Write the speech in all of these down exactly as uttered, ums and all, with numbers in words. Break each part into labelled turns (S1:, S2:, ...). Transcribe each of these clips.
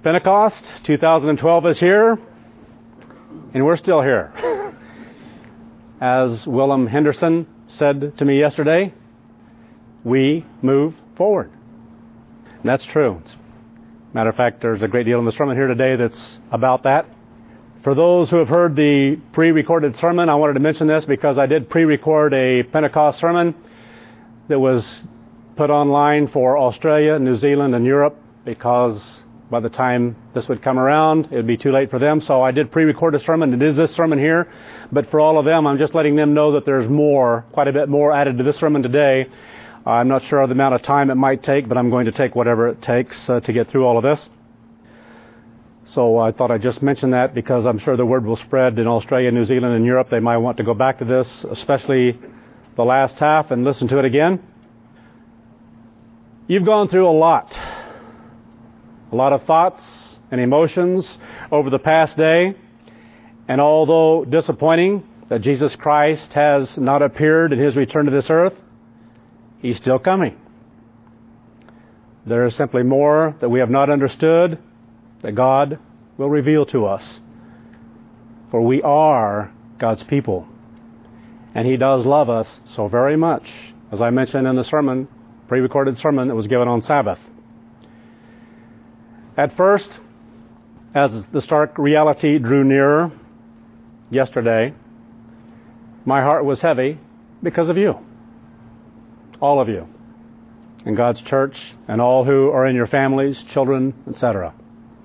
S1: Pentecost two thousand twelve is here, and we're still here. As Willem Henderson said to me yesterday, we move forward. And that's true. Matter of fact, there's a great deal in the sermon here today that's about that. For those who have heard the pre-recorded sermon, I wanted to mention this because I did pre-record a Pentecost sermon that was put online for Australia, New Zealand, and Europe because by the time this would come around, it would be too late for them. So I did pre-record a sermon. It is this sermon here. But for all of them, I'm just letting them know that there's more, quite a bit more added to this sermon today. I'm not sure of the amount of time it might take, but I'm going to take whatever it takes uh, to get through all of this. So I thought I'd just mention that because I'm sure the word will spread in Australia, New Zealand, and Europe. They might want to go back to this, especially the last half, and listen to it again. You've gone through a lot. A lot of thoughts and emotions over the past day. And although disappointing that Jesus Christ has not appeared in His return to this earth, He's still coming. There is simply more that we have not understood that God will reveal to us. For we are God's people. And He does love us so very much, as I mentioned in the sermon, pre-recorded sermon that was given on Sabbath. At first, as the stark reality drew nearer yesterday, my heart was heavy because of you. All of you. In God's church and all who are in your families, children, et cetera.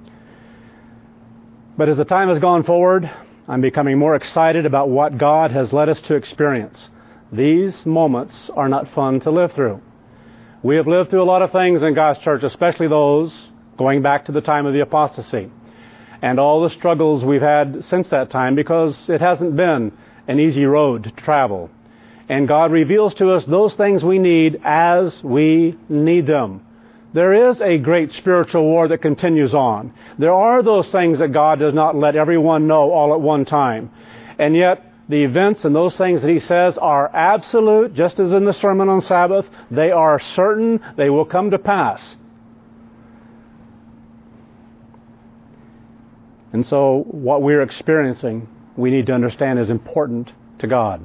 S1: But as the time has gone forward, I'm becoming more excited about what God has led us to experience. These moments are not fun to live through. We have lived through a lot of things in God's church, especially those going back to the time of the apostasy. And all the struggles we've had since that time, because it hasn't been an easy road to travel. And God reveals to us those things we need as we need them. There is a great spiritual war that continues on. There are those things that God does not let everyone know all at one time. And yet, the events and those things that He says are absolute, just as in the sermon on Sabbath. They are certain. They will come to pass. And so, what we're experiencing, we need to understand is important to God.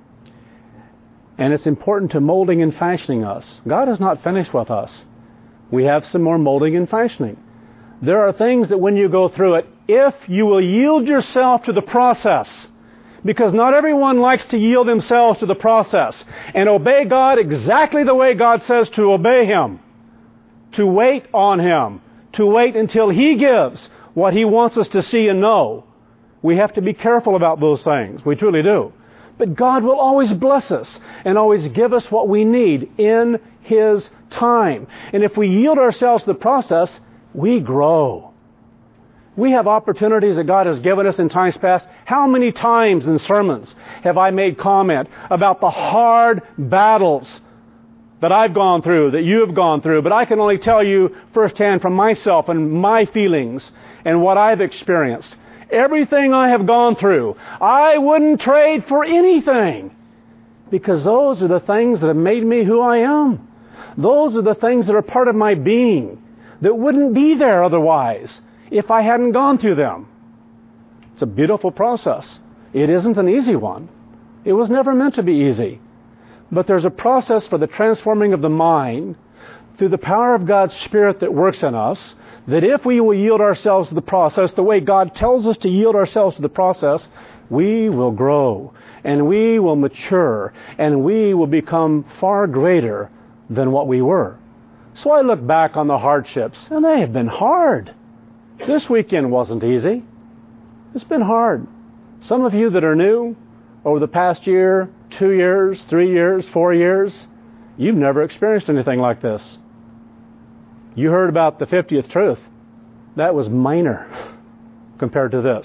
S1: And it's important to molding and fashioning us. God is not finished with us. We have some more molding and fashioning. There are things that when you go through it, if you will yield yourself to the process, because not everyone likes to yield themselves to the process and obey God exactly the way God says to obey Him, to wait on Him, to wait until He gives what He wants us to see and know. We have to be careful about those things. We truly do. But God will always bless us and always give us what we need in His time. And if we yield ourselves to the process, we grow. We have opportunities that God has given us in times past. How many times in sermons have I made comment about the hard battles that I've gone through, that you have gone through? But I can only tell you firsthand from myself and my feelings and what I've experienced. Everything I have gone through, I wouldn't trade for anything. Because those are the things that have made me who I am. Those are the things that are part of my being that wouldn't be there otherwise if I hadn't gone through them. It's a beautiful process. It isn't an easy one. It was never meant to be easy. But there's a process for the transforming of the mind through the power of God's Spirit that works in us, that if we will yield ourselves to the process the way God tells us to yield ourselves to the process, we will grow and we will mature and we will become far greater than what we were. So I look back on the hardships, and they have been hard. This weekend wasn't easy. It's been hard. Some of you that are new, over the past year, two years, three years, four years, you've never experienced anything like this. You heard about the fiftieth truth. That was minor compared to this.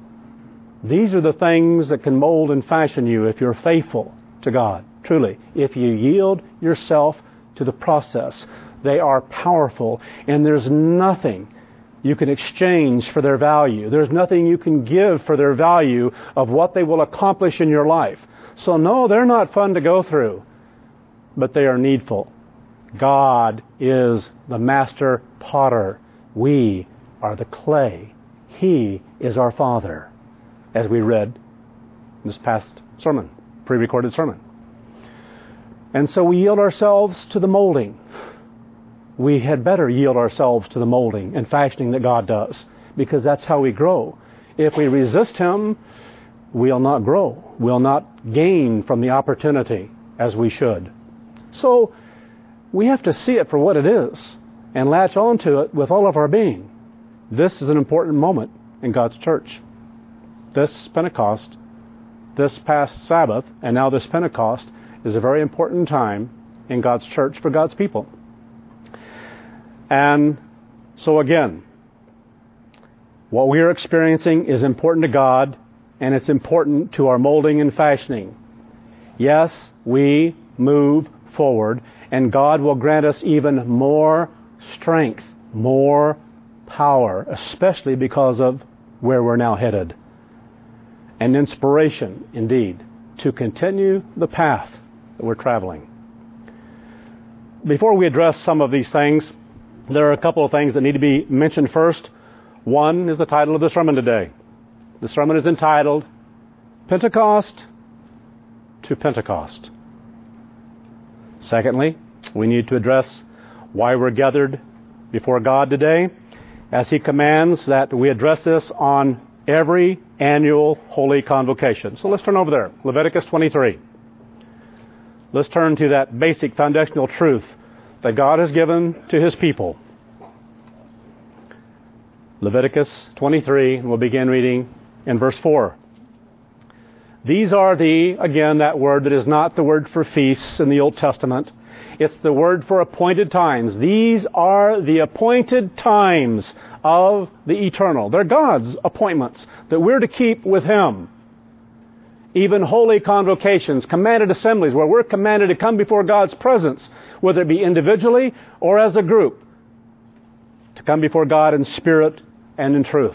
S1: These are the things that can mold and fashion you if you're faithful to God, truly. If you yield yourself to the process, they are powerful, and there's nothing you can exchange for their value. There's nothing you can give for their value of what they will accomplish in your life. So no, they're not fun to go through, but they are needful. God is the master potter. We are the clay. He is our Father, as we read in this past sermon, pre-recorded sermon. And so we yield ourselves to the molding. We had better yield ourselves to the molding and fashioning that God does, because that's how we grow. If we resist Him, we'll not grow. We'll not gain from the opportunity as we should. So we have to see it for what it is and latch on to it with all of our being. This is an important moment in God's church. This Pentecost, this past Sabbath, and now this Pentecost is a very important time in God's church for God's people. And so again, what we are experiencing is important to God, and it's important to our molding and fashioning. Yes, we move forward, and God will grant us even more strength, more power, especially because of where we're now headed. And inspiration, indeed, to continue the path that we're traveling. Before we address some of these things, there are a couple of things that need to be mentioned first. One is the title of the sermon today. The sermon is entitled, Pentecost to Pentecost. Secondly, we need to address why we're gathered before God today, as He commands that we address this on every annual holy convocation. So let's turn over there, Leviticus twenty-three. Let's turn to that basic foundational truth that God has given to His people. Leviticus twenty-three, and we'll begin reading in verse four. These are the, again, that word that is not the word for feasts in the Old Testament. It's the word for appointed times. These are the appointed times of the eternal. They're God's appointments that we're to keep with Him. Even holy convocations, commanded assemblies, where we're commanded to come before God's presence, whether it be individually or as a group, to come before God in spirit and in truth.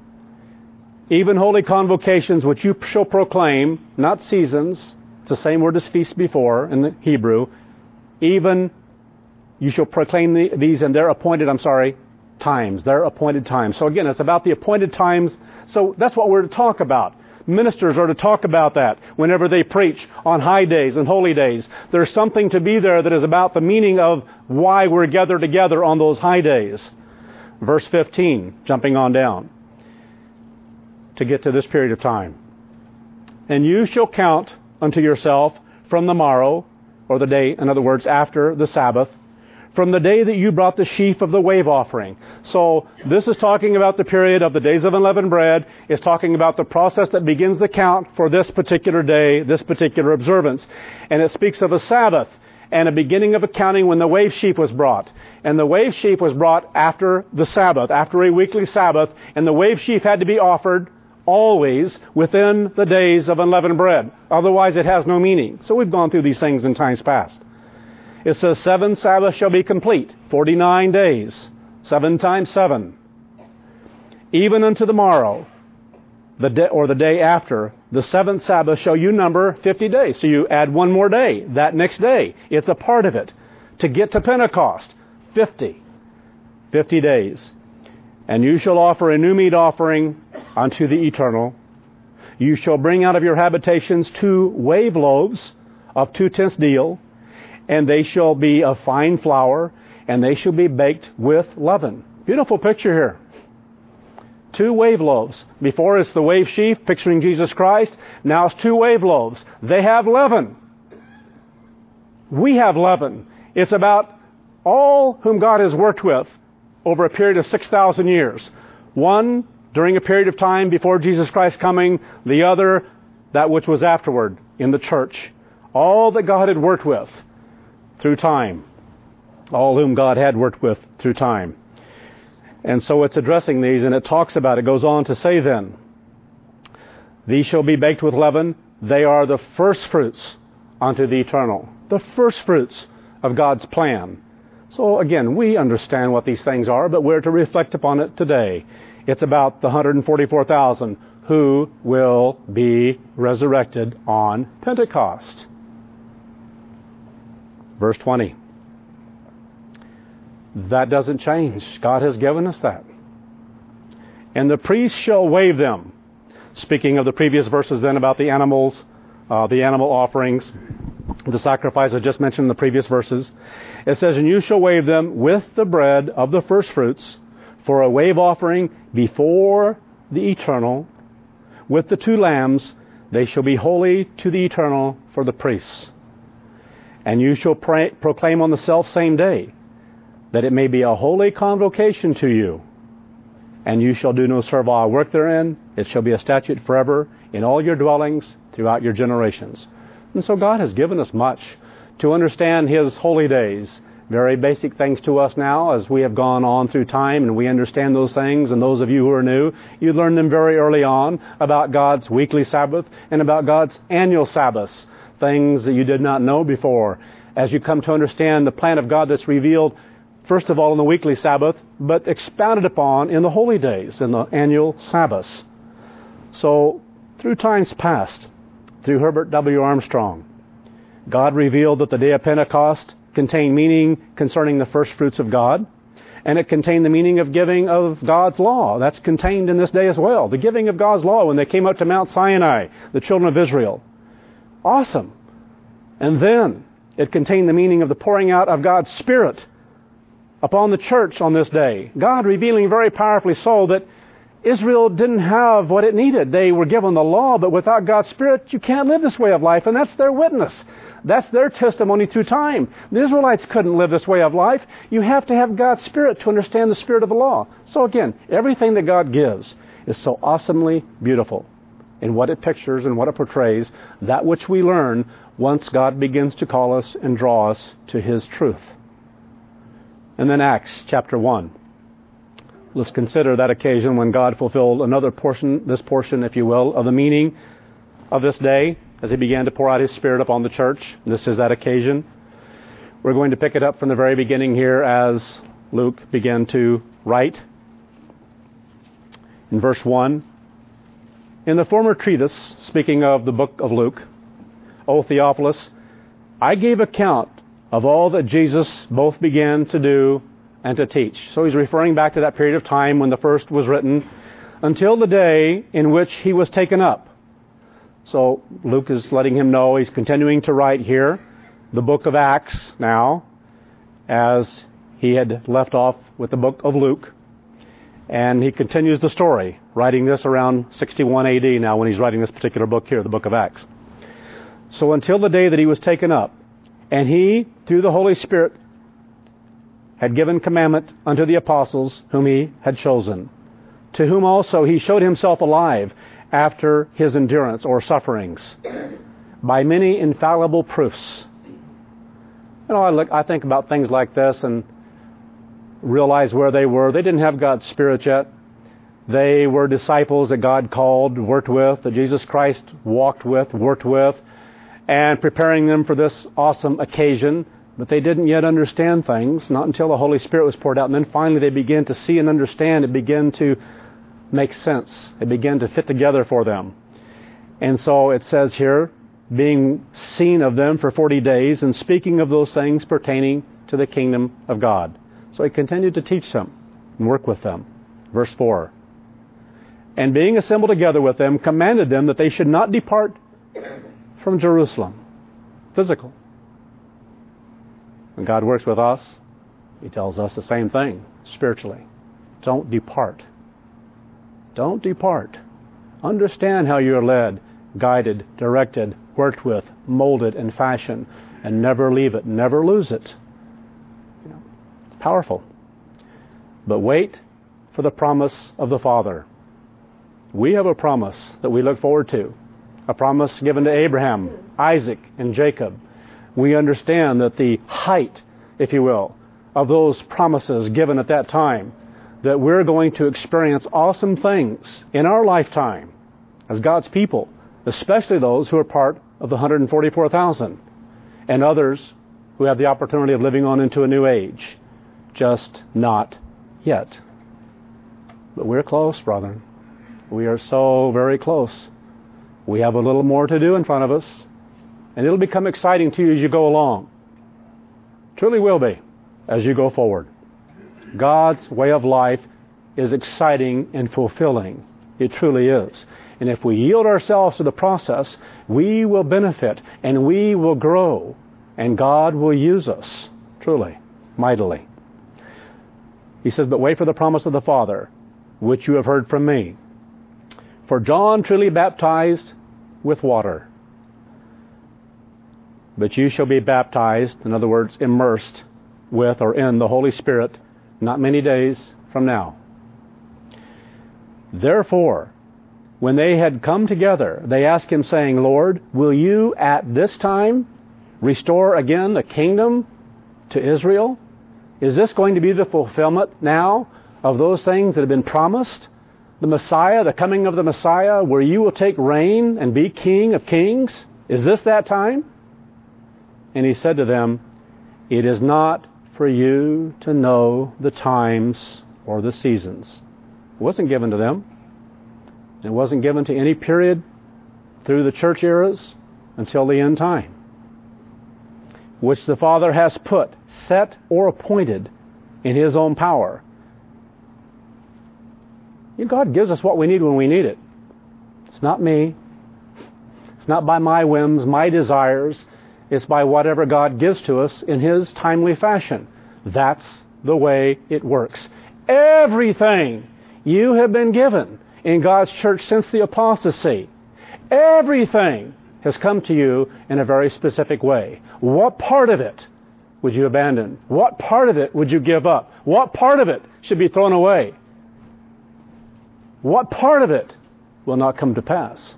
S1: Even holy convocations which you shall proclaim, not seasons, it's the same word as feast before in the Hebrew, even you shall proclaim the, these in their appointed, I'm sorry, times, their appointed times. So again, it's about the appointed times. So that's what we're to talk about. Ministers are to talk about that whenever they preach on high days and holy days. There's something to be there that is about the meaning of why we're gathered together on those high days. Verse fifteen, jumping on down to get to this period of time. And you shall count unto yourself from the morrow, or the day, in other words, after the Sabbath, from the day that you brought the sheaf of the wave offering. So this is talking about the period of the days of unleavened bread. It's talking about the process that begins the count for this particular day, this particular observance. And it speaks of a Sabbath and a beginning of accounting when the wave sheaf was brought. And the wave sheaf was brought after the Sabbath, after a weekly Sabbath, and the wave sheaf had to be offered always within the days of unleavened bread. Otherwise it has no meaning. So we've gone through these things in times past. It says seven Sabbaths shall be complete, forty-nine days, seven times seven. Even unto the morrow, the day, or the day after, the seventh Sabbath shall you number fifty days. So you add one more day, that next day. It's a part of it. To get to Pentecost, fifty. fifty days. And you shall offer a new meat offering unto the eternal. You shall bring out of your habitations two wave loaves of two tenths deal, and they shall be of fine flour, and they shall be baked with leaven. Beautiful picture here. Two wave loaves. Before it's the wave sheaf, picturing Jesus Christ. Now it's two wave loaves. They have leaven. We have leaven. It's about all whom God has worked with over a period of six thousand years. One, during a period of time before Jesus Christ coming. The other, that which was afterward in the church. All that God had worked with through time. All whom God had worked with through time. And so it's addressing these, and it talks about, it goes on to say then, these shall be baked with leaven. They are the first fruits unto the eternal. The first fruits of God's plan. So again, we understand what these things are, but we're to reflect upon it today. It's about the one hundred forty-four thousand who will be resurrected on Pentecost. Verse twenty. That doesn't change. God has given us that. And the priest shall wave them. Speaking of the previous verses then about the animals, uh, the animal offerings, the sacrifice I just mentioned in the previous verses. It says, and you shall wave them with the bread of the first fruits for a wave offering before the eternal. With the two lambs, they shall be holy to the eternal for the priests. And you shall pray, proclaim on the self-same day that it may be a holy convocation to you. And you shall do no servile work therein. It shall be a statute forever in all your dwellings throughout your generations. And so God has given us much to understand His holy days. Very basic things to us now as we have gone on through time and we understand those things. And those of you who are new, you learn them very early on about God's weekly Sabbath and about God's annual Sabbaths. Things that you did not know before. As you come to understand the plan of God that's revealed, first of all in the weekly Sabbath, but expounded upon in the holy days, in the annual Sabbaths. So, through times past, through Herbert W. Armstrong, God revealed that the day of Pentecost contained meaning concerning the first fruits of God, and it contained the meaning of giving of God's law. That's contained in this day as well. The giving of God's law when they came up to Mount Sinai, the children of Israel. Awesome. And then it contained the meaning of the pouring out of God's Spirit upon the church on this day. God revealing very powerfully so that Israel didn't have what it needed. They were given the law, but without God's Spirit, you can't live this way of life, and that's their witness. That's their testimony through time. The Israelites couldn't live this way of life. You have to have God's Spirit to understand the spirit of the law. So again, everything that God gives is so awesomely beautiful in what it pictures and what it portrays, that which we learn once God begins to call us and draw us to His truth. And then Acts chapter one. Let's consider that occasion when God fulfilled another portion, this portion, if you will, of the meaning of this day as He began to pour out His Spirit upon the church. This is that occasion. We're going to pick it up from the very beginning here as Luke began to write. In verse one, in the former treatise, speaking of the book of Luke, O Theophilus, I gave account of all that Jesus both began to do and to teach. So he's referring back to that period of time when the first was written, until the day in which He was taken up. So Luke is letting him know he's continuing to write here, the book of Acts now, as he had left off with the book of Luke. And he continues the story, writing this around sixty-one A D now when he's writing this particular book here, the book of Acts. So until the day that He was taken up, and He, through the Holy Spirit, had given commandment unto the apostles whom He had chosen, to whom also He showed Himself alive after His endurance or sufferings, by many infallible proofs. You know, I look, I think about things like this and realize where they were. They didn't have God's Spirit yet. They were disciples that God called, worked with, that Jesus Christ walked with, worked with, and preparing them for this awesome occasion. But they didn't yet understand things, not until the Holy Spirit was poured out. And then finally they began to see and understand. It began to make sense. It began to fit together for them. And so it says here, being seen of them for forty days and speaking of those things pertaining to the kingdom of God. So He continued to teach them and work with them. Verse four. And being assembled together with them, commanded them that they should not depart from Jerusalem. Physical. When God works with us, He tells us the same thing spiritually. Don't depart. Don't depart. Understand how you are led, guided, directed, worked with, molded, and fashioned, and never leave it, never lose it. You know, it's powerful. But wait for the promise of the Father. We have a promise that we look forward to, a promise given to Abraham, Isaac, and Jacob. We understand that the height, if you will, of those promises given at that time, that we're going to experience awesome things in our lifetime as God's people, especially those who are part of the one hundred forty-four thousand, and others who have the opportunity of living on into a new age. Just not yet. But we're close, brethren. We are so very close. We have a little more to do in front of us, and it'll become exciting to you as you go along. Truly will be as you go forward. God's way of life is exciting and fulfilling. It truly is. And if we yield ourselves to the process, we will benefit and we will grow. And God will use us, truly, mightily. He says, but wait for the promise of the Father, which you have heard from me. For John truly baptized with water, but you shall be baptized, in other words, immersed with or in the Holy Spirit, not many days from now. Therefore, when they had come together, they asked him, saying, Lord, will you at this time restore again the kingdom to Israel? Is this going to be the fulfillment now of those things that have been promised? The Messiah, the coming of the Messiah, where you will take reign and be King of kings? Is this that time? And he said to them, it is not for you to know the times or the seasons. It wasn't given to them. It wasn't given to any period through the church eras until the end time, which the Father has put, set, or appointed in His own power. God gives us what we need when we need it. It's not me. It's not by my whims, my desires. It's by whatever God gives to us in His timely fashion. That's the way it works. Everything you have been given in God's church since the apostasy, everything has come to you in a very specific way. What part of it would you abandon? What part of it would you give up? What part of it should be thrown away? What part of it will not come to pass?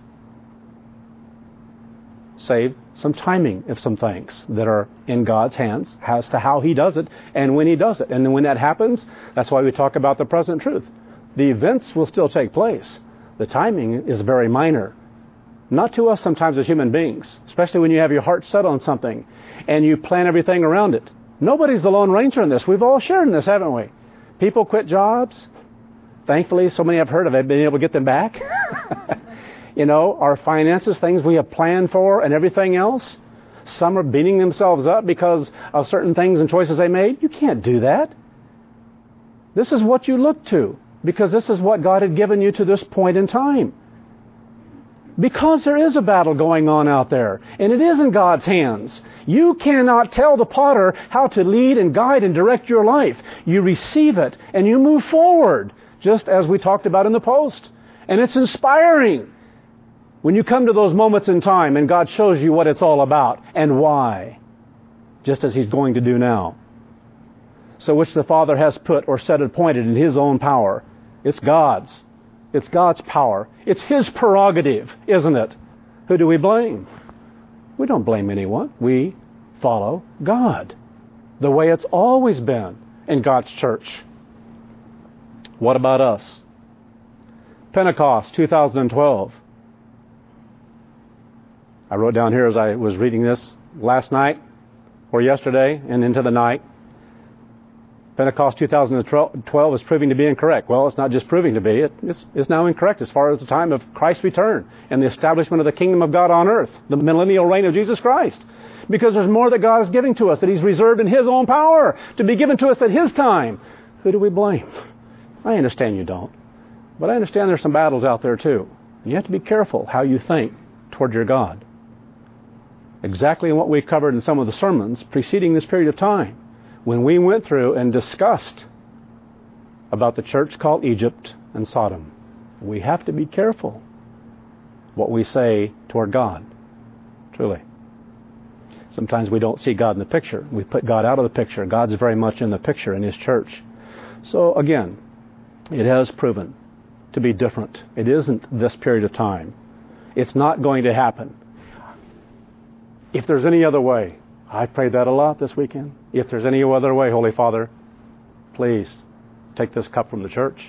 S1: Save some timing of some things that are in God's hands as to how He does it and when He does it. And when that happens, that's why we talk about the present truth. The events will still take place. The timing is very minor. Not to us sometimes as human beings, especially when you have your heart set on something and you plan everything around it. Nobody's the Lone Ranger in this. We've all shared in this, haven't we? People quit jobs. Thankfully, so many I've heard of it, been able to get them back. You know, our finances, things we have planned for and everything else. Some are beating themselves up because of certain things and choices they made. You can't do that. This is what you look to because this is what God had given you to this point in time. Because there is a battle going on out there, and it is in God's hands. You cannot tell the potter how to lead and guide and direct your life. You receive it, and you move forward, just as we talked about in the post. And it's inspiring when you come to those moments in time and God shows you what it's all about and why, just as He's going to do now. So which the Father has put or set appointed in His own power. It's God's. It's God's power. It's His prerogative, isn't it? Who do we blame? We don't blame anyone. We follow God, the way it's always been in God's church. What about us? Pentecost two thousand twelve. I wrote down here as I was reading this last night or yesterday and into the night. Pentecost two thousand twelve is proving to be incorrect. Well, it's not just proving to be. It, it's, it's now incorrect as far as the time of Christ's return and the establishment of the kingdom of God on earth, the millennial reign of Jesus Christ. Because there's more that God is giving to us, that He's reserved in His own power to be given to us at His time. Who do we blame? I understand you don't. But I understand there's some battles out there too. You have to be careful how you think toward your God. Exactly what we covered in some of the sermons preceding this period of time, when we went through and discussed about the church called Egypt and Sodom. We have to be careful what we say toward God, truly. Sometimes we don't see God in the picture. We put God out of the picture. God's very much in the picture in His church. So again, it has proven to be different. It isn't this period of time. It's not going to happen. If there's any other way, I prayed that a lot this weekend. If there's any other way, Holy Father, please take this cup from the church.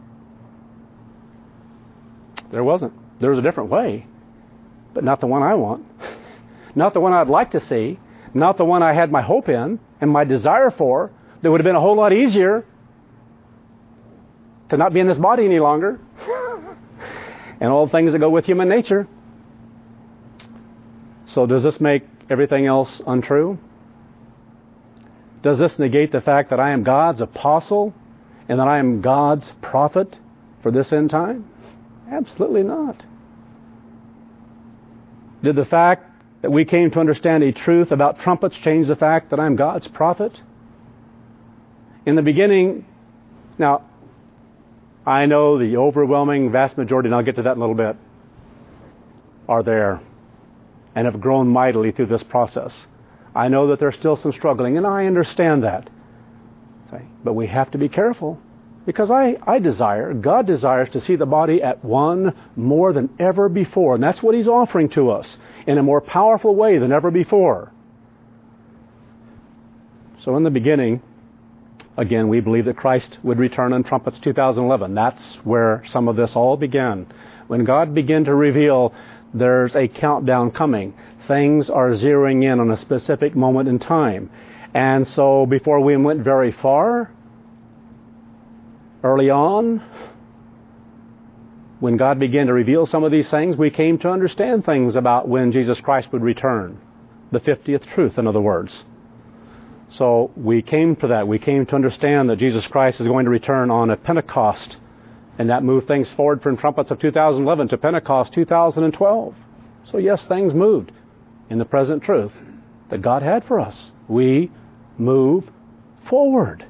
S1: There wasn't. There was a different way, but not the one I want. Not the one I'd like to see. Not the one I had my hope in and my desire for. That would have been a whole lot easier to not be in this body any longer. And all the things that go with human nature. So does this make everything else untrue? Does this negate the fact that I am God's apostle and that I am God's prophet for this end time? Absolutely not. Did the fact that we came to understand a truth about trumpets change the fact that I'm God's prophet? In the beginning, now, I know the overwhelming vast majority, and I'll get to that in a little bit, are there and have grown mightily through this process. I know that there's still some struggling, and I understand that. But we have to be careful, because I, I desire, God desires to see the body at one more than ever before. And that's what He's offering to us in a more powerful way than ever before. So in the beginning, again, we believe that Christ would return in trumpets two thousand eleven. That's where some of this all began. When God began to reveal there's a countdown coming, things are zeroing in on a specific moment in time. And so before we went very far, early on, when God began to reveal some of these things, we came to understand things about when Jesus Christ would return. The fiftieth truth, in other words. So we came to that. We came to understand that Jesus Christ is going to return on a Pentecost. And that moved things forward from trumpets of two thousand eleven to Pentecost two thousand twelve. So yes, things moved in the present truth that God had for us. We move forward.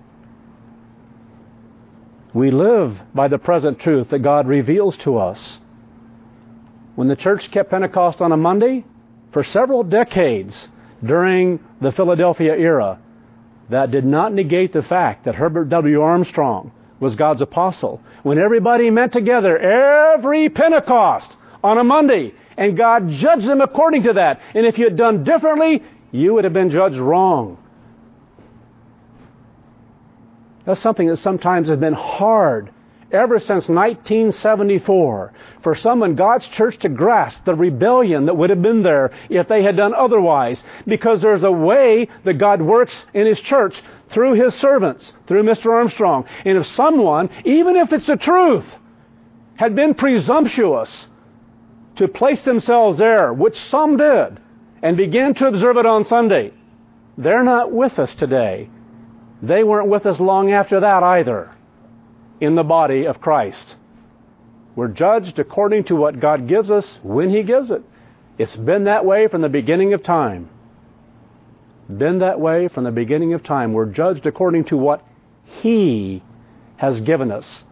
S1: We live by the present truth that God reveals to us. When the church kept Pentecost on a Monday, for several decades during the Philadelphia era, that did not negate the fact that Herbert W. Armstrong was God's apostle. When everybody met together every Pentecost on a Monday, and God judged them according to that. And if you had done differently, you would have been judged wrong. That's something that sometimes has been hard ever since nineteen seventy-four for some in God's church to grasp the rebellion that would have been there if they had done otherwise. Because there's a way that God works in His church through His servants, through Mister Armstrong. And if someone, even if it's the truth, had been presumptuous to place themselves there, which some did, and began to observe it on Sunday, they're not with us today. They weren't with us long after that either in the body of Christ. We're judged according to what God gives us when He gives it. It's been that way from the beginning of time. Been that way from the beginning of time. We're judged according to what He has given us.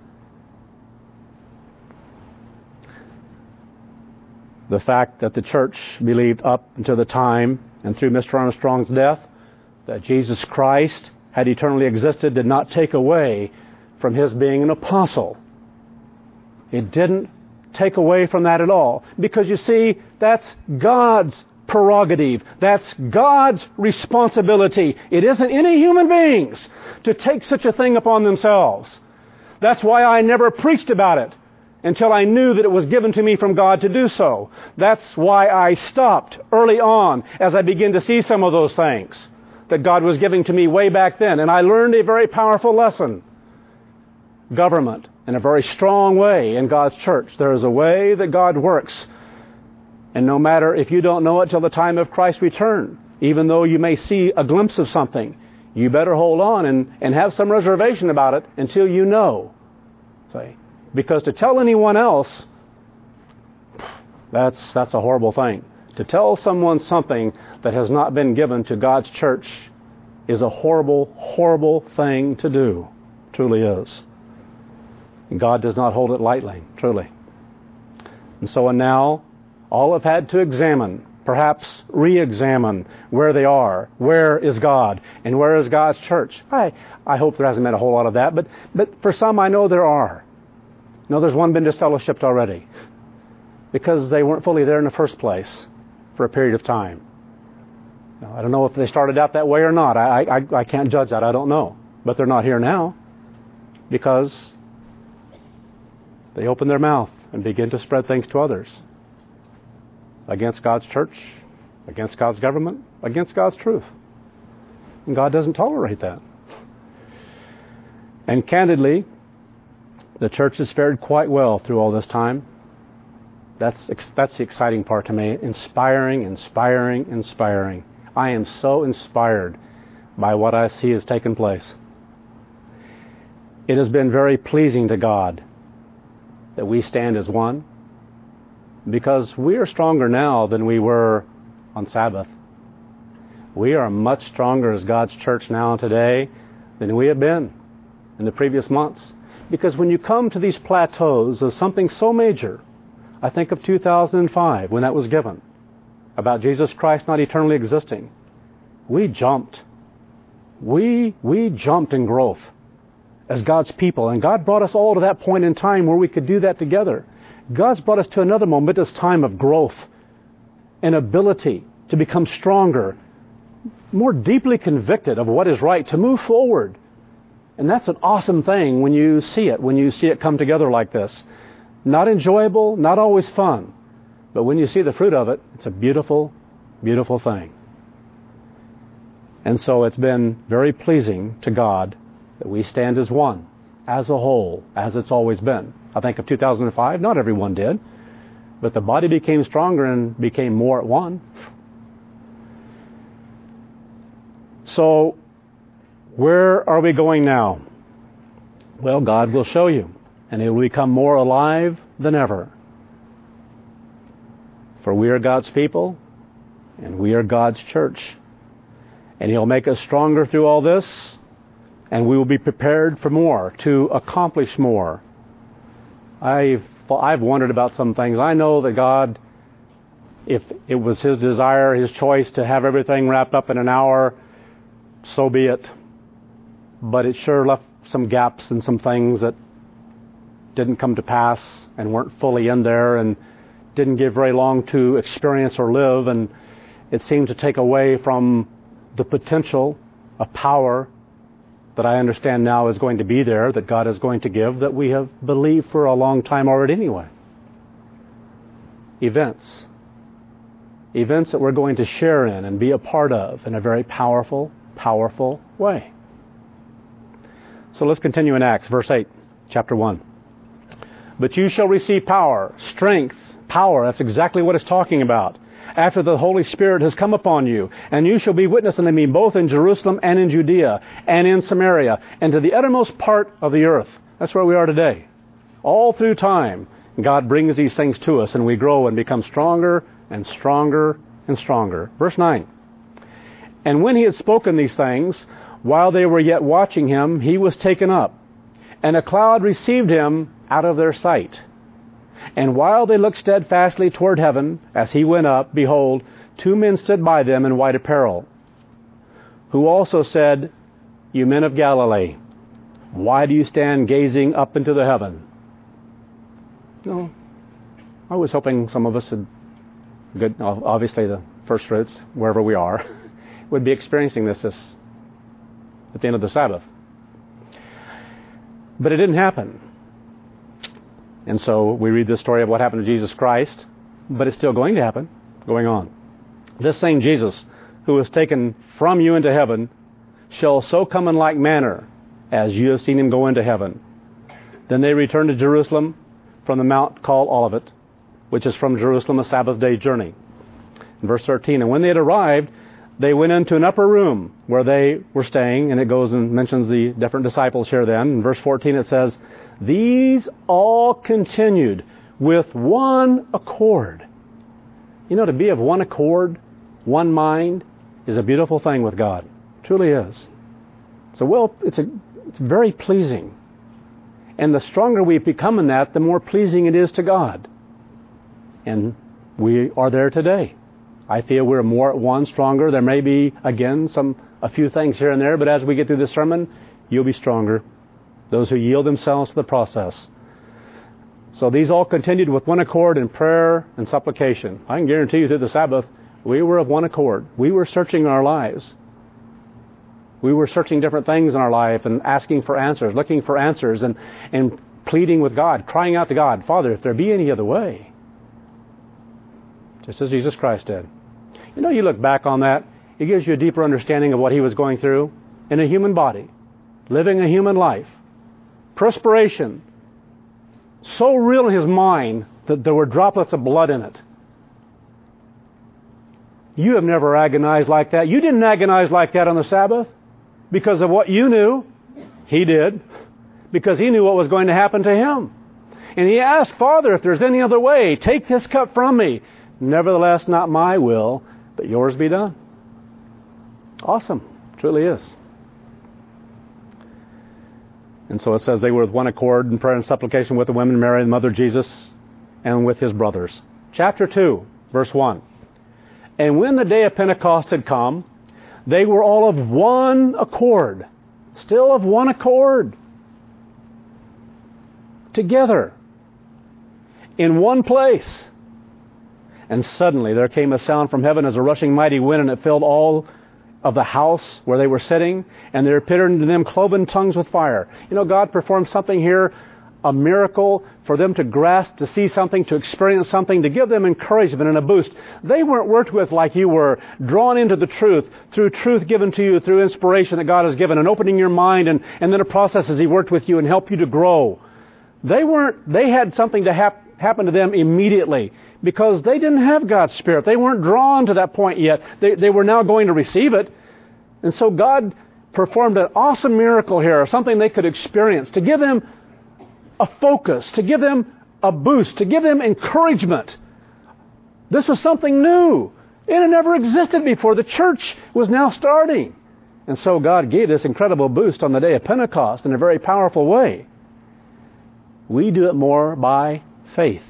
S1: The fact that the church believed up until the time and through Mister Armstrong's death that Jesus Christ had eternally existed did not take away from His being an apostle. It didn't take away from that at all. Because you see, that's God's prerogative. That's God's responsibility. It isn't any human beings to take such a thing upon themselves. That's why I never preached about it until I knew that it was given to me from God to do so. That's why I stopped early on as I began to see some of those things that God was giving to me way back then. And I learned a very powerful lesson. Government, in a very strong way in God's church. There is a way that God works. And no matter if you don't know it till the time of Christ's return, even though you may see a glimpse of something, you better hold on and, and have some reservation about it until you know. See? Because to tell anyone else, that's, that's a horrible thing. To tell someone something that has not been given to God's church is a horrible, horrible thing to do. Truly is. And God does not hold it lightly, truly. And so and now, all have had to examine, perhaps re-examine where they are. Where is God? And where is God's church? I, I hope there hasn't been a whole lot of that, but, but for some I know there are. No, there's one been disfellowshipped already. Because they weren't fully there in the first place for a period of time. Now, I don't know if they started out that way or not. I, I, I can't judge that. I don't know. But they're not here now because they open their mouth and begin to spread things to others against God's church, against God's government, against God's truth. And God doesn't tolerate that. And candidly, the church has fared quite well through all this time. That's that's the exciting part to me. Inspiring, inspiring, inspiring. I am so inspired by what I see has taken place. It has been very pleasing to God that we stand as one, because we are stronger now than we were on Sabbath. We are much stronger as God's church now today than we have been in the previous months. Because when you come to these plateaus of something so major, I think of two thousand five when that was given, about Jesus Christ not eternally existing. We jumped. We, we jumped in growth as God's people. And God brought us all to that point in time where we could do that together. God's brought us to another momentous time of growth and ability to become stronger, more deeply convicted of what is right, to move forward. And that's an awesome thing when you see it, when you see it come together like this. Not enjoyable, not always fun, but when you see the fruit of it, it's a beautiful, beautiful thing. And so it's been very pleasing to God that we stand as one, as a whole, as it's always been. I think of two thousand five, not everyone did, but the body became stronger and became more at one. So, where are we going now? Well, God will show you, and it will become more alive than ever. For we are God's people, and we are God's church. And He'll make us stronger through all this, and we will be prepared for more, to accomplish more. I've, I've wondered about some things. I know that God, if it was His desire, His choice to have everything wrapped up in an hour, so be it. But it sure left some gaps and some things that didn't come to pass and weren't fully in there and didn't give very long to experience or live. And it seemed to take away from the potential of power that I understand now is going to be there, that God is going to give, that we have believed for a long time already anyway. Events. Events that we're going to share in and be a part of in a very powerful, powerful way. So let's continue in Acts, verse eight, chapter one. But you shall receive power, strength, power. That's exactly what it's talking about. After the Holy Spirit has come upon you, and you shall be witness unto me both in Jerusalem and in Judea and in Samaria and to the uttermost part of the earth. That's where we are today. All through time, God brings these things to us, and we grow and become stronger and stronger and stronger. Verse nine. And when he had spoken these things, while they were yet watching him, he was taken up, and a cloud received him out of their sight. And while they looked steadfastly toward heaven, as he went up, behold, two men stood by them in white apparel, who also said, You men of Galilee, why do you stand gazing up into the heaven? No, I was hoping some of us had, good, obviously the first fruits, wherever we are, would be experiencing this, this at the end of the Sabbath. But it didn't happen. And so we read the story of what happened to Jesus Christ, but it's still going to happen, going on. This same Jesus, who was taken from you into heaven, shall so come in like manner as you have seen him go into heaven. Then they returned to Jerusalem from the mount called Olivet, which is from Jerusalem a Sabbath day journey. In verse thirteen, and when they had arrived, they went into an upper room where they were staying, and it goes and mentions the different disciples here then. In verse fourteen it says, These all continued with one accord. You know, to be of one accord, one mind, is a beautiful thing with God. It truly is. So, well, it's a, it's very pleasing. And the stronger we become in that, the more pleasing it is to God. And we are there today. I feel we're more at one, stronger. There may be, again, some a few things here and there, but as we get through this sermon, you'll be stronger. Those who yield themselves to the process. So these all continued with one accord in prayer and supplication. I can guarantee you through the Sabbath, we were of one accord. We were searching our lives. We were searching different things in our life and asking for answers, looking for answers and, and pleading with God, crying out to God, Father, if there be any other way. Just as Jesus Christ did. You know, you look back on that, it gives you a deeper understanding of what he was going through in a human body, living a human life. Perspiration, so real in his mind that there were droplets of blood in it. You have never agonized like that. You didn't agonize like that on the Sabbath because of what you knew. He did. because he knew what was going to happen to him. And he asked, Father, if there's any other way, take this cup from me. Nevertheless, not my will, but yours be done. Awesome. Truly is. And so it says they were with one accord in prayer and supplication with the women, Mary, the mother of Jesus, and with his brothers. Chapter two, verse one. And when the day of Pentecost had come, they were all of one accord. Still of one accord. Together. In one place. And suddenly there came a sound from heaven as a rushing mighty wind, and it filled all of the house where they were sitting, and there appeared unto them cloven tongues with fire. You know, God performed something here, a miracle for them to grasp, to see something, to experience something, to give them encouragement and a boost. They weren't worked with like you were, drawn into the truth, through truth given to you, through inspiration that God has given, and opening your mind, and, and then a process as He worked with you and helped you to grow. They weren't, they had something to hap, happen to them immediately, because they didn't have God's Spirit. They weren't drawn to that point yet. They, they were now going to receive it. And so God performed an awesome miracle here, something they could experience, to give them a focus, to give them a boost, to give them encouragement. This was something new. It had never existed before. The church was now starting. And so God gave this incredible boost on the day of Pentecost in a very powerful way. We do it more by faith.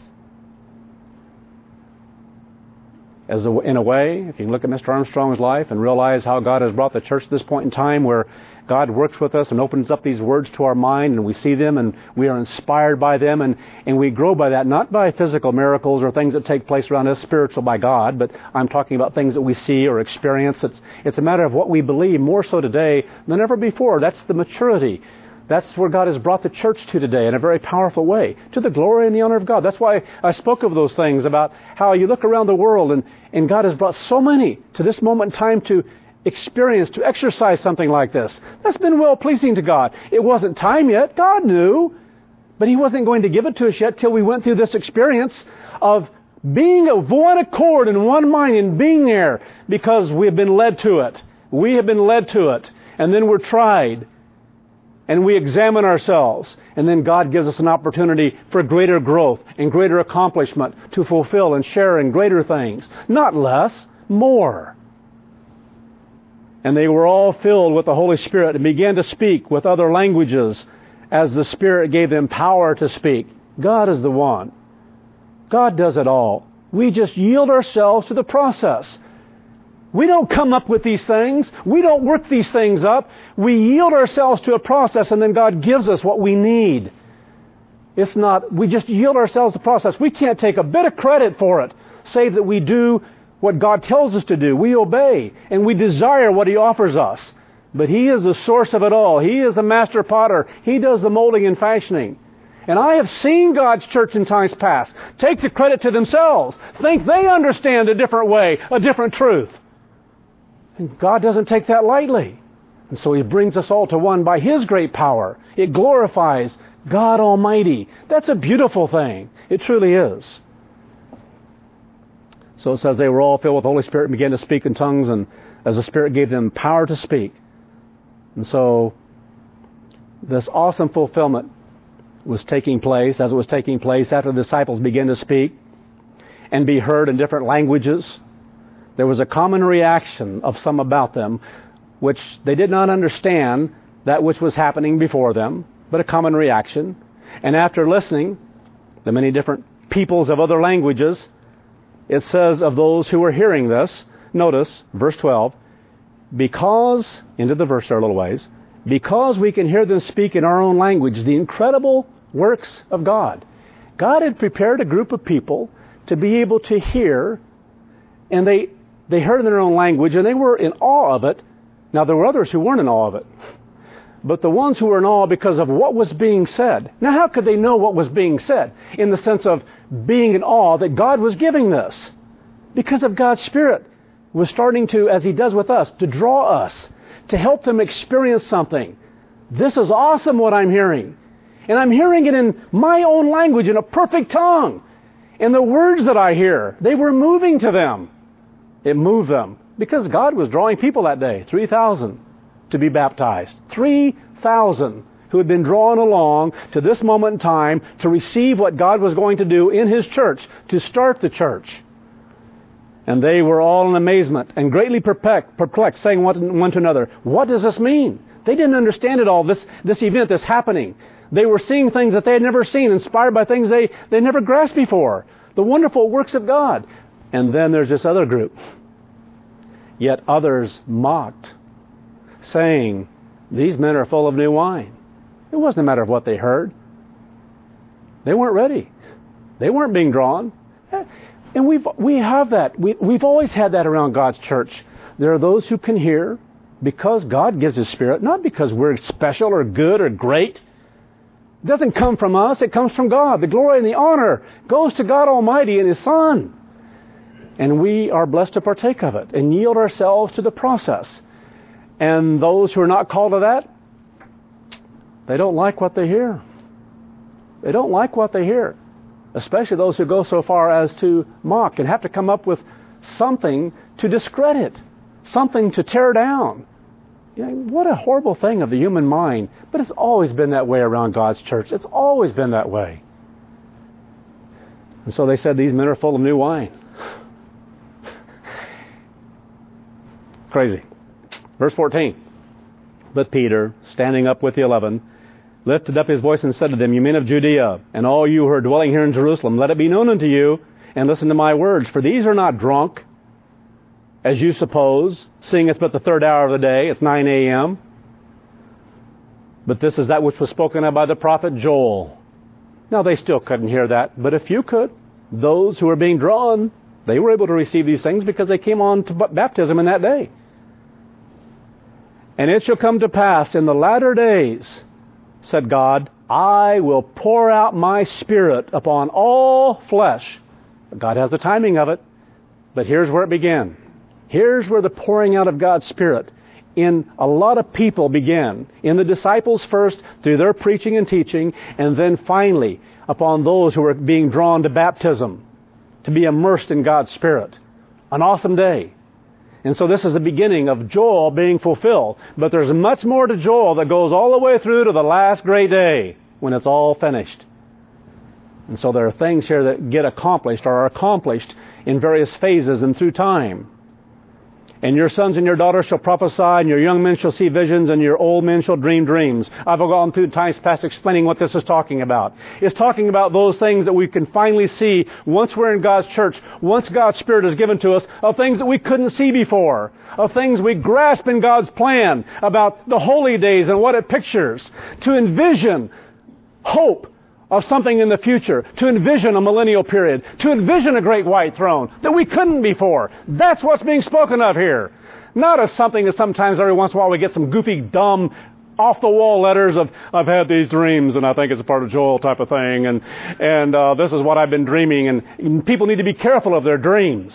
S1: As a, in a way, if you look at Mister Armstrong's life and realize how God has brought the church to this point in time where God works with us and opens up these words to our mind, and we see them and we are inspired by them, and, and we grow by that, not by physical miracles or things that take place around us, spiritual by God, but I'm talking about things that we see or experience. It's, it's a matter of what we believe more so today than ever before. That's the maturity. That's where God has brought the church to today in a very powerful way, to the glory and the honor of God. That's why I spoke of those things about how you look around the world and, and God has brought so many to this moment in time to experience, to exercise something like this. That's been well-pleasing to God. It wasn't time yet. God knew, but He wasn't going to give it to us yet till we went through this experience of being of one accord and one mind and being there because we have been led to it. We have been led to it. And then we're tried. And we examine ourselves, and then God gives us an opportunity for greater growth and greater accomplishment to fulfill and share in greater things. Not less, more. And they were all filled with the Holy Spirit and began to speak with other languages as the Spirit gave them power to speak. God is the one. God does it all. We just yield ourselves to the process. We don't come up with these things. We don't work these things up. We yield ourselves to a process, and then God gives us what we need. It's not, we just yield ourselves to the process. We can't take a bit of credit for it, save that we do what God tells us to do. We obey, and we desire what He offers us. But He is the source of it all. He is the master potter. He does the molding and fashioning. And I have seen God's church in times past take the credit to themselves, think they understand a different way, a different truth. And God doesn't take that lightly. And so He brings us all to one by His great power. It glorifies God Almighty. That's a beautiful thing. It truly is. So it says they were all filled with the Holy Spirit and began to speak in tongues, and as the Spirit gave them power to speak. And so this awesome fulfillment was taking place. As it was taking place, after the disciples began to speak and be heard in different languages, there was a common reaction of some about them, which they did not understand that which was happening before them, but a common reaction. And after listening, the many different peoples of other languages, it says of those who were hearing this, notice, verse twelve, because, into the verse there a little ways, because we can hear them speak in our own language, the incredible works of God. God had prepared a group of people to be able to hear, and they They heard in their own language, and they were in awe of it. Now, there were others who weren't in awe of it. But the ones who were in awe because of what was being said. Now, how could they know what was being said? In the sense of being in awe that God was giving this. Because of God's Spirit was starting to, as He does with us, to draw us, to help them experience something. This is awesome what I'm hearing. And I'm hearing it in my own language, in a perfect tongue. And the words that I hear, they were moving to them. It moved them because God was drawing people that day, three thousand, to be baptized. three thousand who had been drawn along to this moment in time to receive what God was going to do in His church, to start the church. And they were all in amazement and greatly perplexed, saying one to another, what does this mean? They didn't understand it all, this, this event that's happening. They were seeing things that they had never seen, inspired by things they, they never grasped before. The wonderful works of God. And then there's this other group. Yet others mocked, saying, these men are full of new wine. It wasn't a matter of what they heard. They weren't ready. They weren't being drawn. And we've, we have that. We, we've always had that around God's church. There are those who can hear because God gives His Spirit, not because we're special or good or great. It doesn't come from us. It comes from God. The glory and the honor goes to God Almighty and His Son. And we are blessed to partake of it and yield ourselves to the process. And those who are not called to that, they don't like what they hear. They don't like what they hear. Especially those who go so far as to mock and have to come up with something to discredit, something to tear down. You know, what a horrible thing of the human mind. But it's always been that way around God's church. It's always been that way. And so they said, these men are full of new wine. Crazy. Verse fourteen. But Peter, standing up with the eleven, lifted up his voice and said to them, you men of Judea, and all you who are dwelling here in Jerusalem, let it be known unto you, and listen to my words. For these are not drunk, as you suppose, seeing it's but the third hour of the day, it's nine a.m. But this is that which was spoken of by the prophet Joel. Now they still couldn't hear that, but a few could. Those who were being drawn, they were able to receive these things because they came on to baptism in that day. And it shall come to pass in the latter days, said God, I will pour out my Spirit upon all flesh. God has the timing of it, but here's where it began. Here's where the pouring out of God's Spirit in a lot of people began. In the disciples first, through their preaching and teaching, and then finally upon those who were being drawn to baptism, to be immersed in God's Spirit. An awesome day. And so this is the beginning of Joel being fulfilled. But there's much more to Joel that goes all the way through to the last great day when it's all finished. And so there are things here that get accomplished or are accomplished in various phases and through time. And your sons and your daughters shall prophesy, and your young men shall see visions, and your old men shall dream dreams. I've gone through times past explaining what this is talking about. It's talking about those things that we can finally see once we're in God's church, once God's Spirit is given to us, of things that we couldn't see before, of things we grasp in God's plan about the holy days and what it pictures, to envision hope of something in the future, to envision a millennial period, to envision a great white throne that we couldn't before. That's what's being spoken of here. Not as something that sometimes every once in a while we get some goofy, dumb, off-the-wall letters of, I've had these dreams and I think it's a part of Joel type of thing, and, and uh, this is what I've been dreaming. And people need to be careful of their dreams.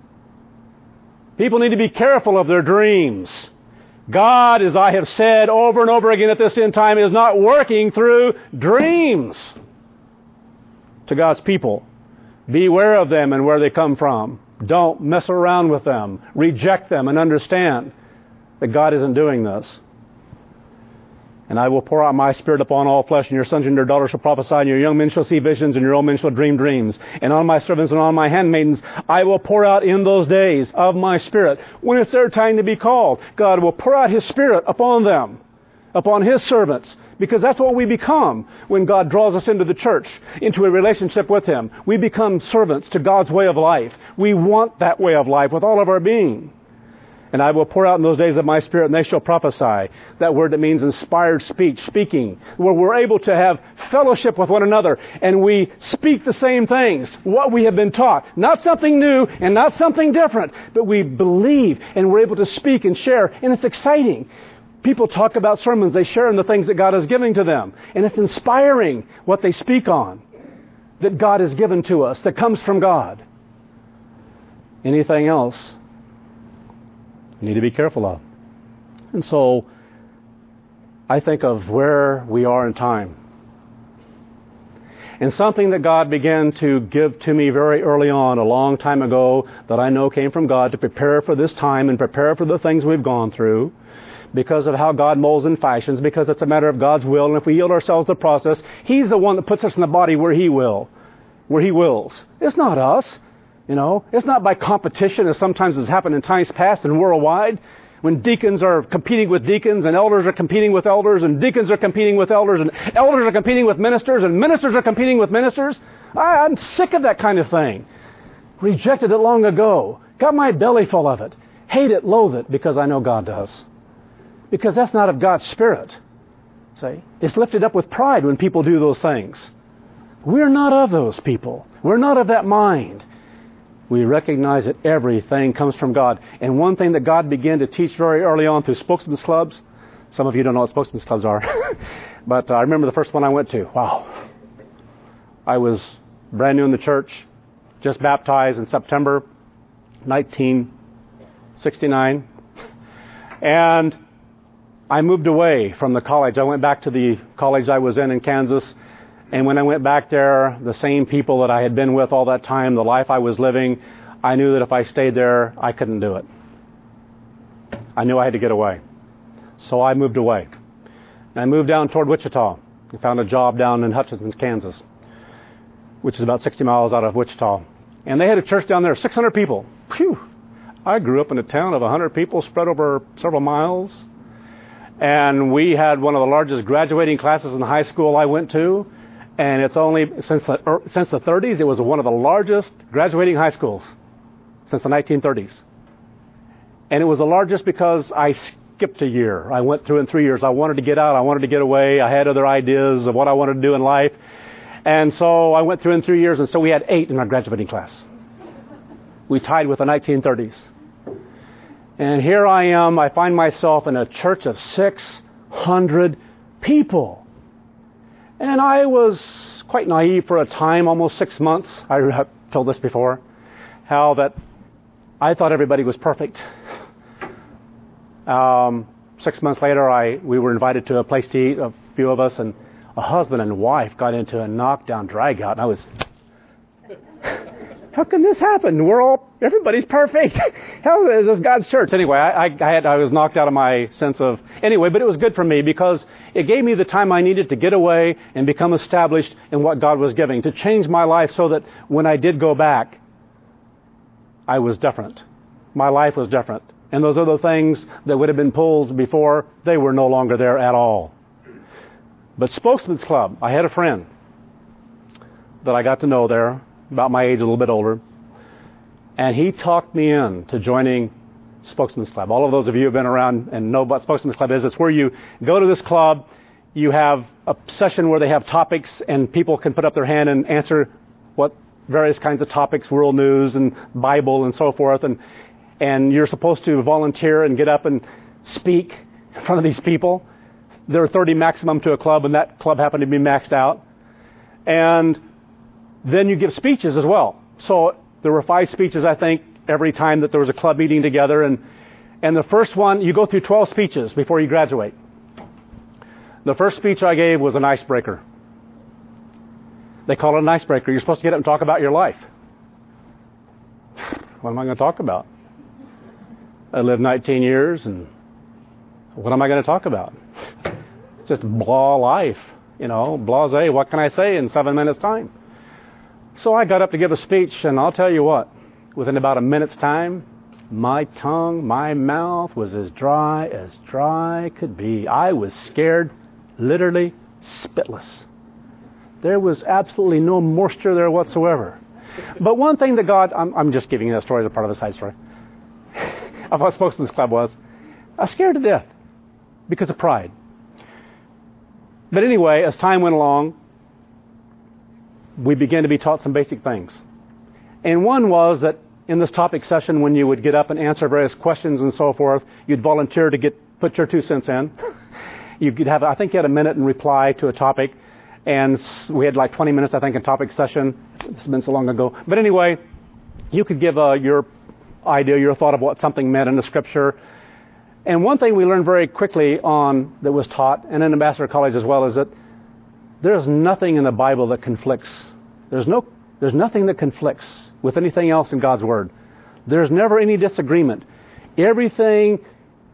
S1: People need to be careful of their dreams. God, as I have said over and over again at this end time, is not working through dreams. To God's people, beware of them and where they come from. Don't mess around with them. Reject them and understand that God isn't doing this. And I will pour out my Spirit upon all flesh, and your sons and your daughters shall prophesy, and your young men shall see visions, and your old men shall dream dreams. And on my servants and on my handmaidens I will pour out in those days of my Spirit. When it's their time to be called, God will pour out His Spirit upon them, upon His servants, because that's what we become when God draws us into the church, into a relationship with Him. We become servants to God's way of life. We want that way of life with all of our being. And I will pour out in those days of my Spirit, and they shall prophesy. That word that means inspired speech, speaking, where we're able to have fellowship with one another, and we speak the same things, what we have been taught. Not something new and not something different, but we believe, and we're able to speak and share, and it's exciting. People talk about sermons, they share in the things that God is giving to them, and it's inspiring what they speak on, that God has given to us, that comes from God. Anything else, you need to be careful of. And so, I think of where we are in time. And something that God began to give to me very early on, a long time ago, that I know came from God to prepare for this time and prepare for the things we've gone through, because of how God molds and fashions, because it's a matter of God's will. And if we yield ourselves to the process, He's the one that puts us in the body where He will, where He wills. It's not us. You know, it's not by competition, as sometimes has happened in times past and worldwide, when deacons are competing with deacons and elders are competing with elders and deacons are competing with elders and elders are competing with ministers and ministers are competing with ministers. I, I'm sick of that kind of thing. Rejected it long ago. Got my belly full of it. Hate it, loathe it, because I know God does. Because that's not of God's Spirit. See? It's lifted up with pride when people do those things. We're not of those people. We're not of that mind. We recognize that everything comes from God. And one thing that God began to teach very early on through spokesman's clubs, some of you don't know what spokesman's clubs are, but uh, I remember the first one I went to. Wow. I was brand new in the church, just baptized in September nineteen sixty-nine. And I moved away from the college. I went back to the college I was in in Kansas. And when I went back there, the same people that I had been with all that time, the life I was living, I knew that if I stayed there, I couldn't do it. I knew I had to get away. So I moved away. And I moved down toward Wichita. I found a job down in Hutchinson, Kansas, which is about sixty miles out of Wichita. And they had a church down there, six hundred people. Phew! I grew up in a town of one hundred people spread over several miles. And we had one of the largest graduating classes in the high school I went to. And it's only since the, since the thirties, it was one of the largest graduating high schools since the nineteen thirties. And it was the largest because I skipped a year. I went through in three years. I wanted to get out. I wanted to get away. I had other ideas of what I wanted to do in life. And so I went through in three years. And so we had eight in our graduating class. We tied with the nineteen thirties. And here I am. I find myself in a church of six hundred people. And I was quite naive for a time, almost six months. I have told this before, how that I thought everybody was perfect. Um, six months later, I we were invited to a place to eat, a few of us, and a husband and wife got into a knockdown drag out. And I was, how can this happen? We're all, everybody's perfect. How is this God's church? Anyway, I, I, I, had, I was knocked out of my sense of, anyway, but it was good for me because it gave me the time I needed to get away and become established in what God was giving, to change my life so that when I did go back, I was different. My life was different. And those other things that would have been pulled before, they were no longer there at all. But Spokesman's Club, I had a friend that I got to know there, about my age, a little bit older, and he talked me in to joining Spokesman's Club. All of those of you who have been around and know what Spokesman's Club is, it's where you go to this club, you have a session where they have topics and people can put up their hand and answer what various kinds of topics, world news and Bible and so forth, and and you're supposed to volunteer and get up and speak in front of these people. There are thirty maximum to a club, and that club happened to be maxed out. And then you give speeches as well. So there were five speeches, I think, every time that there was a club meeting together. And, and the first one, you go through twelve speeches before you graduate. The first speech I gave was an icebreaker. They call it an icebreaker. You're supposed to get up and talk about your life. What am I going to talk about? I lived nineteen years, and what am I going to talk about? It's just blah life, you know, blasé. What can I say in seven minutes' time? So I got up to give a speech, and I'll tell you what, within about a minute's time, my tongue, my mouth was as dry as dry could be. I was scared, literally spitless. There was absolutely no moisture there whatsoever. But one thing that God, I'm, I'm just giving you that story as a part of the side story, of what Spokesman's Club was, I was scared to death because of pride. But anyway, as time went along, we began to be taught some basic things. And one was that in this topic session, when you would get up and answer various questions and so forth, you'd volunteer to get put your two cents in. You could have, I think you had a minute in reply to a topic. And we had like twenty minutes, I think, in topic session. This has been so long ago. But anyway, you could give uh, your idea, your thought of what something meant in the Scripture. And one thing we learned very quickly on that was taught, and in Ambassador College as well, is that there's nothing in the Bible that conflicts. There's no, there's nothing that conflicts with anything else in God's Word. There's never any disagreement. Everything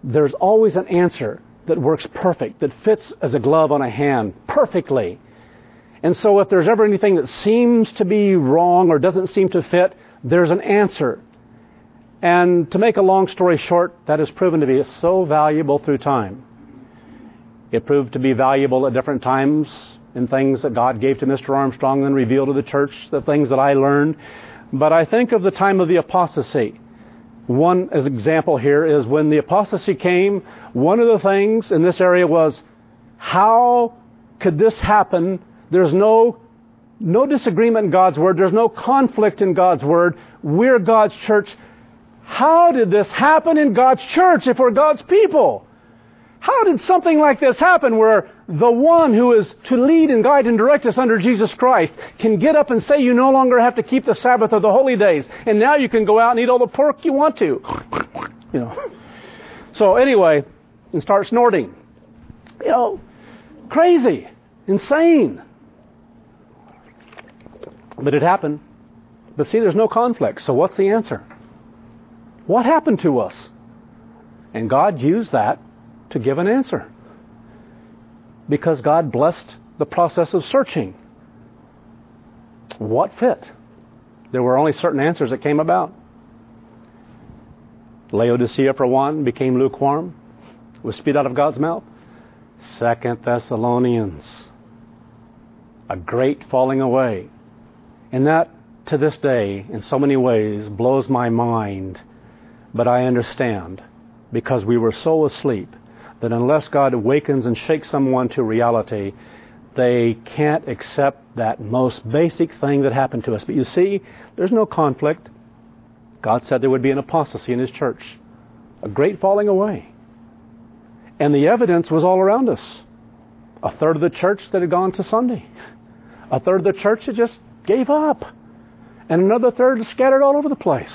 S1: there's always an answer that works perfect, that fits as a glove on a hand perfectly. And so if there's ever anything that seems to be wrong or doesn't seem to fit, there's an answer. And to make a long story short, that has proven to be so valuable through time. It proved to be valuable at different times in things that God gave to Mister Armstrong and revealed to the church, the things that I learned. But I think of the time of the apostasy. One as example here is when the apostasy came, one of the things in this area was, how could this happen? There's no, no disagreement in God's Word. There's no conflict in God's Word. We're God's church. How did this happen in God's church if we're God's people? How did something like this happen where the one who is to lead and guide and direct us under Jesus Christ can get up and say you no longer have to keep the Sabbath or the holy days, and now you can go out and eat all the pork you want to? You know. So anyway, and start snorting. You know, crazy, insane. But it happened. But see, there's no conflict. So what's the answer? What happened to us? And God used that to give an answer. Because God blessed the process of searching. What fit? There were only certain answers that came about. Laodicea, for one, became lukewarm, was spit out of God's mouth. Second Thessalonians, a great falling away. And that, to this day, in so many ways, blows my mind. But I understand, because we were so asleep, that unless God awakens and shakes someone to reality, they can't accept that most basic thing that happened to us. But you see, there's no conflict. God said there would be an apostasy in His church, a great falling away. And the evidence was all around us. A third of the church that had gone to Sunday. A third of the church that just gave up. And another third scattered all over the place.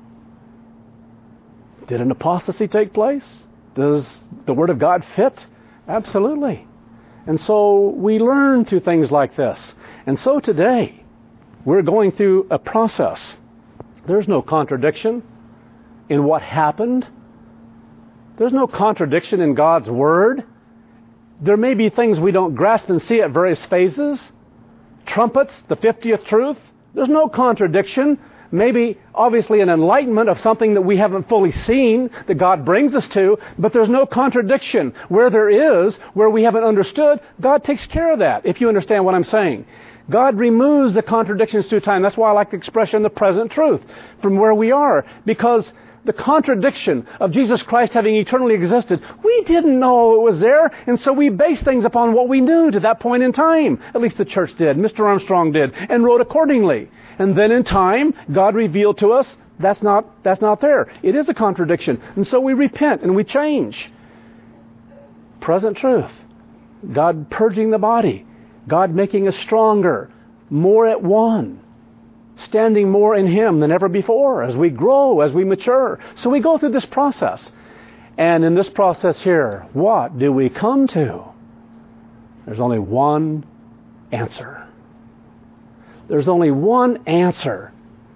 S1: Did an apostasy take place? Does the Word of God fit? Absolutely. And so we learn through things like this. And so today, we're going through a process. There's no contradiction in what happened. There's no contradiction in God's Word. There may be things we don't grasp and see at various phases. Trumpets, the fiftieth truth. There's no contradiction. Maybe, obviously, an enlightenment of something that we haven't fully seen, that God brings us to, but there's no contradiction. Where there is, where we haven't understood, God takes care of that, if you understand what I'm saying. God removes the contradictions through time. That's why I like the expression, the present truth, from where we are. Because the contradiction of Jesus Christ having eternally existed, we didn't know it was there, and so we base things upon what we knew to that point in time. At least the church did, Mister Armstrong did, and wrote accordingly. And then in time, God revealed to us, that's not, that's not there. It is a contradiction. And so we repent and we change. Present truth. God purging the body. God making us stronger, more at one. Standing more in Him than ever before as we grow, as we mature. So we go through this process. And in this process here, what do we come to? There's only one answer. There's only one answer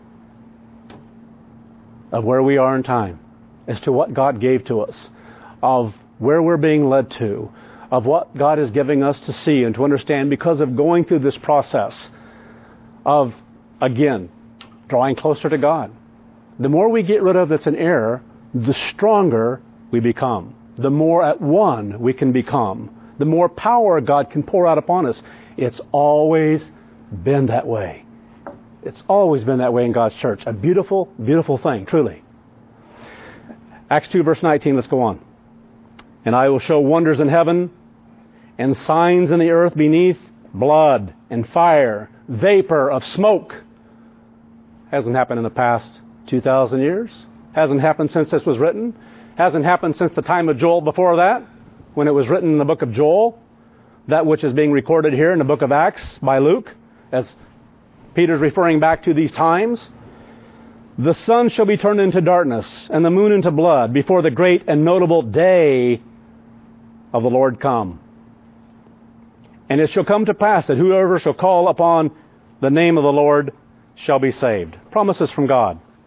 S1: of where we are in time as to what God gave to us, of where we're being led to, of what God is giving us to see and to understand because of going through this process of, again, drawing closer to God. The more we get rid of that's an error, the stronger we become. The more at one we can become. The more power God can pour out upon us. It's always been that way. It's always been that way in God's church. A beautiful, beautiful thing, truly. Acts two, verse nineteen, let's go on. And I will show wonders in heaven and signs in the earth beneath, blood and fire, vapor of smoke. Hasn't happened in the past two thousand years. Hasn't happened since this was written. Hasn't happened since the time of Joel before that, when it was written in the book of Joel. That which is being recorded here in the book of Acts by Luke, as Peter's referring back to these times. The sun shall be turned into darkness, and the moon into blood, before the great and notable day of the Lord come. And it shall come to pass that whoever shall call upon the name of the Lord shall be saved. Promises from God.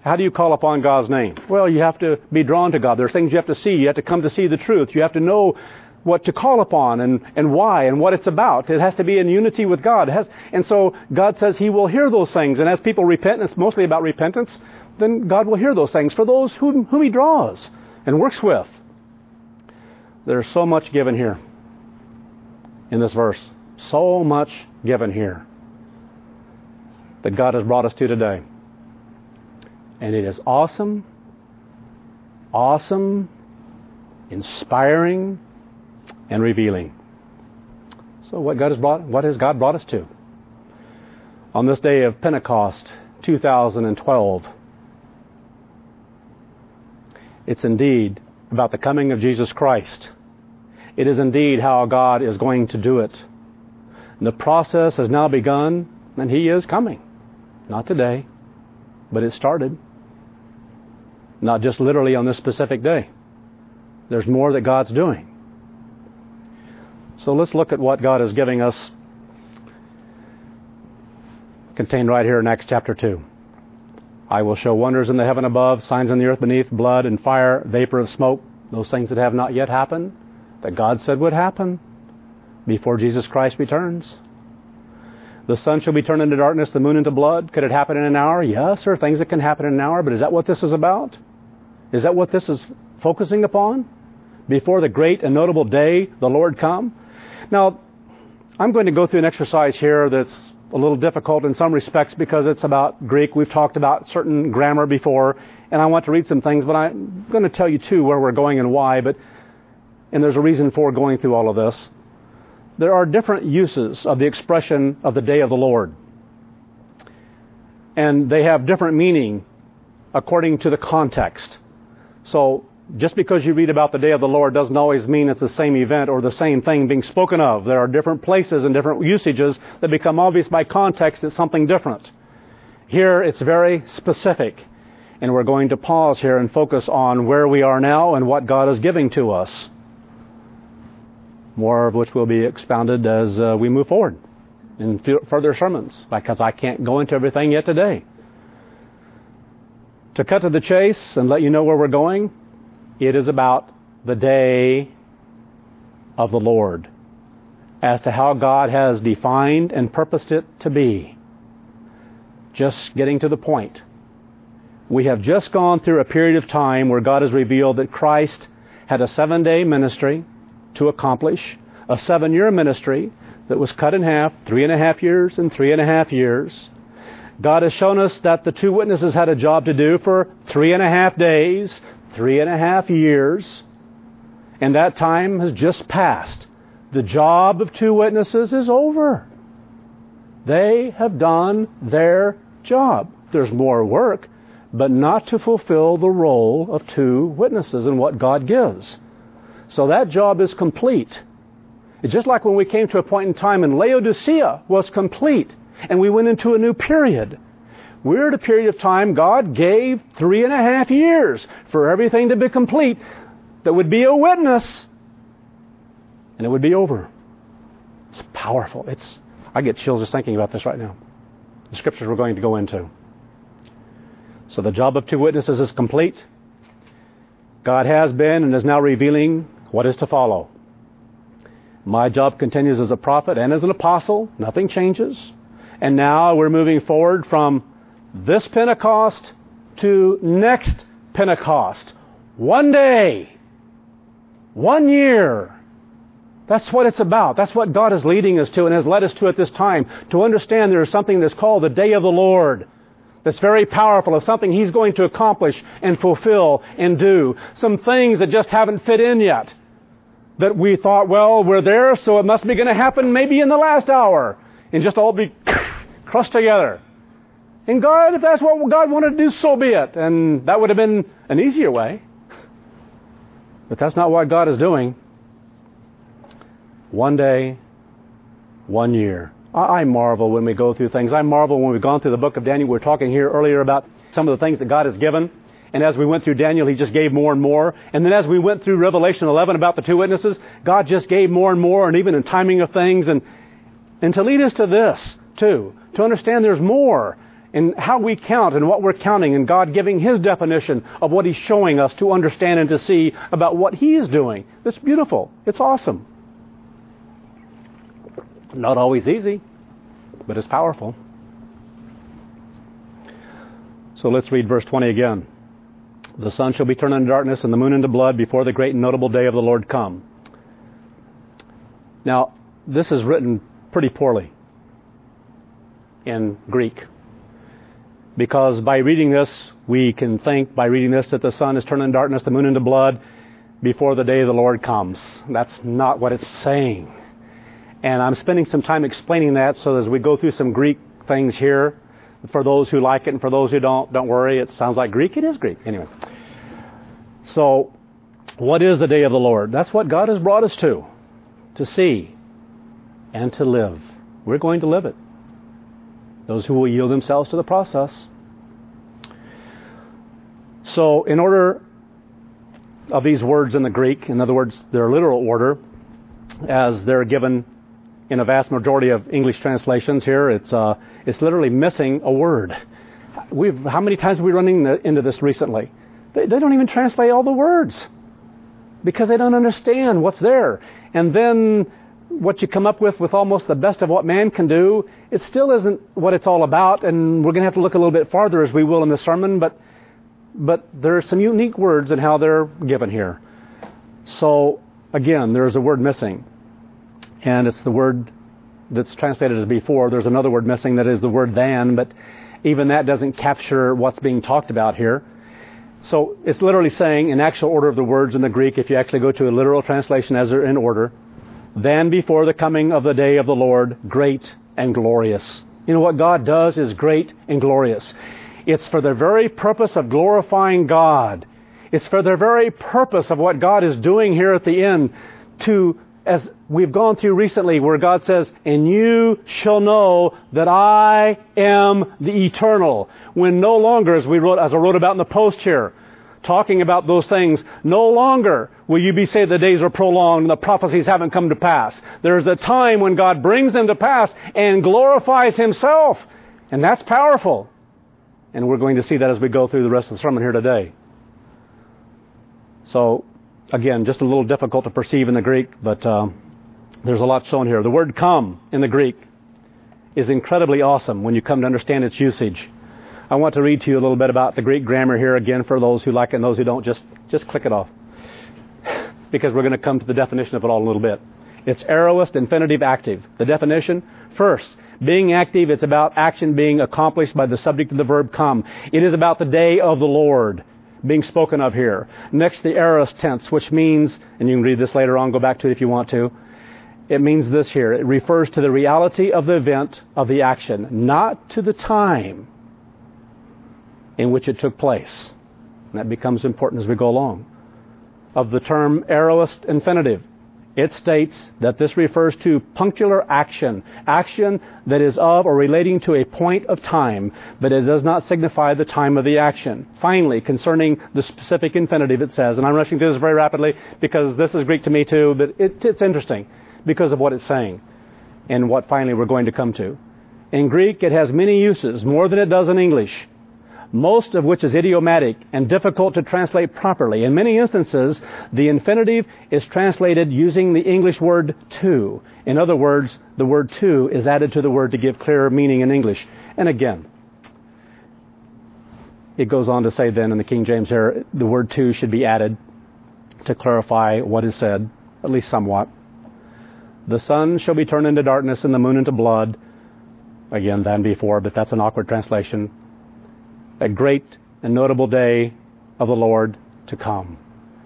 S1: How do you call upon God's name? Well, you have to be drawn to God. There's things you have to see. You have to come to see the truth. You have to know what to call upon and, and why and what it's about. It has to be in unity with God. It has, and so God says He will hear those things. And as people repent, and it's mostly about repentance, then God will hear those things for those whom, whom He draws and works with. There's so much given here in this verse. So much given here that God has brought us to today. And it is awesome, awesome, inspiring, and revealing. So what God has brought, what has God brought us to? On this day of Pentecost, two thousand twelve, it's indeed about the coming of Jesus Christ. It is indeed how God is going to do it. And the process has now begun, and He is coming. Not today, but it started. Not just literally on this specific day. There's more that God's doing. So let's look at what God is giving us contained right here in Acts chapter two. I will show wonders in the heaven above, signs in the earth beneath, blood and fire, vapor of smoke, those things that have not yet happened, that God said would happen before Jesus Christ returns. The sun shall be turned into darkness, the moon into blood. Could it happen in an hour? Yes, there are things that can happen in an hour, but is that what this is about? Is that what this is focusing upon? Before the great and notable day, the Lord come? Now, I'm going to go through an exercise here that's a little difficult in some respects because it's about Greek. We've talked about certain grammar before, and I want to read some things, but I'm going to tell you too where we're going and why, but and there's a reason for going through all of this. There are different uses of the expression of the day of the Lord. And they have different meaning according to the context. So just because you read about the day of the Lord doesn't always mean it's the same event or the same thing being spoken of. There are different places and different usages that become obvious by context. It's something different. Here it's very specific. And we're going to pause here and focus on where we are now and what God is giving to us. More of which will be expounded as uh, we move forward in f- further sermons, because I can't go into everything yet today. To cut to the chase and let you know where we're going, it is about the day of the Lord, as to how God has defined and purposed it to be. Just getting to the point. We have just gone through a period of time where God has revealed that Christ had a seven-day ministry to accomplish, a seven-year ministry that was cut in half, three and a half years and three and a half years. God has shown us that the two witnesses had a job to do for three and a half days, three and a half years, and that time has just passed. The job of two witnesses is over. They have done their job. There's more work, but not to fulfill the role of two witnesses and what God gives. So that job is complete. It's just like when we came to a point in time and Laodicea was complete and we went into a new period. We're at a period of time God gave three and a half years for everything to be complete that would be a witness, and it would be over. It's powerful. It's I get chills just thinking about this right now. The scriptures we're going to go into. So the job of two witnesses is complete. God has been and is now revealing what is to follow. My job continues as a prophet and as an apostle. Nothing changes. And now we're moving forward from this Pentecost to next Pentecost. One day. One year. That's what it's about. That's what God is leading us to and has led us to at this time. To understand there is something that's called the day of the Lord. That's very powerful. It's something He's going to accomplish and fulfill and do. Some things that just haven't fit in yet. That we thought, well, we're there, so it must be going to happen maybe in the last hour. And just all be crushed together. And God, if that's what God wanted to do, so be it. And that would have been an easier way. But that's not what God is doing. One day, one year. I marvel when we go through things. I marvel when we've gone through the book of Daniel. We were talking here earlier about some of the things that God has given. And as we went through Daniel, He just gave more and more. And then as we went through Revelation eleven about the two witnesses, God just gave more and more, and even in timing of things. And, and to lead us to this, too, to understand there's more. and how we count and what we're counting, and God giving His definition of what He's showing us to understand and to see about what He is doing. It's beautiful. It's awesome. Not always easy, but it's powerful. So let's read verse twenty again. The sun shall be turned into darkness and the moon into blood before the great and notable day of the Lord come. Now, this is written pretty poorly in Greek, because by reading this, we can think by reading this that the sun is turned into darkness, the moon into blood before the day of the Lord comes. That's not what it's saying. And I'm spending some time explaining that, so as we go through some Greek things here, for those who like it and for those who don't, don't worry. It sounds like Greek. It is Greek. Anyway. So, what is the day of the Lord? That's what God has brought us to. To see and to live. We're going to live it. Those who will yield themselves to the process. So, in order of these words in the Greek, in other words, their literal order, as they're given in a vast majority of English translations here, it's uh, it's literally missing a word. We've how many times have we run into this recently? They, they don't even translate all the words because they don't understand what's there. And then what you come up with, with almost the best of what man can do, it still isn't what it's all about. And we're going to have to look a little bit farther, as we will in the sermon. But but there are some unique words in how they're given here. So again, there's a word missing. And it's the word that's translated as before. There's another word missing that is the word than, but even that doesn't capture what's being talked about here. So it's literally saying, in actual order of the words in the Greek, if you actually go to a literal translation as they're in order, than before the coming of the day of the Lord, great and glorious. You know, what God does is great and glorious. It's for the very purpose of glorifying God. It's for the very purpose of what God is doing here at the end to, as we've gone through recently, where God says, and you shall know that I am the eternal. When no longer, as we wrote, as I wrote about in the post here, talking about those things, no longer will you be saying the days are prolonged and the prophecies haven't come to pass. There's a time when God brings them to pass and glorifies Himself. And that's powerful. And we're going to see that as we go through the rest of the sermon here today. So, again, just a little difficult to perceive in the Greek, but uh, there's a lot shown here. The word come in the Greek is incredibly awesome when you come to understand its usage. I want to read to you a little bit about the Greek grammar here again for those who like it and those who don't. Just, just click it off, because we're going to come to the definition of it all in a little bit. It's aorist infinitive active. The definition, first, being active, it's about action being accomplished by the subject of the verb come. It is about the day of the Lord being spoken of here. Next, the aorist tense, which means, and you can read this later on, go back to it if you want to. It means this here. It refers to the reality of the event, of the action, not to the time in which it took place. And that becomes important as we go along. Of the term aorist infinitive, it states that this refers to punctular action, action that is of or relating to a point of time, but it does not signify the time of the action. Finally, concerning the specific infinitive, it says, and I'm rushing through this very rapidly because this is Greek to me too, but it, it's interesting because of what it's saying and what finally we're going to come to. In Greek, it has many uses, more than it does in English, most of which is idiomatic and difficult to translate properly. In many instances, the infinitive is translated using the English word to. In other words, the word to is added to the word to give clearer meaning in English. And again, it goes on to say then in the King James here, the word to should be added to clarify what is said, at least somewhat. The sun shall be turned into darkness and the moon into blood. Again, than before, but that's an awkward translation. A great and notable day of the Lord to come.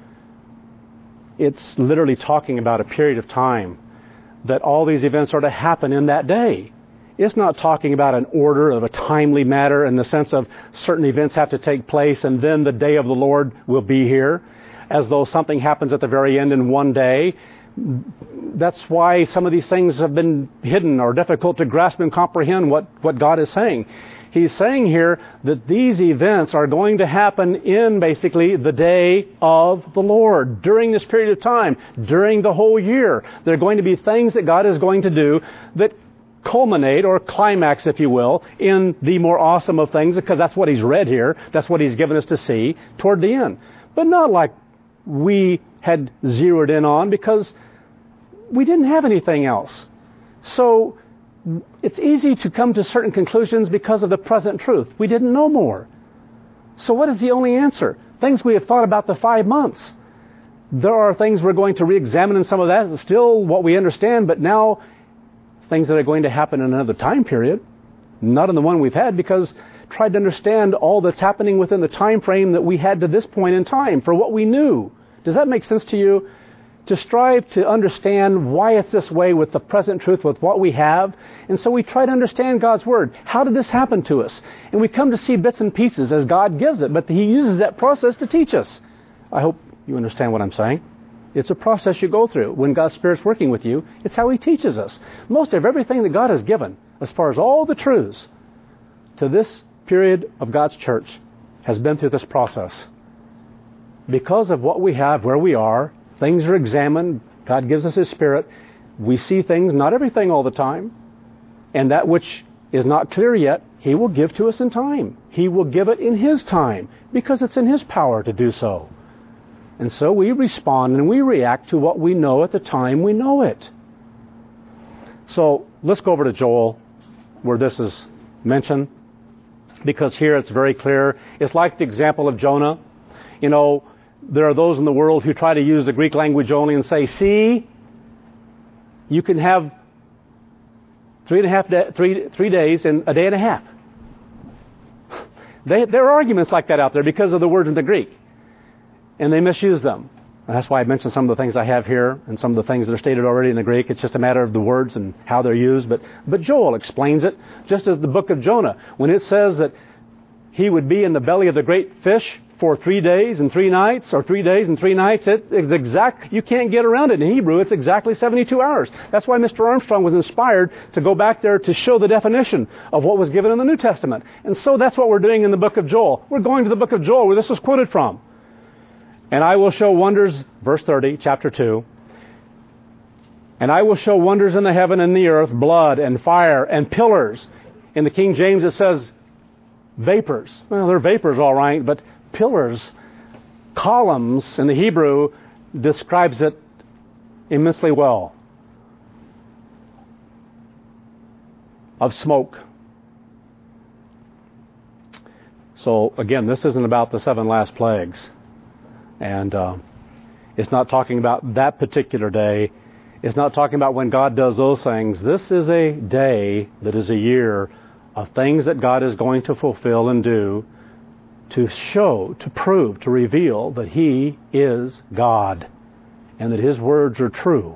S1: It's literally talking about a period of time that all these events are to happen in that day. It's not talking about an order of a timely matter in the sense of certain events have to take place and then the day of the Lord will be here, as though something happens at the very end in one day. That's why some of these things have been hidden or difficult to grasp and comprehend what, what God is saying. He's saying here that these events are going to happen in basically the day of the Lord, during this period of time, during the whole year. There are going to be things that God is going to do that culminate or climax, if you will, in the more awesome of things, because that's what He's read here. That's what He's given us to see toward the end. But not like we had zeroed in on, because we didn't have anything else. So it's easy to come to certain conclusions because of the present truth. We didn't know more. So what is the only answer? Things we have thought about the five months. There are things we're going to re-examine, and some of that is still what we understand, but now things that are going to happen in another time period, not in the one we've had, because tried to understand all that's happening within the time frame that we had to this point in time for what we knew. Does that make sense to you? To strive to understand why it's this way with the present truth, with what we have. And so we try to understand God's Word. How did this happen to us? And we come to see bits and pieces as God gives it, but He uses that process to teach us. I hope you understand what I'm saying. It's a process you go through. When God's Spirit's working with you, it's how He teaches us. Most of everything that God has given, as far as all the truths, to this period of God's church, has been through this process. Because of what we have, where we are, things are examined. God gives us His Spirit. We see things, not everything all the time. And that which is not clear yet, He will give to us in time. He will give it in His time, because it's in His power to do so. And so we respond and we react to what we know at the time we know it. So let's go over to Joel, where this is mentioned, because here it's very clear. It's like the example of Jonah. You know, there are those in the world who try to use the Greek language only and say, see, you can have three and a half da- three, three days in a day and a half. They, there are arguments like that out there because of the words in the Greek. And they misuse them. And that's why I mentioned some of the things I have here and some of the things that are stated already in the Greek. It's just a matter of the words and how they're used. But, but Joel explains it, just as the book of Jonah. When it says that he would be in the belly of the great fish for three days and three nights, or three days and three nights, it, it's exact. You can't get around it. In Hebrew, it's exactly seventy-two hours. That's why Mister Armstrong was inspired to go back there to show the definition of what was given in the New Testament. And so that's what we're doing in the book of Joel. We're going to the book of Joel, where this was quoted from. And I will show wonders, verse thirty, chapter two. And I will show wonders in the heaven and the earth, blood and fire and pillars. In the King James it says vapors. Well, they're vapors all right, but pillars, columns in the Hebrew describes it immensely well. Of smoke. So again, this isn't about the seven last plagues. And uh, it's not talking about that particular day. It's not talking about when God does those things. This is a day that is a year of things that God is going to fulfill and do to show, to prove, to reveal that He is God and that His words are true.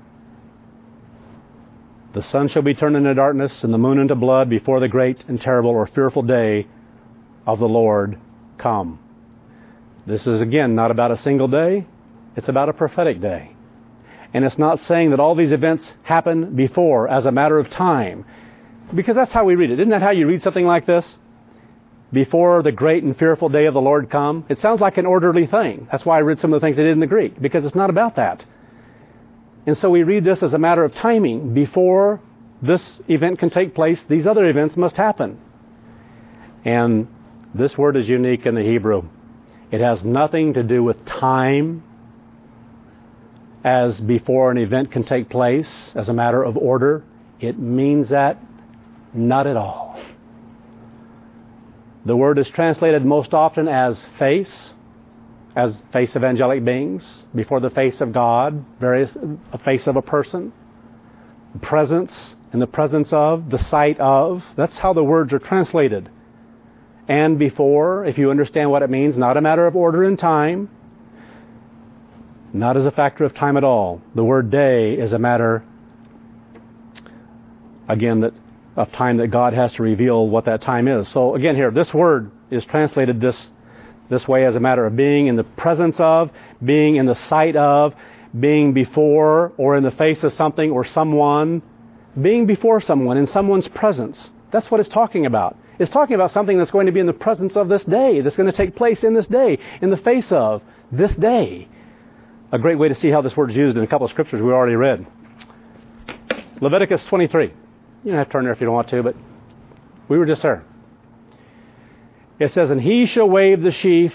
S1: The sun shall be turned into darkness and the moon into blood before the great and terrible or fearful day of the Lord come. This is, again, not about a single day. It's about a prophetic day. And it's not saying that all these events happen before as a matter of time. Because that's how we read it. Isn't that how you read something like this? Before the great and fearful day of the Lord come. It sounds like an orderly thing. That's why I read some of the things I did in the Greek. Because it's not about that. And so we read this as a matter of timing. Before this event can take place, these other events must happen. And this word is unique in the Hebrew. It has nothing to do with time as before an event can take place as a matter of order. It means that not at all. The word is translated most often as face, as face of angelic beings, before the face of God, various a face of a person, presence, in the presence of, the sight of. That's how the words are translated. And before, if you understand what it means, not a matter of order and time, not as a factor of time at all. The word day is a matter, again, that of time that God has to reveal what that time is. So again here, this word is translated this, this way as a matter of being in the presence of, being in the sight of, being before or in the face of something or someone, being before someone, in someone's presence. That's what it's talking about. It's talking about something that's going to be in the presence of this day, that's going to take place in this day, in the face of this day. A great way to see how this word is used in a couple of scriptures we already read. Leviticus twenty-three. You don't have to turn there if you don't want to, but we were just there. It says, and he shall wave the sheaf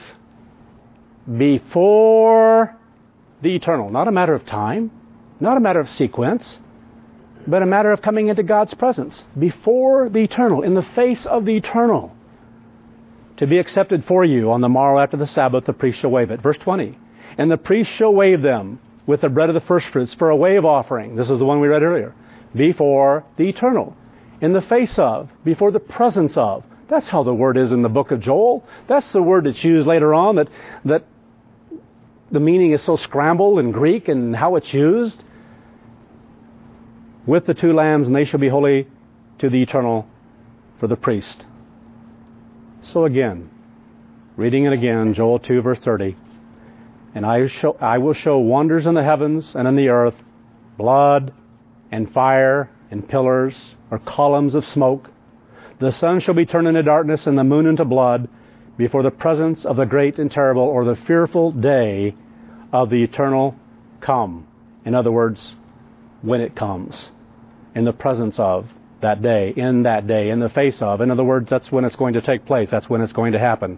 S1: before the eternal. Not a matter of time, not a matter of sequence, but a matter of coming into God's presence. Before the eternal, in the face of the eternal. To be accepted for you on the morrow after the Sabbath, the priest shall wave it. Verse twenty. And the priest shall wave them with the bread of the firstfruits for a wave offering. This is the one we read earlier. Before the eternal. In the face of. Before the presence of. That's how the word is in the book of Joel. That's the word that's used later on, that, that the meaning is so scrambled in Greek and how it's used. With the two lambs, and they shall be holy to the eternal for the priest. So again, reading it again, Joel two, verse thirty. And I, show, I will show wonders in the heavens and in the earth, blood and fire and pillars or columns of smoke. The sun shall be turned into darkness and the moon into blood before the presence of the great and terrible, or the fearful day of the eternal come. In other words, when it comes. In the presence of that day, in that day, in the face of. In other words, that's when it's going to take place. That's when it's going to happen.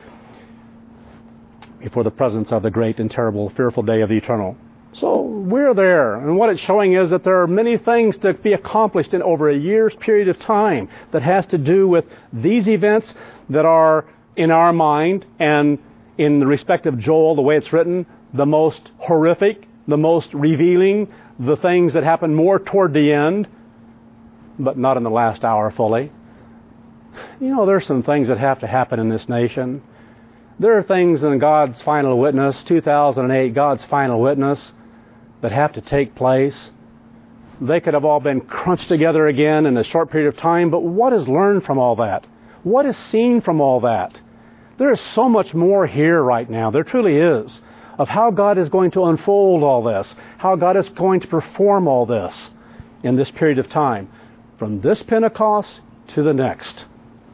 S1: Before the presence of the great and terrible, fearful day of the eternal. So we're there. And what it's showing is that there are many things to be accomplished in over a year's period of time that has to do with these events that are in our mind, and in the respect of Joel, the way it's written, the most horrific, the most revealing, the things that happen more toward the end, but not in the last hour fully. You know, there's some things that have to happen in this nation. There are things in God's final witness, two thousand eight, God's final witness, that have to take place. They could have all been crunched together again in a short period of time, but what is learned from all that? What is seen from all that? There is so much more here right now. There truly is. Of how God is going to unfold all this. How God is going to perform all this in this period of time. From this Pentecost to the next.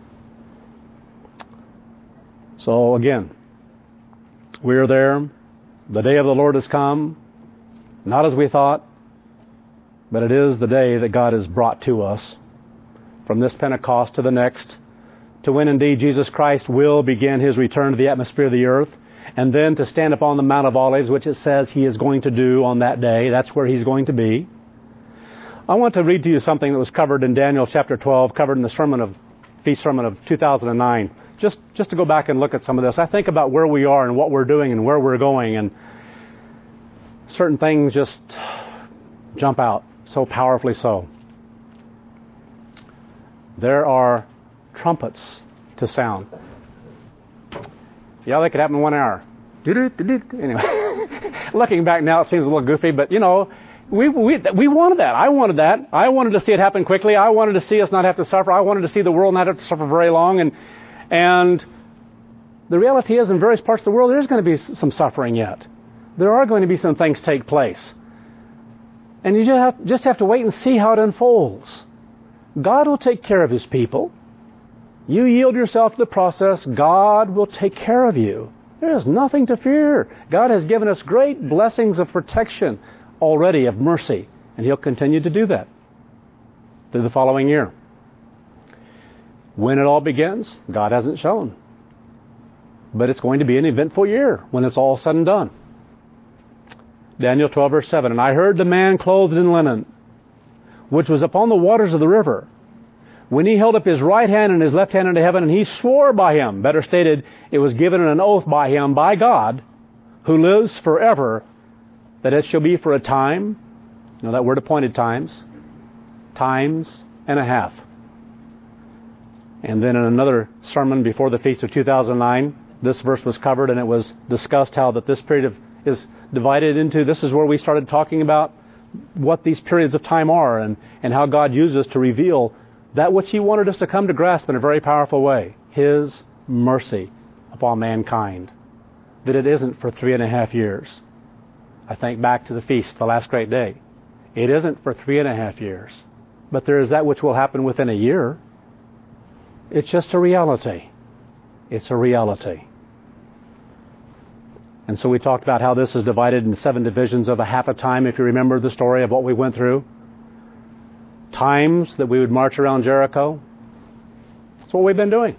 S1: So again, we are there. The day of the Lord has come. Not as we thought, but it is the day that God has brought to us. From this Pentecost to the next. To when indeed Jesus Christ will begin His return to the atmosphere of the earth. And then to stand upon the Mount of Olives, which it says He is going to do on that day. That's where He's going to be. I want to read to you something that was covered in Daniel chapter twelve, covered in the sermon of feast sermon of two thousand nine. Just, just to go back and look at some of this. I think about where we are and what we're doing and where we're going, and certain things just jump out so powerfully so. There are trumpets to sound. Yeah, they could happen in one hour. Anyway, looking back now, it seems a little goofy, but you know, we, we we wanted that. I wanted that. I wanted to see it happen quickly. I wanted to see us not have to suffer. I wanted to see the world not have to suffer very long. And and the reality is, in various parts of the world, there's going to be some suffering yet. There are going to be some things take place. And you just have, just have to wait and see how it unfolds. God will take care of His people. You yield yourself to the process, God will take care of you. There is nothing to fear. God has given us great blessings of protection already, of mercy, and He'll continue to do that through the following year. When it all begins, God hasn't shown. But it's going to be an eventful year when it's all said and done. Daniel twelve, verse seven, and I heard the man clothed in linen, which was upon the waters of the river, when he held up his right hand and his left hand into heaven, and he swore by Him. Better stated, it was given an oath by Him, by God, who lives forever, that it shall be for a time, you know that word appointed times, times and a half. And then in another sermon before the feast of two thousand nine, this verse was covered, and it was discussed how that this period of, is divided into, this is where we started talking about what these periods of time are, and, and how God uses to reveal that which He wanted us to come to grasp in a very powerful way. His mercy upon mankind. That it isn't for three and a half years. I think back to the feast, the last great day. It isn't for three and a half years. But there is that which will happen within a year. It's just a reality. It's a reality. And so we talked about how this is divided in seven divisions of a half a time, if you remember the story of what we went through. times that we would march around Jericho. That's what we've been doing.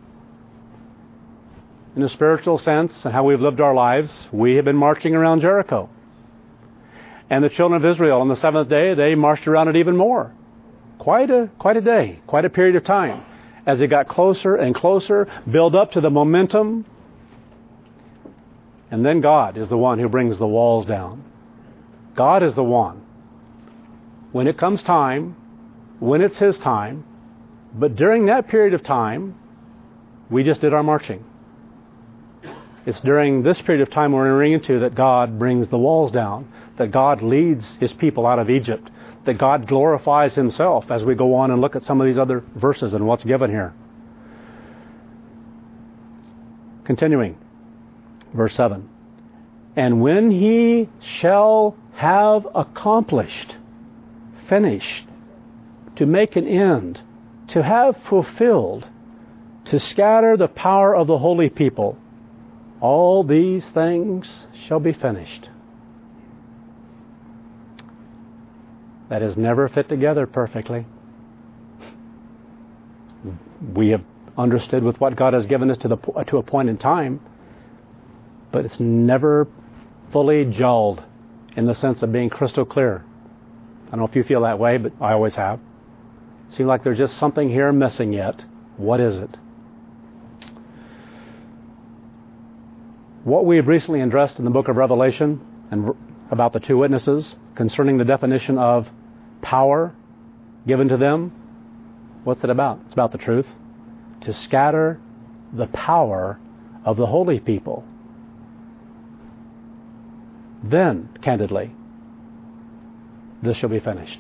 S1: In a spiritual sense and how we've lived our lives, we have been marching around Jericho. And the children of Israel on the seventh day, they marched around it even more. Quite a, quite a day, quite a period of time. As they got closer and closer, build up to the momentum. And then God is the one who brings the walls down. God is the one. When it comes time, when it's His time, but during that period of time, we just did our marching. It's during this period of time we're entering into that God brings the walls down, that God leads His people out of Egypt, that God glorifies Himself as we go on and look at some of these other verses and what's given here. Continuing, verse seven. And when He shall have accomplished, finished, to make an end, to have fulfilled, to scatter the power of the holy people, all these things shall be finished. That is never fit together perfectly. We have understood with what God has given us to the to a point in time, but it's never fully gelled in the sense of being crystal clear. I don't know if you feel that way, but I always have. It seems like there's just something here missing yet. What is it? What we have recently addressed in the book of Revelation and about the two witnesses concerning the definition of power given to them, what's it about? It's about the truth. To scatter the power of the holy people. Then, candidly, this shall be finished.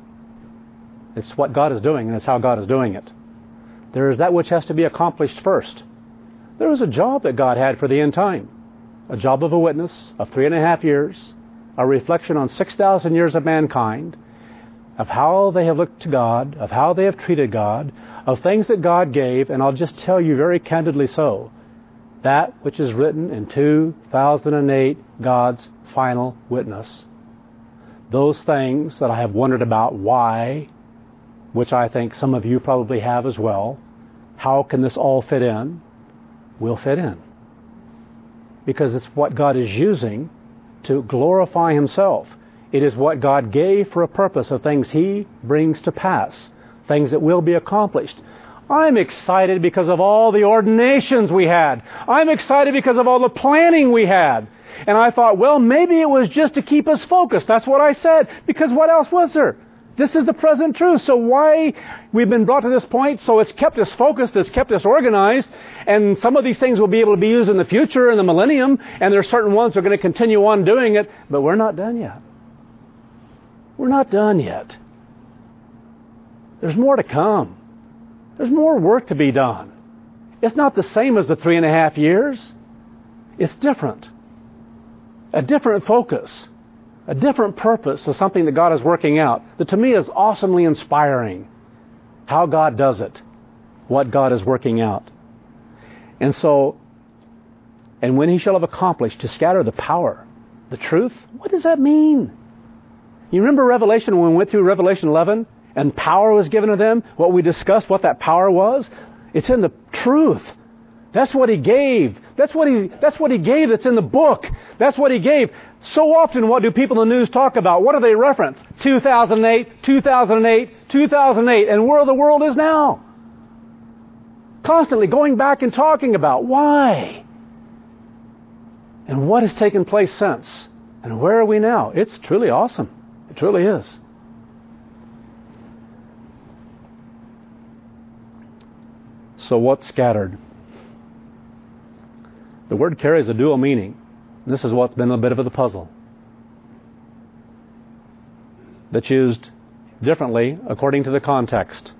S1: It's what God is doing, and it's how God is doing it. There is that which has to be accomplished first. There was a job that God had for the end time. A job of a witness of three and a half years, a reflection on six thousand years of mankind, of how they have looked to God, of how they have treated God, of things that God gave, and I'll just tell you very candidly so, that which is written in two thousand eight, God's final witness. Those things that I have wondered about why, which I think some of you probably have as well, how can this all fit in, will fit in. Because it's what God is using to glorify Himself. It is what God gave for a purpose of things He brings to pass, things that will be accomplished. I'm excited because of all the ordinations we had. I'm excited because of all the planning we had. And I thought, well, maybe it was just to keep us focused. That's what I said. Because what else was there? This is the present truth. So why we've been brought to this point? So it's kept us focused. It's kept us organized. And some of these things will be able to be used in the future, in the millennium. And there are certain ones that are going to continue on doing it. But we're not done yet. We're not done yet. There's more to come. There's more work to be done. It's not the same as the three and a half years. It's different. A different focus. A different purpose of something that God is working out. That to me is awesomely inspiring. How God does it. What God is working out. And so, and when He shall have accomplished to scatter the power, the truth, what does that mean? You remember Revelation, when we went through Revelation eleven, and power was given to them, what we discussed, what that power was? It's in the truth. That's what He gave. That's what He, that's what He gave that's in the book. That's what He gave. So often, what do people in the news talk about? What do they reference? two thousand eight, two thousand eight, two thousand eight, and where the world is now. Constantly going back and talking about why. And what has taken place since. And where are we now? It's truly awesome. It truly is. So what's scattered? The word carries a dual meaning. This is what's been a bit of the puzzle. That's used differently according to the context.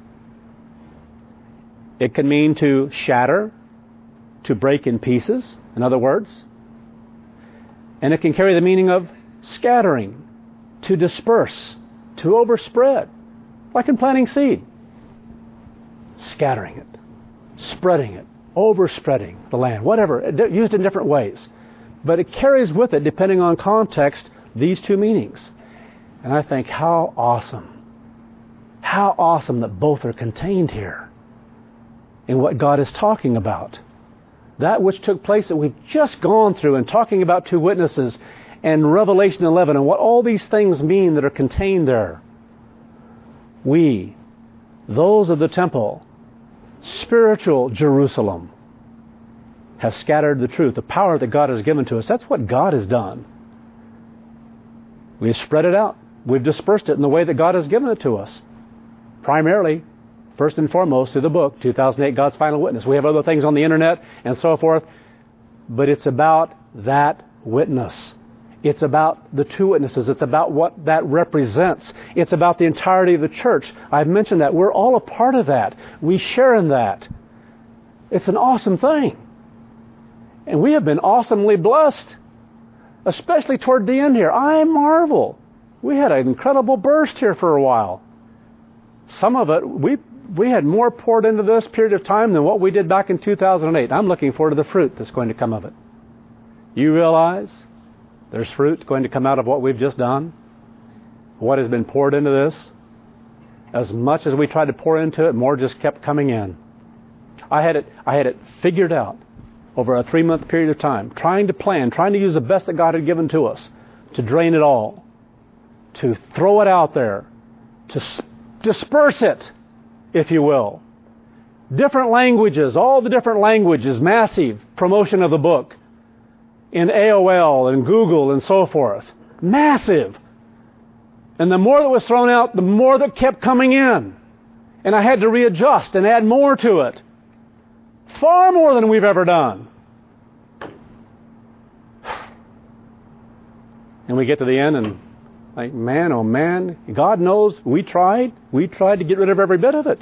S1: It can mean to shatter, to break in pieces, in other words. And it can carry the meaning of scattering, to disperse, to overspread, like in planting seed. Scattering it, spreading it, overspreading the land, whatever, used in different ways. But it carries with it, depending on context, these two meanings. And I think, how awesome. How awesome that both are contained here in what God is talking about. That which took place that we've just gone through and talking about two witnesses and Revelation eleven and what all these things mean that are contained there. We, those of the temple, spiritual Jerusalem, have scattered the truth, the power that God has given to us. That's what God has done. We've spread it out. We've dispersed it in the way that God has given it to us. Primarily, first and foremost, through the book, two thousand eight, God's Final Witness. We have other things on the internet and so forth, but it's about that witness. It's about the two witnesses. It's about what that represents. It's about the entirety of the church. I've mentioned that. We're all a part of that. We share in that. It's an awesome thing. And we have been awesomely blessed, especially toward the end here. I marvel. We had an incredible burst here for a while. Some of it, we we had more poured into this period of time than what we did back in two thousand eight. I'm looking forward to the fruit that's going to come of it. You realize there's fruit going to come out of what we've just done? What has been poured into this? As much as we tried to pour into it, more just kept coming in. I had it, I had it figured out over a three-month period of time, trying to plan, trying to use the best that God had given to us, to drain it all, to throw it out there, to s- disperse it, if you will. Different languages, all the different languages, massive promotion of the book in A O L and Google and so forth. Massive. And the more that was thrown out, the more that kept coming in. And I had to readjust and add more to it. Far more than we've ever done. And we get to the end and like, man, oh man, God knows we tried. We tried to get rid of every bit of it.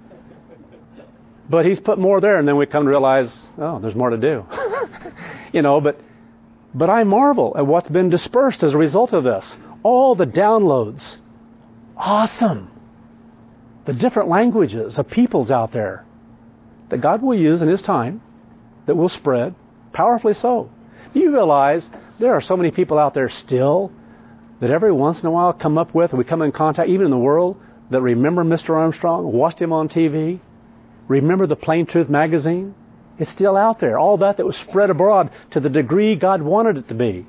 S1: But He's put more there, and then we come to realize, oh, there's more to do. you know, but but I marvel at what's been dispersed as a result of this. All the downloads. Awesome. The different languages of peoples out there that God will use in His time, that will spread, powerfully so. Do you realize there are so many people out there still that every once in a while come up with, we come in contact, even in the world, that remember Mister Armstrong, watched him on T V, remember the Plain Truth magazine? It's still out there. All that that was spread abroad to the degree God wanted it to be.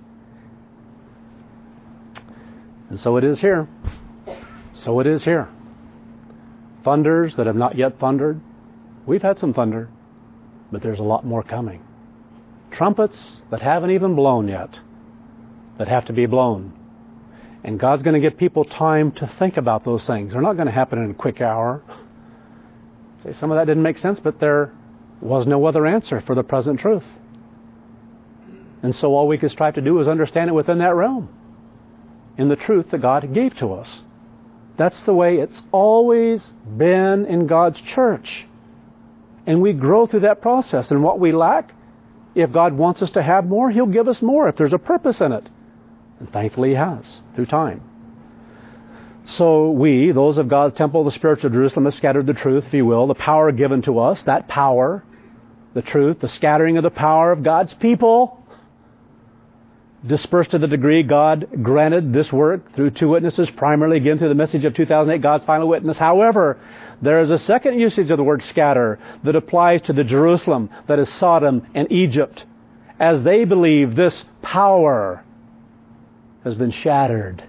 S1: And so it is here. So it is here. Thunders that have not yet thundered. We've had some thunder, but there's a lot more coming. Trumpets that haven't even blown yet, that have to be blown. And God's going to give people time to think about those things. They're not going to happen in a quick hour. Say some of that didn't make sense, but there was no other answer for the present truth. And so all we can strive to do is understand it within that realm, in the truth that God gave to us. That's the way it's always been in God's church. And we grow through that process. And what we lack, if God wants us to have more, He'll give us more if there's a purpose in it. And thankfully He has, through time. So we, those of God's temple, the spiritual Jerusalem, have scattered the truth, if you will, the power given to us, that power, the truth, the scattering of the power of God's people, dispersed to the degree God granted this work through two witnesses, primarily again through the message of two thousand eight, God's Final Witness. However, there is a second usage of the word scatter that applies to the Jerusalem that is Sodom and Egypt, as they believe this power has been shattered.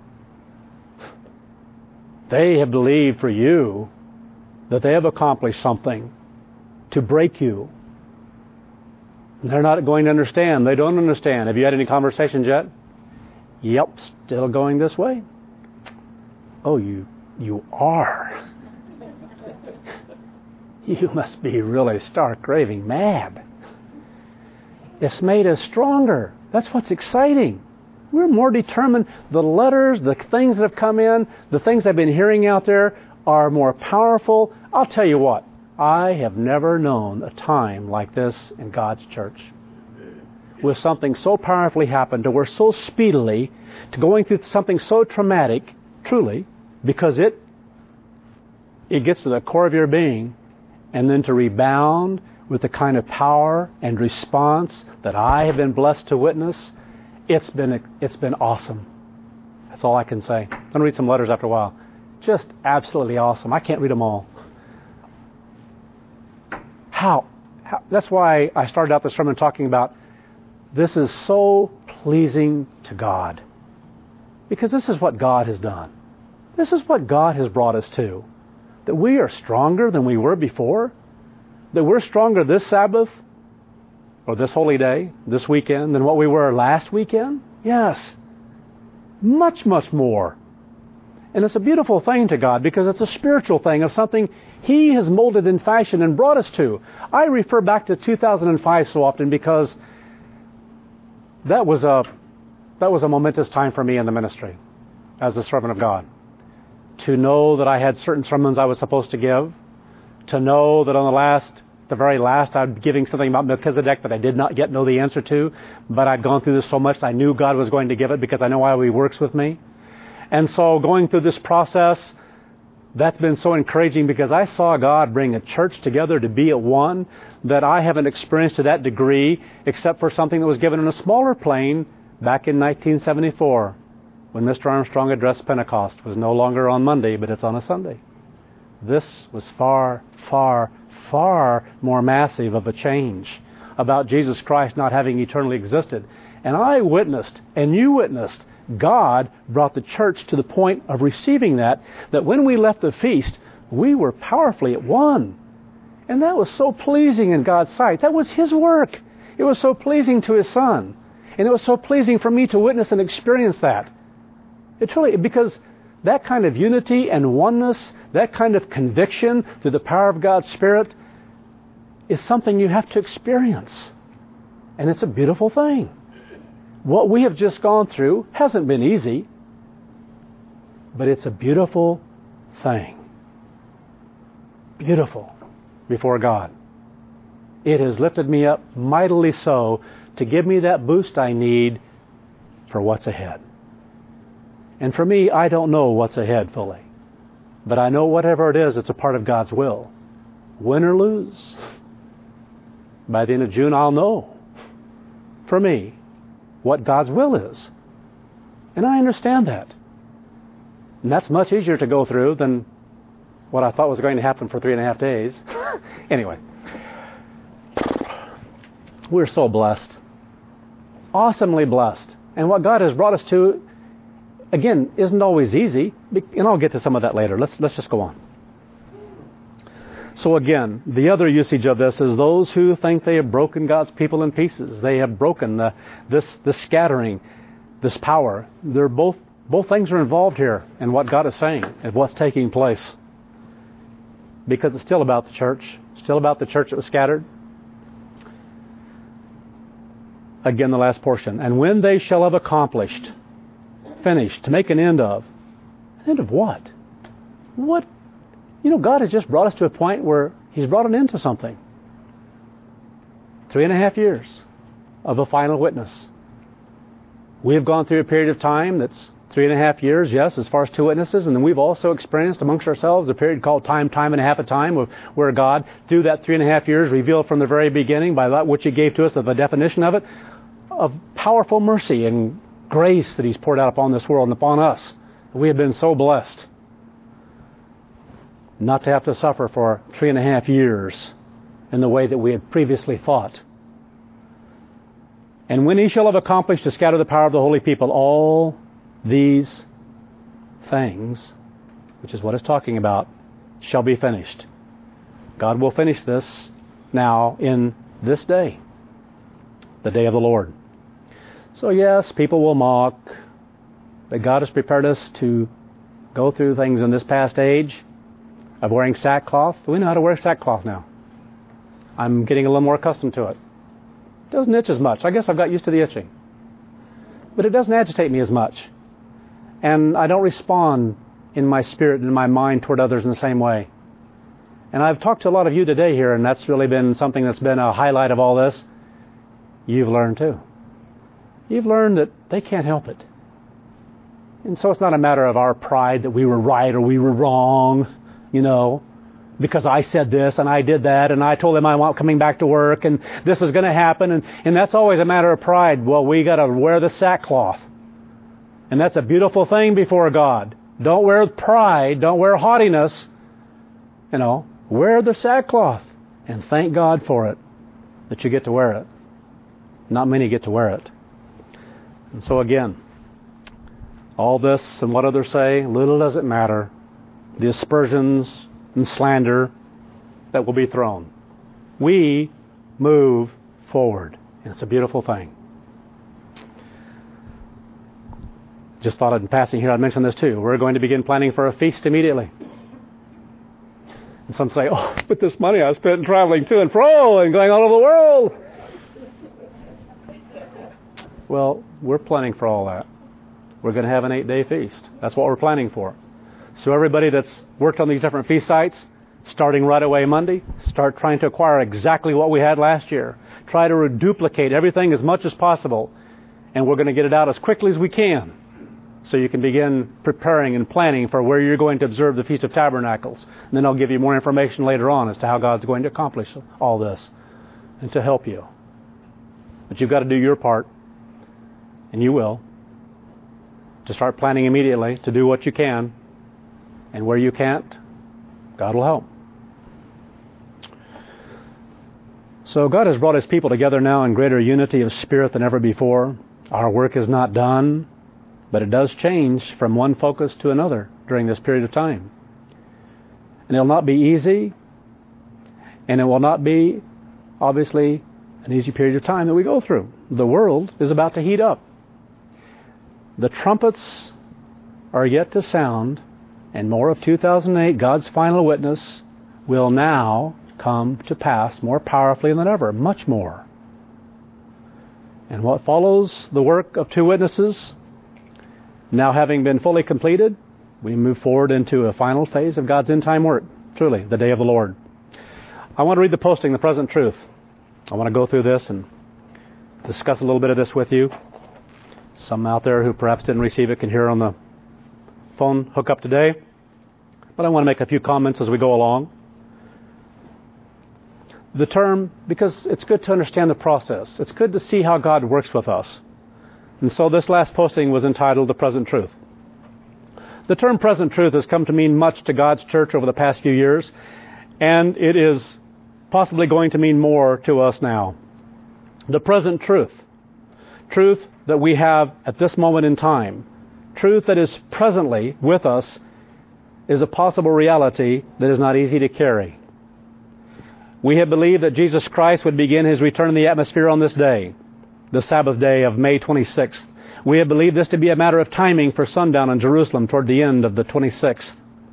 S1: They have believed for you that they have accomplished something to break you. They're not going to understand. They don't understand. Have you had any conversations yet? Yep, still going this way. Oh, you you are. You must be really stark, raving mad. It's made us stronger. That's what's exciting. We're more determined. The letters, the things that have come in, the things I've been hearing out there are more powerful. I'll tell you what, I have never known a time like this in God's church. With something so powerfully happened, to where so speedily, to going through something so traumatic, truly, because it it gets to the core of your being, and then to rebound with the kind of power and response that I have been blessed to witness. It's been it's been awesome. That's all I can say. I'm going to read some letters after a while. Just absolutely awesome. I can't read them all. How? How? That's why I started out the sermon talking about this is so pleasing to God. Because this is what God has done. This is what God has brought us to. That we are stronger than we were before. That we're stronger this Sabbath or this holy day, this weekend, than what we were last weekend. Yes. Much, much more. And it's a beautiful thing to God because it's a spiritual thing of something He has molded and fashioned and brought us to. I refer back to two thousand five so often because that was a that was a momentous time for me in the ministry as a servant of God. To know that I had certain sermons I was supposed to give. To know that on the last, the very last, I'd be giving something about Melchizedek that I did not yet know the answer to. But I'd gone through this so much I knew God was going to give it because I know how He works with me. And so going through this process, that's been so encouraging because I saw God bring a church together to be at one that I haven't experienced to that degree except for something that was given in a smaller plane back in nineteen seventy-four when Mister Armstrong addressed Pentecost. It was no longer on Monday, but it's on a Sunday. This was far, far, far more massive of a change about Jesus Christ not having eternally existed. And I witnessed, and you witnessed, God brought the church to the point of receiving that, that when we left the feast, we were powerfully at one. And that was so pleasing in God's sight. That was His work. It was so pleasing to His Son. And it was so pleasing for me to witness and experience that. It's really, because that kind of unity and oneness, that kind of conviction through the power of God's Spirit is something you have to experience. And it's a beautiful thing. What we have just gone through hasn't been easy, but it's a beautiful thing. Beautiful before God. It has lifted me up mightily so to give me that boost I need for what's ahead. And for me, I don't know what's ahead fully. But I know whatever it is, it's a part of God's will. Win or lose. By the end of June, I'll know. For me, what God's will is. And I understand that. And that's much easier to go through than what I thought was going to happen for three and a half days. Anyway. We're so blessed. Awesomely blessed. And what God has brought us to, again, isn't always easy. And I'll get to some of that later. Let's, let's just go on. So again, the other usage of this is those who think they have broken God's people in pieces. They have broken the, this, this scattering, this power. They're both, both things are involved here in what God is saying and what's taking place. Because it's still about the church. Still about the church that was scattered. Again, the last portion. And when they shall have accomplished, finished, to make an end of. An end of what? What? You know, God has just brought us to a point where He's brought an end to something. Three and a half years of a final witness. We have gone through a period of time that's three and a half years, yes, as far as two witnesses, and then we've also experienced amongst ourselves a period called time, time and a half a time, where God, through that three and a half years, revealed from the very beginning, by that which He gave to us, of the definition of it, of powerful mercy and grace that He's poured out upon this world and upon us. We have been so blessed not to have to suffer for three and a half years in the way that we had previously thought. And when He shall have accomplished to scatter the power of the holy people, all these things, which is what it's talking about, shall be finished. God will finish this now in this day, the day of the Lord. So yes, people will mock that God has prepared us to go through things in this past age of wearing sackcloth. We know how to wear sackcloth now. I'm getting a little more accustomed to it. It doesn't itch as much. I guess I've got used to the itching. But it doesn't agitate me as much. And I don't respond in my spirit and in my mind toward others in the same way. And I've talked to a lot of you today here, and that's really been something that's been a highlight of all this. You've learned too. You've learned that they can't help it. And so it's not a matter of our pride that we were right or we were wrong. You know, because I said this and I did that and I told them I want coming back to work and this is going to happen. And, and that's always a matter of pride. Well, we got to wear the sackcloth. And that's a beautiful thing before God. Don't wear pride. Don't wear haughtiness. You know, wear the sackcloth and thank God for it, that you get to wear it. Not many get to wear it. And so again, all this and what others say, little does it matter. The aspersions and slander that will be thrown. We move forward. And it's a beautiful thing. Just thought in passing here I'd mention this too. We're going to begin planning for a feast immediately. And some say, oh, but this money I spent traveling to and fro and going all over the world. Well, we're planning for all that. We're going to have an eight-day feast. That's what we're planning for. So everybody that's worked on these different feast sites, starting right away Monday, start trying to acquire exactly what we had last year. Try to duplicate everything as much as possible. And we're going to get it out as quickly as we can. So you can begin preparing and planning for where you're going to observe the Feast of Tabernacles. And then I'll give you more information later on as to how God's going to accomplish all this and to help you. But you've got to do your part, and you will, to start planning immediately, to do what you can. And where you can't, God will help. So God has brought His people together now in greater unity of spirit than ever before. Our work is not done. But it does change from one focus to another during this period of time. And it will not be easy. And it will not be, obviously, an easy period of time that we go through. The world is about to heat up. The trumpets are yet to sound. And more of two thousand eight, God's final witness, will now come to pass more powerfully than ever. Much more. And what follows the work of two witnesses, now having been fully completed, we move forward into a final phase of God's end-time work. Truly, the day of the Lord. I want to read the posting, The Present Truth. I want to go through this and discuss a little bit of this with you. Some out there who perhaps didn't receive it can hear on the phone hookup today. But I want to make a few comments as we go along. The term, because it's good to understand the process. It's good to see how God works with us. And so this last posting was entitled The Present Truth. The term present truth has come to mean much to God's church over the past few years, and it is possibly going to mean more to us now. The present truth. Truth that we have at this moment in time. Truth that is presently with us is a possible reality that is not easy to carry. We have believed that Jesus Christ would begin His return in the atmosphere on this day, the Sabbath day of May twenty-sixth. We have believed this to be a matter of timing for sundown in Jerusalem toward the end of the twenty-sixth.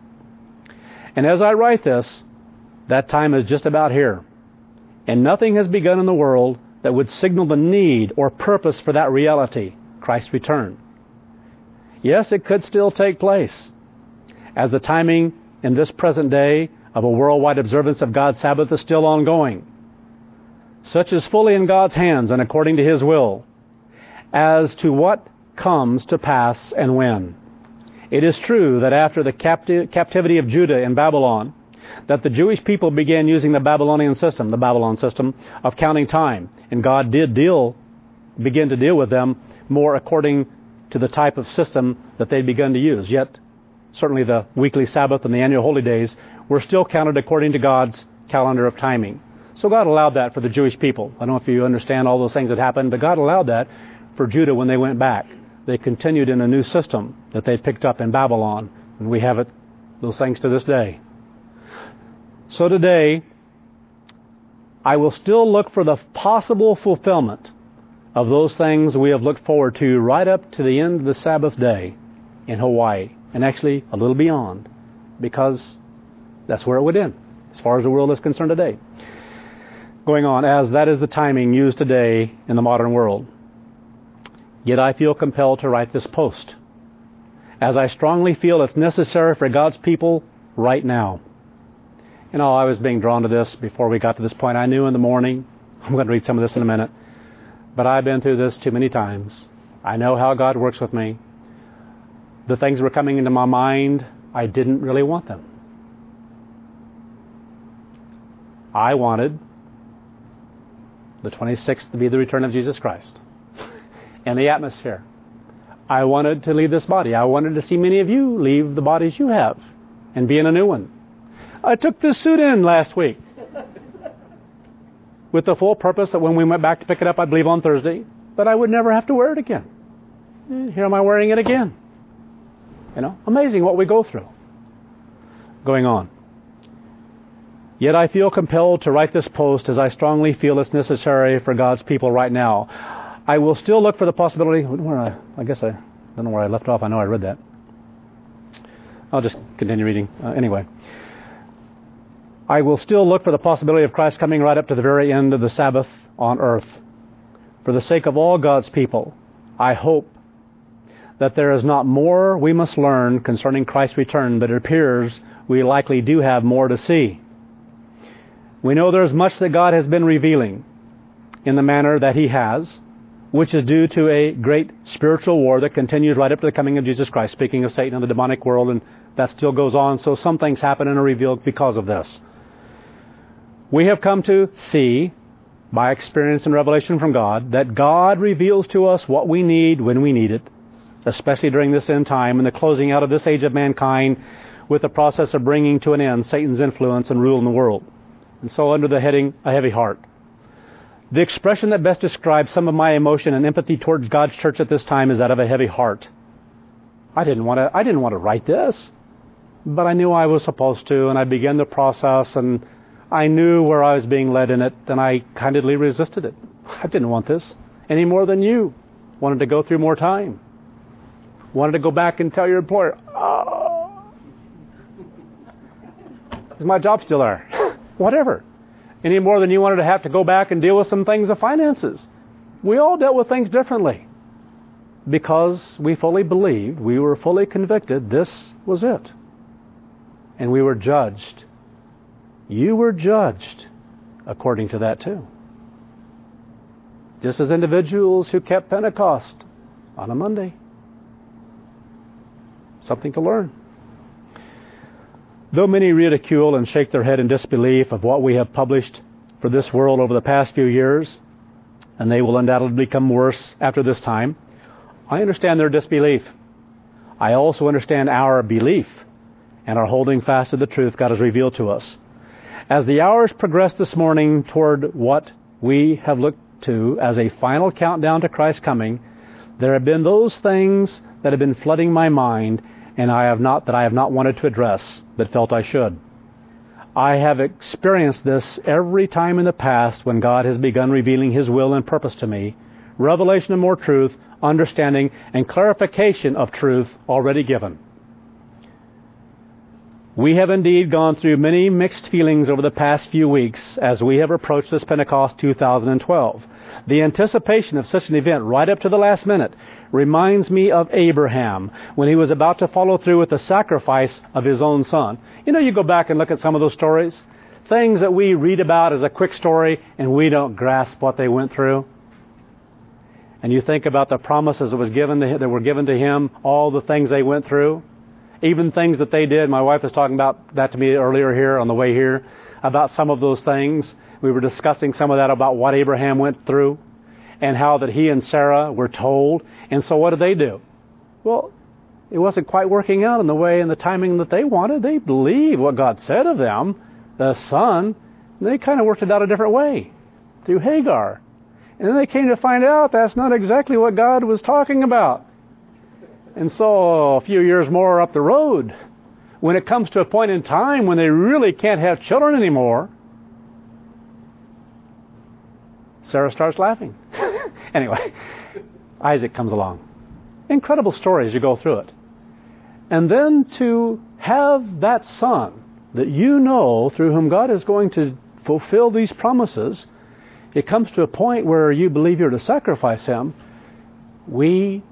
S1: And as I write this, that time is just about here. And nothing has begun in the world that would signal the need or purpose for that reality, Christ's return. Yes, it could still take place, as the timing in this present day of a worldwide observance of God's Sabbath is still ongoing. Such is fully in God's hands and according to His will, as to what comes to pass and when. It is true that after the capti- captivity of Judah in Babylon, that the Jewish people began using the Babylonian system, the Babylon system of counting time, and God did deal, begin to deal with them more according to the type of system that they'd begun to use. Yet, certainly the weekly Sabbath and the annual holy days were still counted according to God's calendar of timing. So God allowed that for the Jewish people. I don't know if you understand all those things that happened, but God allowed that for Judah when they went back. They continued in a new system that they picked up in Babylon, and we have it, those things to this day. So today, I will still look for the possible fulfillment of those things we have looked forward to right up to the end of the Sabbath day in Hawaii, and actually a little beyond, because that's where it would end, as far as the world is concerned today. Going on, as that is the timing used today in the modern world. Yet I feel compelled to write this post, as I strongly feel it's necessary for God's people right now. You know, I was being drawn to this before we got to this point. I knew in the morning, I'm going to read some of this in a minute, but I've been through this too many times. I know how God works with me. The things that were coming into my mind, I didn't really want them. I wanted the twenty-sixth to be the return of Jesus Christ and the atmosphere. I wanted to leave this body. I wanted to see many of you leave the bodies you have and be in a new one. I took this suit in last week with the full purpose that when we went back to pick it up, I believe on Thursday, that I would never have to wear it again. Here am I wearing it again. You know, amazing what we go through. Going on. Yet I feel compelled to write this post as I strongly feel it's necessary for God's people right now. I will still look for the possibility... Where I, I guess I don't know where I left off. I know I read that. I'll just continue reading. Uh, anyway. I will still look for the possibility of Christ coming right up to the very end of the Sabbath on earth. For the sake of all God's people, I hope that there is not more we must learn concerning Christ's return, but it appears we likely do have more to see. We know there is much that God has been revealing in the manner that He has, which is due to a great spiritual war that continues right up to the coming of Jesus Christ, speaking of Satan and the demonic world, and that still goes on, so some things happen and are revealed because of this. We have come to see, by experience and revelation from God, that God reveals to us what we need when we need it, especially during this end time and the closing out of this age of mankind with the process of bringing to an end Satan's influence and rule in the world. And so under the heading, a heavy heart. The expression that best describes some of my emotion and empathy towards God's church at this time is that of a heavy heart. I didn't want to, I didn't want to write this, but I knew I was supposed to, and I began the process, and I knew where I was being led in it, and I candidly resisted it. I didn't want this any more than you wanted to go through more time. Wanted to go back and tell your employer, oh, is my job still there? Whatever. Any more than you wanted to have to go back and deal with some things of finances. We all dealt with things differently because we fully believed, we were fully convicted this was it. And we were judged. You were judged according to that too. Just as individuals who kept Pentecost on a Monday. Something to learn. Though many ridicule and shake their head in disbelief of what we have published for this world over the past few years, and they will undoubtedly become worse after this time, I understand their disbelief. I also understand our belief and our holding fast to the truth God has revealed to us. As the hours progress this morning toward what we have looked to as a final countdown to Christ's coming, there have been those things that have been flooding my mind, and I have not that I have not wanted to address, but felt I should. I have experienced this every time in the past when God has begun revealing His will and purpose to me, revelation of more truth, understanding, and clarification of truth already given. We have indeed gone through many mixed feelings over the past few weeks as we have approached this Pentecost two thousand twelve. The anticipation of such an event right up to the last minute reminds me of Abraham when he was about to follow through with the sacrifice of his own son. You know, you go back and look at some of those stories, things that we read about as a quick story and we don't grasp what they went through. And you think about the promises that was given to, that were given to him, all the things they went through. Even things that they did. My wife was talking about that to me earlier here on the way here, about some of those things. We were discussing some of that about what Abraham went through and how that he and Sarah were told. And so what did they do? Well, it wasn't quite working out in the way and the timing that they wanted. They believed what God said of them, the son. And they kind of worked it out a different way through Hagar. And then they came to find out that's not exactly what God was talking about. And so a few years more up the road, when it comes to a point in time when they really can't have children anymore, Sarah starts laughing. Anyway, Isaac comes along. Incredible story as you go through it. And then to have that son that you know through whom God is going to fulfill these promises, it comes to a point where you believe you're to sacrifice him. We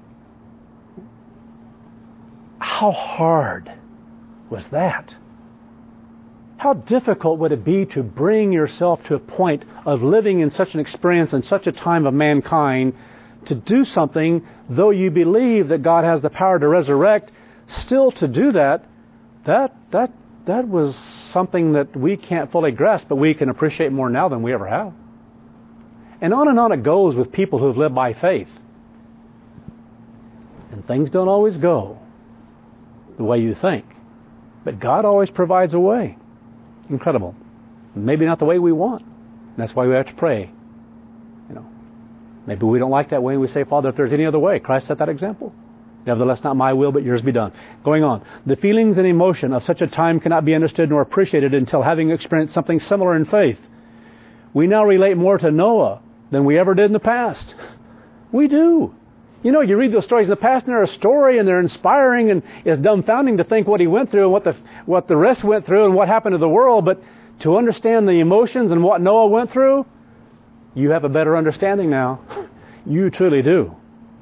S1: How hard was that? How difficult would it be to bring yourself to a point of living in such an experience in such a time of mankind to do something, though you believe that God has the power to resurrect, still to do that, that, that, that was something that we can't fully grasp, but we can appreciate more now than we ever have. And on and on it goes with people who have lived by faith. And Things don't always go the way you think. But God always provides a way. Incredible. Maybe not the way we want. That's why we have to pray. You know, maybe we don't like that way and we say, Father, if there's any other way. Christ set that example. Nevertheless, not my will, but yours be done. Going on. The feelings and emotion of such a time cannot be understood nor appreciated until having experienced something similar in faith. We now relate more to Noah than we ever did in the past. We do. You know, you read those stories in the past and they're a story and they're inspiring and it's dumbfounding to think what he went through and what the, what the rest went through and what happened to the world. But to understand the emotions and what Noah went through, you have a better understanding now. You truly do.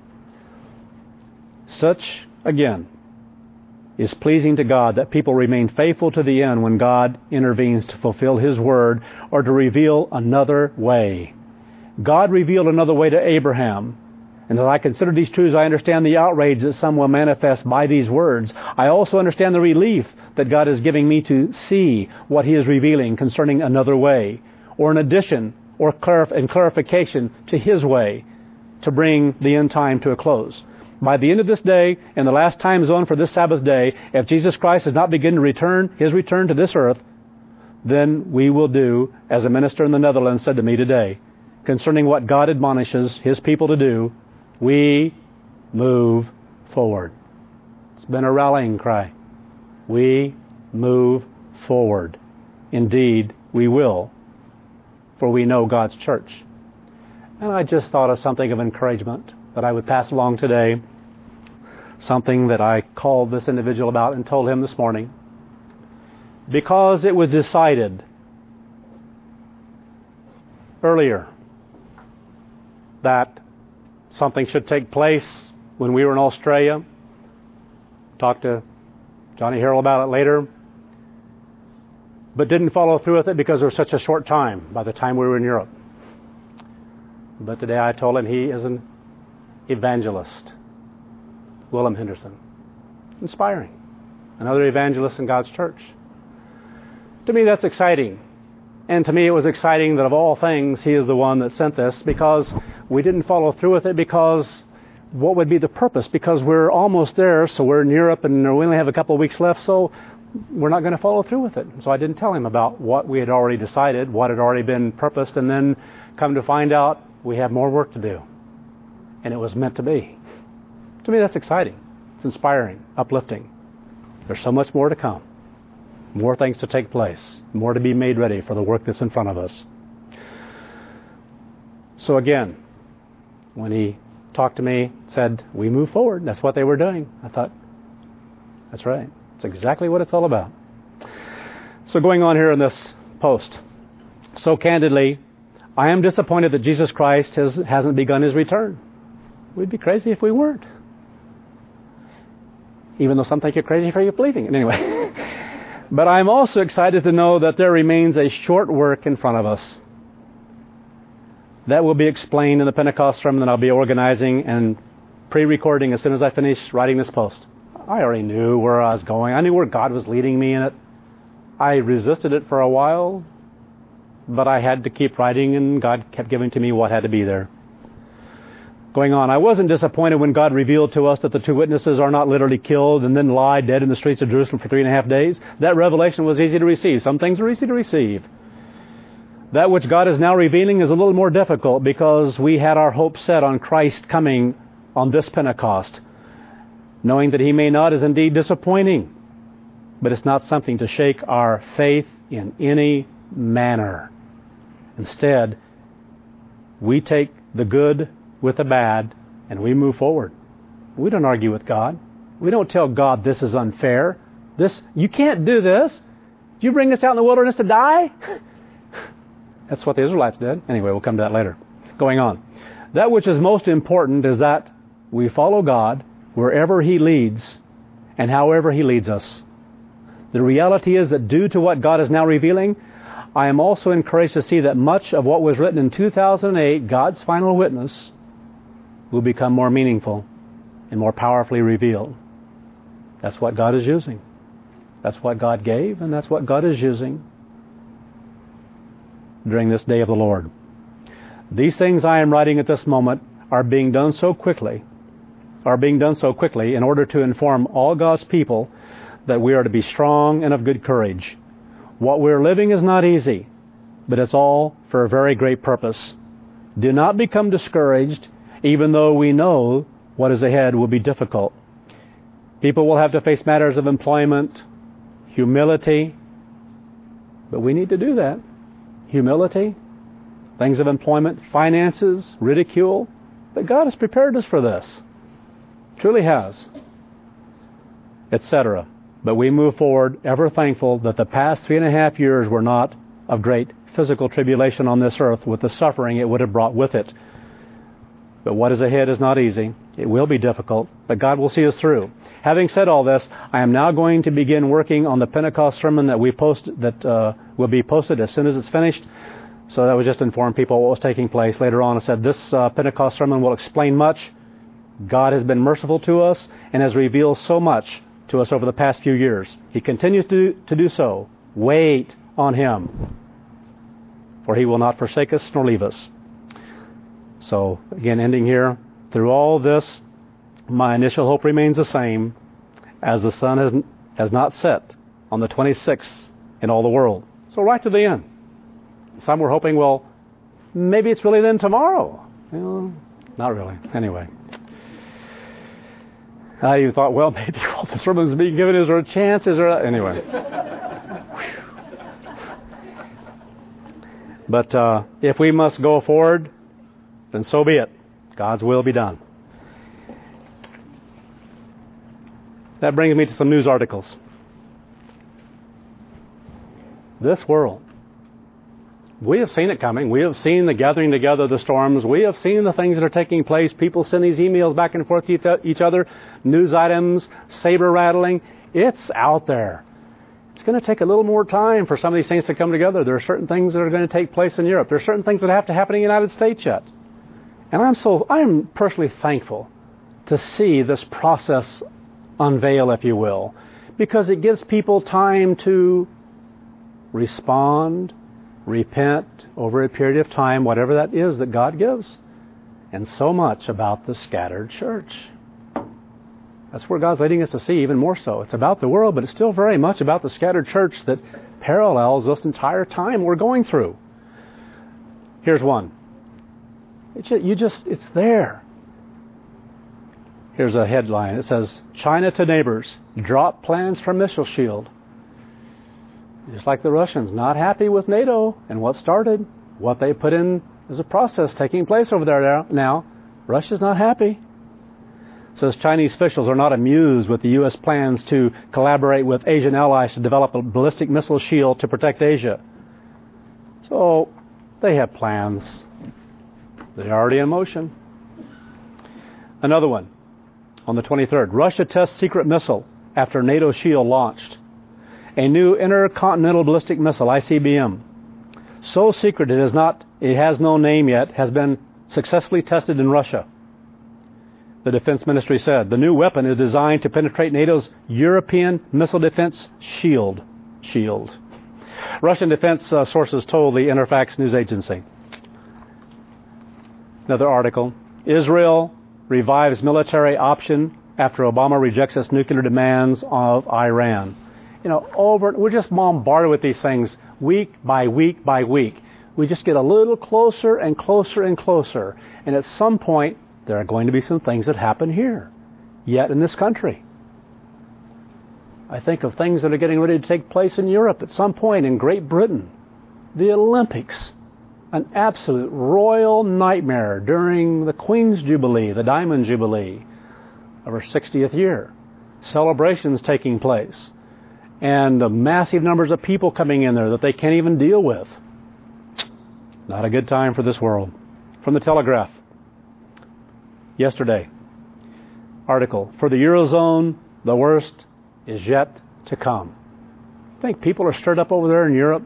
S1: Such, again, is pleasing to God that people remain faithful to the end when God intervenes to fulfill His word or to reveal another way. God revealed another way to Abraham. And as I consider these truths, I understand the outrage that some will manifest by these words. I also understand the relief that God is giving me to see what He is revealing concerning another way, or an addition or clarif- and clarification to His way to bring the end time to a close. By the end of this day, in the last time zone for this Sabbath day, if Jesus Christ has not begun to return, His return to this earth, then we will do, as a minister in the Netherlands said to me today, concerning what God admonishes His people to do, we move forward. It's been a rallying cry. We move forward. Indeed, we will, for we know God's church. And I just thought of something of encouragement that I would pass along today, something that I called this individual about and told him this morning. Because it was decided earlier that something should take place when we were in Australia. Talked to Johnny Harrell about it later. But didn't follow through with it because it was such a short time by the time we were in Europe. But today I told him he is an evangelist. Willem Henderson. Inspiring. Another evangelist in God's church. To me that's exciting. And to me it was exciting that of all things he is the one that sent this, because we didn't follow through with it because what would be the purpose? Because we're almost there, so we're in Europe and we only have a couple of weeks left, so we're not going to follow through with it. So I didn't tell him about what we had already decided, what had already been purposed, and then come to find out we have more work to do. And it was meant to be. To me that's exciting. It's inspiring, uplifting. There's so much more to come. More things to take place. More to be made ready for the work that's in front of us. So again, when he talked to me, said, we move forward. That's what they were doing. I thought, that's right. It's exactly what it's all about. So going on here in this post. So candidly, I am disappointed that Jesus Christ has, hasn't begun His return. We'd be crazy if we weren't. Even though some think you're crazy for you believing it. Anyway. But I'm also excited to know that there remains a short work in front of us. That will be explained in the Pentecost sermon that I'll be organizing and pre-recording as soon as I finish writing this post. I already knew where I was going. I knew where God was leading me in it. I resisted it for a while, but I had to keep writing, and God kept giving to me what had to be there. Going on, I wasn't disappointed when God revealed to us that the two witnesses are not literally killed and then lie dead in the streets of Jerusalem for three and a half days. That revelation was easy to receive. Some things are easy to receive. That which God is now revealing is a little more difficult because we had our hope set on Christ coming on this Pentecost. Knowing that He may not is indeed disappointing, but it's not something to shake our faith in any manner. Instead, we take the good with the bad and we move forward. We don't argue with God. We don't tell God this is unfair. This, you can't do this. Did you bring us out in the wilderness to die? That's what the Israelites did. Anyway, we'll come to that later. Going on. That which is most important is that we follow God wherever He leads and however He leads us. The reality is that due to what God is now revealing, I am also encouraged to see that much of what was written in two thousand eight, God's final witness, will become more meaningful and more powerfully revealed. That's what God is using. That's what God gave, and that's what God is using during this day of the Lord. These things I am writing at this moment are being done so quickly, are being done so quickly in order to inform all God's people that we are to be strong and of good courage. What we're living is not easy, but it's all for a very great purpose. Do not become discouraged, even though we know what is ahead will be difficult. People will have to face matters of employment, humility, but we need to do that. Humility, things of employment, finances, ridicule. But God has prepared us for this. Truly has. Etc. But we move forward ever thankful that the past three and a half years were not of great physical tribulation on this earth with the suffering it would have brought with it. But what is ahead is not easy. It will be difficult, but God will see us through. Having said all this, I am now going to begin working on the Pentecost sermon that we post that uh, will be posted as soon as it's finished. So that was just to inform people what was taking place. Later on, I said this uh, Pentecost sermon will explain much. God has been merciful to us and has revealed so much to us over the past few years. He continues to, to do so. Wait on Him, for He will not forsake us nor leave us. So, again, ending here, through all this, my initial hope remains the same, as the sun has, has not set on the twenty-sixth in all the world. So right to the end. Some were hoping, well, maybe it's really then tomorrow. You know, not really. Anyway. I even thought, well, maybe all the sermons being given, is there a chance? Is there a... Anyway. But uh, if we must go forward, then so be it. God's will be done. That brings me to some news articles. This world. We have seen it coming. We have seen the gathering together of the storms. We have seen the things that are taking place. People send these emails back and forth to each other. News items, saber rattling. It's out there. It's going to take a little more time for some of these things to come together. There are certain things that are going to take place in Europe. There are certain things that have to happen in the United States yet. And I'm so I'm personally thankful to see this process unveil, if you will, because it gives people time to respond, repent over a period of time, whatever that is that God gives. And so much about the scattered church. That's where God's leading us to see even more so. It's about the world, but it's still very much about the scattered church that parallels this entire time we're going through. Here's one. It's just, you just, it's there. Here's a headline. It says, China to neighbors, drop plans for missile shield. Just like the Russians, not happy with NATO and what started, what they put in as a process taking place over there now. Russia's not happy. It says Chinese officials are not amused with the U S plans to collaborate with Asian allies to develop a ballistic missile shield to protect Asia. So they have plans. They're already in motion. Another one. On the twenty-third, Russia tests secret missile after NATO shield launched. A new intercontinental ballistic missile, I C B M, so secret it is not, it has no name yet, has been successfully tested in Russia. The Defense Ministry said the new weapon is designed to penetrate NATO's European Missile Defense Shield. Shield. Russian defense uh, sources told the Interfax news agency. Another article. Israel revives military option after Obama rejects its nuclear demands of Iran. You know, over we're just bombarded with these things week by week by week. We just get a little closer and closer and closer. And at some point, there are going to be some things that happen here, yet in this country. I think of things that are getting ready to take place in Europe at some point, in Great Britain. The Olympics. An absolute royal nightmare during the Queen's Jubilee, the Diamond Jubilee of her sixtieth year. Celebrations taking place. And the massive numbers of people coming in there that they can't even deal with. Not a good time for this world. From the Telegraph. Yesterday. Article. For the Eurozone, the worst is yet to come. I think people are stirred up over there in Europe.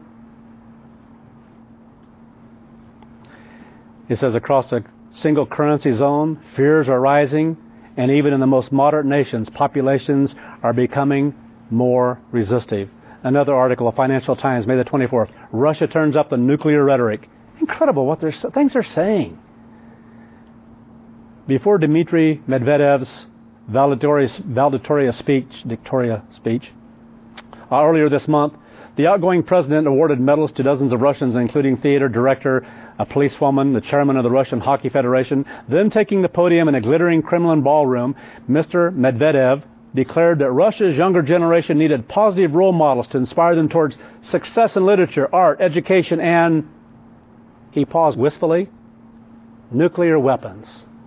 S1: It says across the single currency zone, fears are rising, and even in the most moderate nations, populations are becoming more resistive. Another article of Financial Times, May the twenty-fourth. Russia turns up the nuclear rhetoric. Incredible what they're, things they're saying. Before Dmitry Medvedev's valedictorian, valedictorian speech, Victoria speech. Uh, earlier this month, the outgoing president awarded medals to dozens of Russians, including theater director, a policewoman, the chairman of the Russian Hockey Federation. Then, taking the podium in a glittering Kremlin ballroom, Mister Medvedev declared that Russia's younger generation needed positive role models to inspire them towards success in literature, art, education, and, he paused wistfully, nuclear weapons.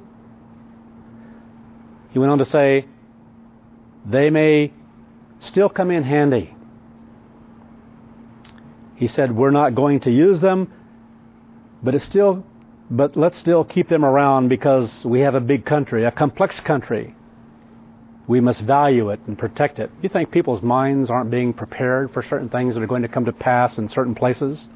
S1: He went on to say, they may still come in handy. He said, we're not going to use them, but it's still, but let's still keep them around because we have a big country, a complex country. We must value it and protect it. You think people's minds aren't being prepared for certain things that are going to come to pass in certain places?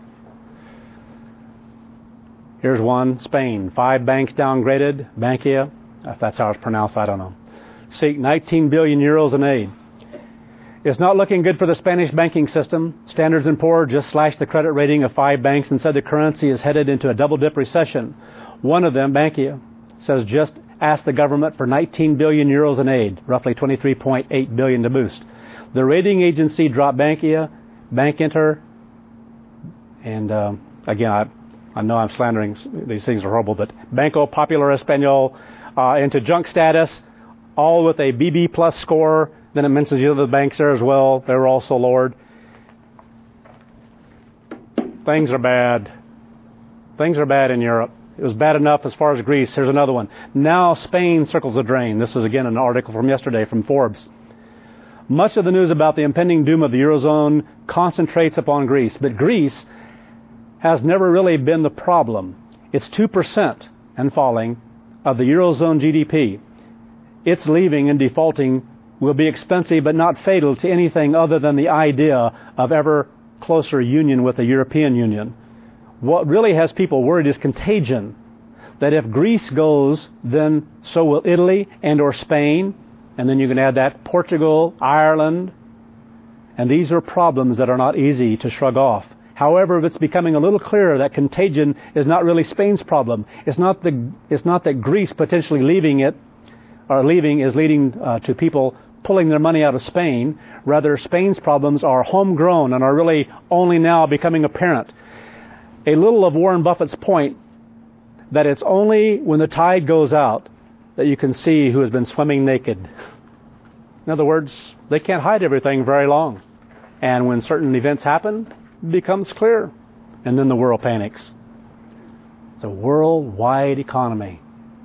S1: Here's one, Spain. Five banks downgraded. Bankia, if that's how it's pronounced, I don't know. Seek nineteen billion euros in aid. It's not looking good for the Spanish banking system. Standards and Poor's just slashed the credit rating of five banks and said the currency is headed into a double-dip recession. One of them, Bankia, says just asked the government for nineteen billion euros in aid, roughly twenty-three point eight billion to boost. The rating agency dropped Bankia, Bank Inter, and uh, again, I, I know I'm slandering, these things are horrible, but Banco Popular Español uh, into junk status, all with a B B plus score. Then it mentions the other banks there as well. They were also lowered. Things are bad. Things are bad in Europe. It was bad enough as far as Greece. Here's another one. Now Spain circles the drain. This is again an article from yesterday from Forbes. Much of the news about the impending doom of the Eurozone concentrates upon Greece. But Greece has never really been the problem. It's two percent and falling of the Eurozone G D P. Its leaving and defaulting will be expensive but not fatal to anything other than the idea of ever closer union with the European Union. What really has people worried is contagion. That if Greece goes, then so will Italy and or Spain. And then you can add that Portugal, Ireland. And these are problems that are not easy to shrug off. However, it's becoming a little clearer that contagion is not really Spain's problem. It's not the, it's not that Greece potentially leaving it, or leaving is leading uh, to people pulling their money out of Spain. Rather, Spain's problems are homegrown and are really only now becoming apparent. A little of Warren Buffett's point that it's only when the tide goes out that you can see who has been swimming naked. In other words, they can't hide everything very long. And when certain events happen, it becomes clear. And then the world panics. It's a worldwide economy.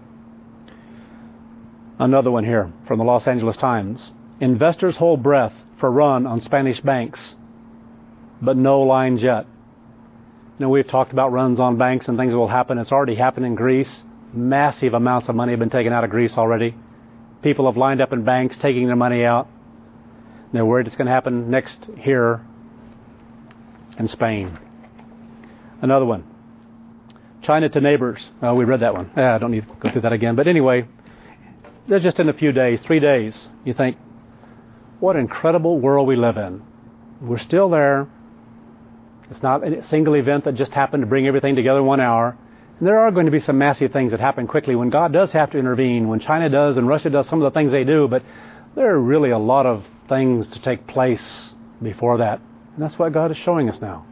S1: Another one here from the Los Angeles Times. Investors hold breath for run on Spanish banks, but no lines yet. You know, we've talked about runs on banks and things that will happen. It's already happened in Greece. Massive amounts of money have been taken out of Greece already. People have lined up in banks taking their money out. They're worried it's going to happen next here in Spain. Another one. China to neighbors. Oh, we read that one. Yeah, I don't need to go through that again. But anyway, they're just in a few days, three days. You think, what an incredible world we live in. We're still there. It's not a single event that just happened to bring everything together in one hour. And there are going to be some massive things that happen quickly when God does have to intervene, when China does and Russia does some of the things they do. But there are really a lot of things to take place before that. And that's what God is showing us now.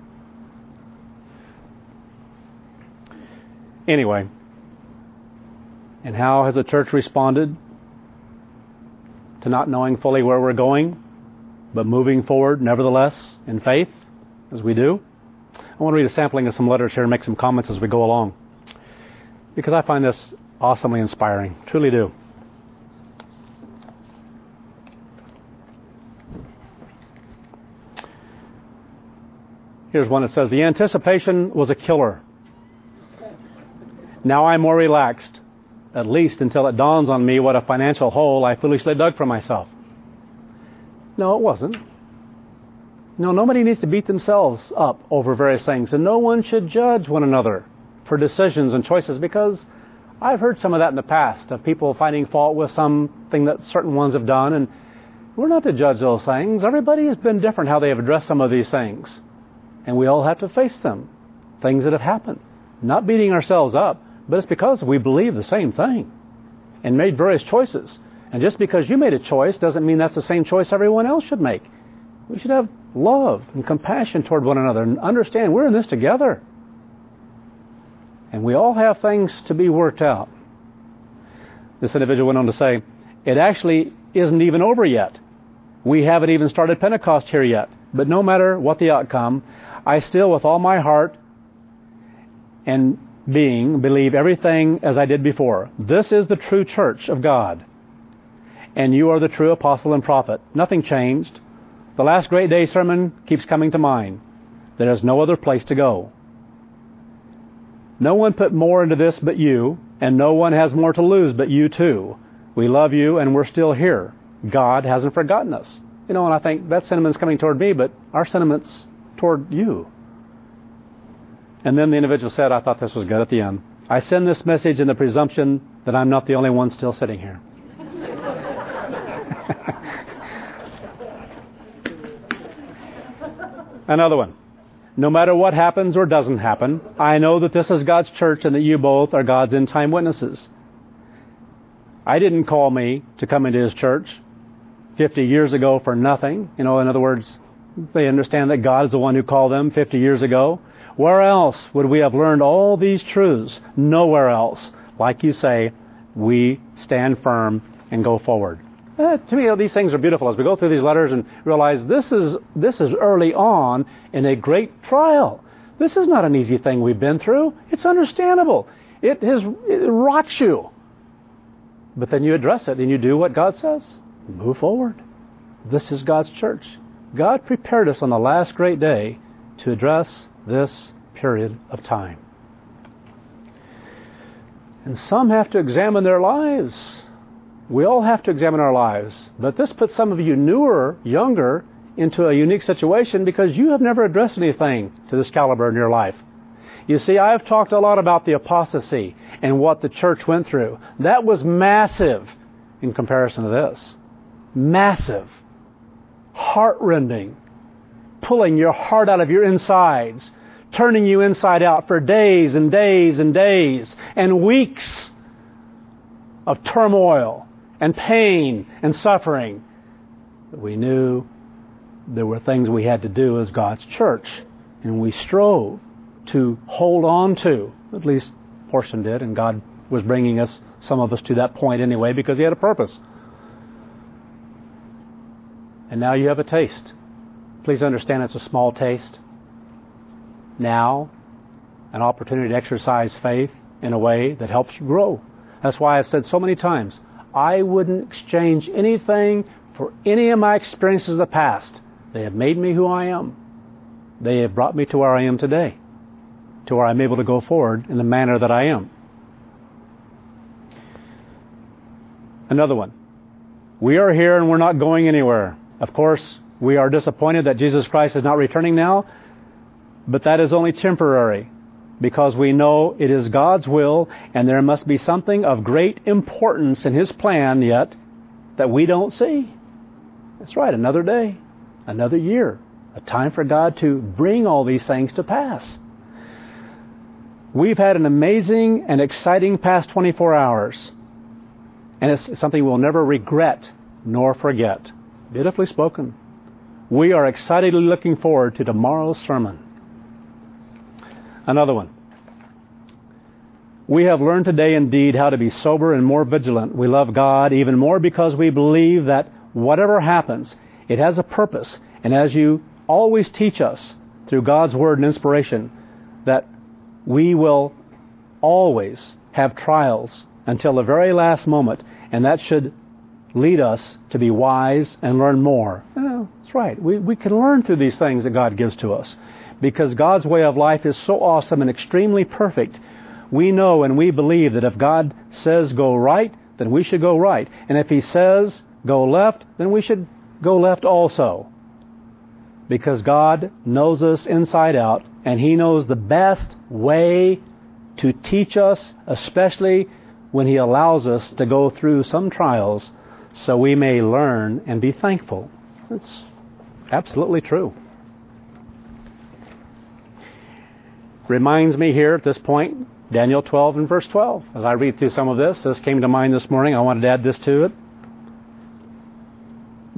S1: Anyway, and how has the church responded to not knowing fully where we're going, but moving forward nevertheless in faith as we do? I want to read a sampling of some letters here and make some comments as we go along, because I find this awesomely inspiring. Truly do. Here's one that says, the anticipation was a killer. Now I'm more relaxed, at least until it dawns on me what a financial hole I foolishly dug for myself. No, it wasn't. No, nobody needs to beat themselves up over various things, and no one should judge one another for decisions and choices, because I've heard some of that in the past, of people finding fault with something that certain ones have done, and we're not to judge those things. Everybody has been different how they have addressed some of these things, and we all have to face them, things that have happened. Not beating ourselves up, but it's because we believe the same thing and made various choices. And just because you made a choice doesn't mean that's the same choice everyone else should make. We should have love and compassion toward one another and understand we're in this together. And we all have things to be worked out. This individual went on to say, it actually isn't even over yet. We haven't even started Pentecost here yet. But no matter what the outcome, I still, with all my heart and being, believe everything as I did before. This is the true church of God. And you are the true apostle and prophet. Nothing changed. The last great day sermon keeps coming to mind. There is no other place to go. No one put more into this but you, and no one has more to lose but you too. We love you and we're still here. God hasn't forgotten us. You know, and I think that sentiment's coming toward me, but our sentiment's toward you. And then the individual said, I thought this was good at the end. I send this message in the presumption that I'm not the only one still sitting here. Another one. No matter what happens or doesn't happen, I know that this is God's church and that you both are God's end-time witnesses. I didn't call me to come into His church fifty years ago for nothing. You know, in other words, they understand that God is the one who called them fifty years ago. Where else would we have learned all these truths? Nowhere else. Like you say, we stand firm and go forward. Uh, to me, these things are beautiful as we go through these letters and realize this is this is early on in a great trial. This is not an easy thing we've been through. It's understandable. It has it rocks you. But then you address it and you do what God says. Move forward. This is God's church. God prepared us on the last great day to address this period of time. And some have to examine their lives. We all have to examine our lives. But this puts some of you newer, younger, into a unique situation because you have never addressed anything to this caliber in your life. You see, I've talked a lot about the apostasy and what the church went through. That was massive in comparison to this. Massive. Heart-rending. Pulling your heart out of your insides. Turning you inside out for days and days and days and weeks of turmoil and pain and suffering. But we knew there were things we had to do as God's church. And we strove to hold on to, at least a portion did, and God was bringing us, some of us, to that point anyway because He had a purpose. And now you have a taste. Please understand it's a small taste. Now, an opportunity to exercise faith in a way that helps you grow. That's why I've said so many times, I wouldn't exchange anything for any of my experiences of the past. They have made me who I am. They have brought me to where I am today, to where I'm able to go forward in the manner that I am. Another one. We are here and we're not going anywhere. Of course, we are disappointed that Jesus Christ is not returning now, but that is only temporary because we know it is God's will and there must be something of great importance in His plan yet that we don't see. That's right, another day, another year, a time for God to bring all these things to pass. We've had an amazing and exciting past twenty-four hours, and it's something we'll never regret nor forget. Beautifully spoken. We are excitedly looking forward to tomorrow's sermon. Another one. We have learned today indeed how to be sober and more vigilant. We love God even more because we believe that whatever happens, it has a purpose. And as you always teach us through God's Word and inspiration, that we will always have trials until the very last moment. And that should lead us to be wise and learn more. Oh, that's right. We, we can learn through these things that God gives to us. Because God's way of life is so awesome and extremely perfect. We know and we believe that if God says go right, then we should go right. And if He says go left, then we should go left also. Because God knows us inside out, and He knows the best way to teach us, especially when He allows us to go through some trials, so we may learn and be thankful. That's absolutely true. Reminds me here at this point, Daniel twelve and verse twelve. As I read through some of this, this came to mind this morning. I wanted to add this to it.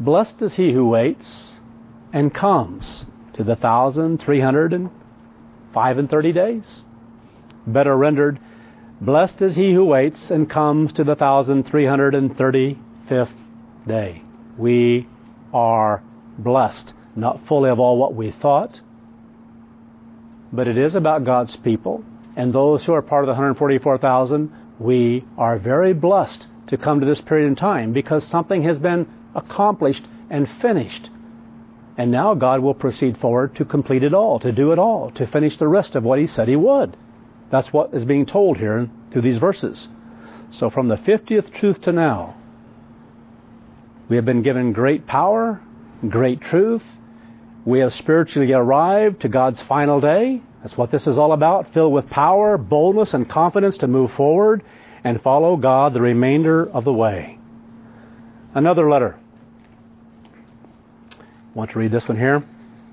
S1: Blessed is he who waits and comes to the thousand three hundred and five and thirty days. Better rendered, blessed is he who waits and comes to the thousand three hundred and thirty-fifth day. We are blessed, not fully of all what we thought, but it is about God's people. And those who are part of the one hundred forty-four thousand, we are very blessed to come to this period in time because something has been accomplished and finished. And now God will proceed forward to complete it all, to do it all, to finish the rest of what He said He would. That's what is being told here through these verses. So from the fiftieth truth to now, we have been given great power, great truth. We have spiritually arrived to God's final day. That's what this is all about, filled with power, boldness, and confidence to move forward and follow God the remainder of the way. Another letter. Want to read this one here?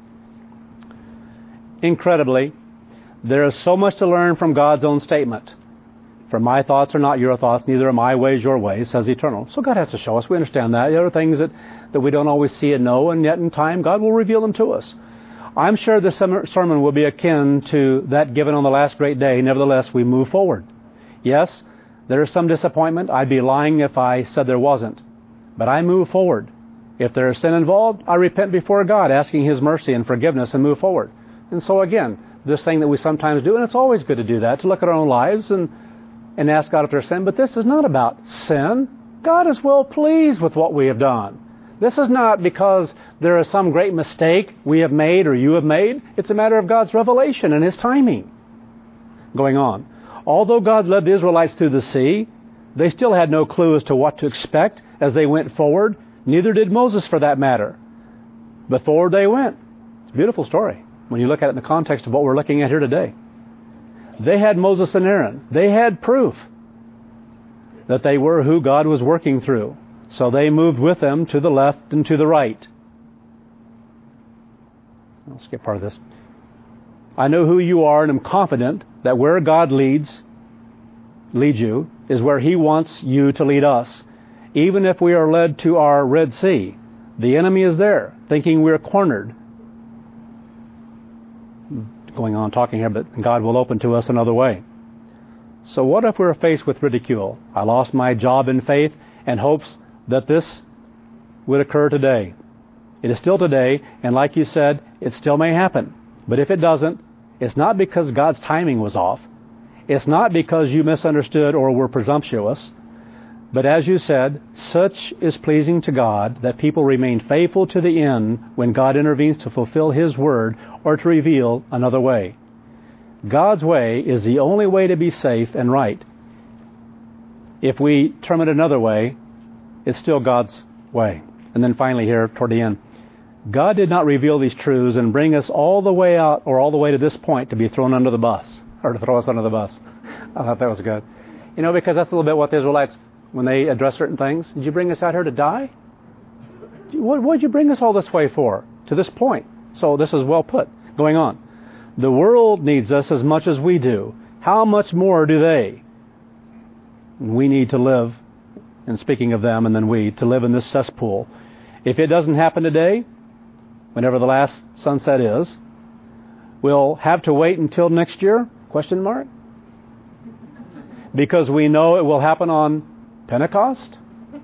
S1: Incredibly, there is so much to learn from God's own statement. For my thoughts are not your thoughts, neither are my ways your ways, says Eternal. So God has to show us. We understand that. There are things that, that we don't always see and know, and yet in time God will reveal them to us. I'm sure this sermon will be akin to that given on the last great day. Nevertheless, we move forward. Yes, there is some disappointment. I'd be lying if I said there wasn't. But I move forward. If there is sin involved, I repent before God, asking His mercy and forgiveness and move forward. And so again, this thing that we sometimes do, and it's always good to do that, to look at our own lives and, and ask God if there's sin. But this is not about sin. God is well pleased with what we have done. This is not because there is some great mistake we have made or you have made. It's a matter of God's revelation and His timing. Going on. Although God led the Israelites through the sea, they still had no clue as to what to expect as they went forward. Neither did Moses, for that matter. But forward they went. It's a beautiful story when you look at it in the context of what we're looking at here today. They had Moses and Aaron. They had proof that they were who God was working through. So they moved with them to the left and to the right. I'll skip part of this. I know who you are and am confident that where God leads, leads you, is where He wants you to lead us. Even if we are led to our Red Sea, the enemy is there, thinking we're cornered. Going on talking here, but God will open to us another way. So what if we're faced with ridicule? I lost my job in faith and hopes that this would occur today. It is still today, and like you said, it still may happen. But if it doesn't, it's not because God's timing was off. It's not because you misunderstood or were presumptuous. But as you said, such is pleasing to God that people remain faithful to the end when God intervenes to fulfill His word or to reveal another way. God's way is the only way to be safe and right. If we term it another way, it's still God's way. And then finally here, toward the end, God did not reveal these truths and bring us all the way out or all the way to this point to be thrown under the bus, or to throw us under the bus. I thought that was good. You know, because that's a little bit what the Israelites, when they address certain things, did you bring us out here to die? What did you bring us all this way for? To this point. So this is well put. Going on. The world needs us as much as we do. How much more do they? We need to live, and speaking of them and then we, to live in this cesspool. If it doesn't happen today, whenever the last sunset is, we'll have to wait until next year? Question mark? Because we know it will happen on Pentecost?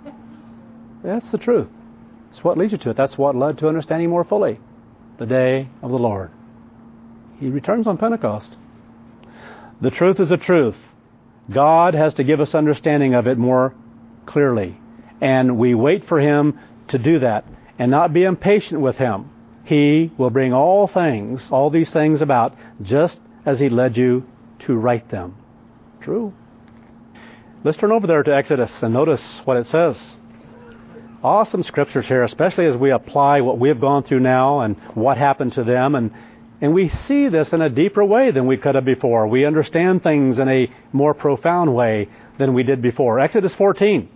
S1: That's the truth. That's what leads you to it. That's what led to understanding more fully the day of the Lord. He returns on Pentecost. The truth is a truth. God has to give us understanding of it more clearly. And we wait for Him to do that and not be impatient with Him. He will bring all things, all these things about just as He led you to write them. True. Let's turn over there to Exodus and notice what it says. Awesome scriptures here, especially as we apply what we have gone through now and what happened to them. And, and we see this in a deeper way than we could have before. We understand things in a more profound way than we did before. Exodus fourteen.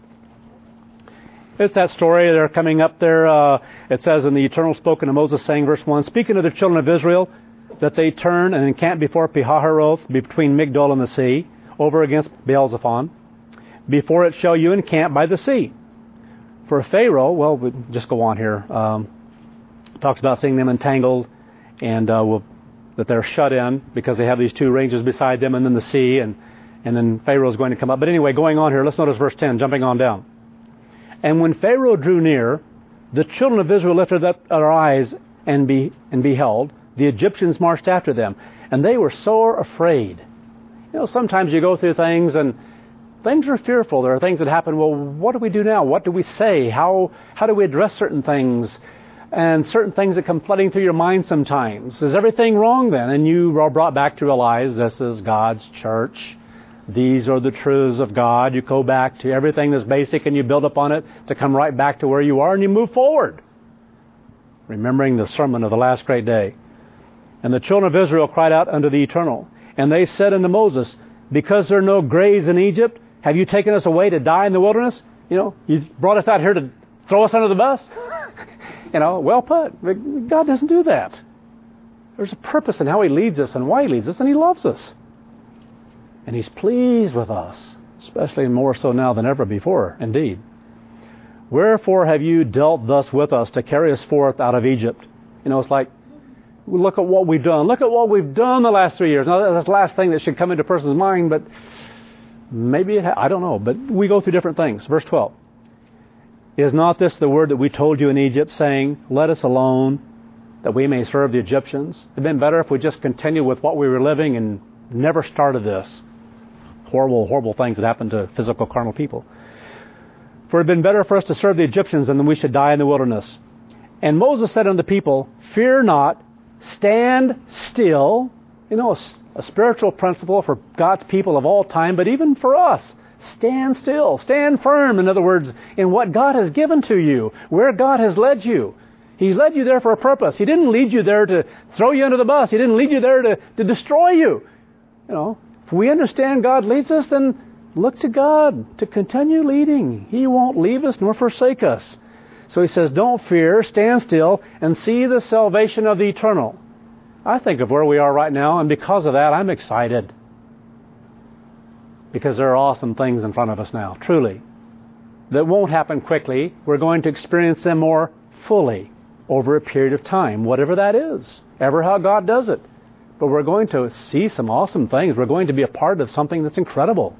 S1: It's that story. They're coming up there. Uh, it says, "And the Eternal spoke unto Moses, saying," verse one, "Speaking to the children of Israel, that they turn and encamp before Pihahiroth, between Migdol and the sea, over against Baal-zephon. Before it shall you encamp by the sea. For Pharaoh, well, we just go on here. Um, talks about seeing them entangled and uh, we'll, that they're shut in because they have these two ranges beside them and then the sea, and, and then Pharaoh's going to come up. But anyway, going on here, let's notice verse ten, jumping on down. And when Pharaoh drew near, the children of Israel lifted up their eyes and, be, and beheld. The Egyptians marched after them, and they were sore afraid. You know, sometimes you go through things and things are fearful. There are things that happen. Well, what do we do now? What do we say? How how do we address certain things? And certain things that come flooding through your mind sometimes. Is everything wrong then? And you are brought back to realize this is God's church. These are the truths of God. You go back to everything that's basic and you build upon it to come right back to where you are and you move forward. Remembering the sermon of the last great day. And the children of Israel cried out unto the Eternal. And they said unto Moses, because there are no graves in Egypt, have you taken us away to die in the wilderness? You know, you brought us out here to throw us under the bus? You know, well put. God doesn't do that. There's a purpose in how He leads us and why He leads us, and He loves us. And He's pleased with us, especially more so now than ever before, indeed. Wherefore have you dealt thus with us to carry us forth out of Egypt? You know, it's like, look at what we've done. Look at what we've done the last three years. Now, that's the last thing that should come into a person's mind, but maybe it ha- I don't know. But we go through different things. Verse twelve. Is not this the word that we told you in Egypt, saying, let us alone, that we may serve the Egyptians? It would have been better if we just continued with what we were living and never started this. Horrible, horrible things that happen to physical, carnal people. For it had been better for us to serve the Egyptians than that we should die in the wilderness. And Moses said unto the people, fear not, stand still. You know, a, a spiritual principle for God's people of all time, but even for us. Stand still. Stand firm, in other words, in what God has given to you, where God has led you. He's led you there for a purpose. He didn't lead you there to throw you under the bus. He didn't lead you there to, to destroy you. You know, if we understand God leads us, then look to God to continue leading. He won't leave us nor forsake us. So He says, don't fear, stand still, and see the salvation of the Eternal. I think of where we are right now, and because of that, I'm excited. Because there are awesome things in front of us now, truly, that won't happen quickly. We're going to experience them more fully over a period of time, whatever that is, ever how God does it. But we're going to see some awesome things. We're going to be a part of something that's incredible.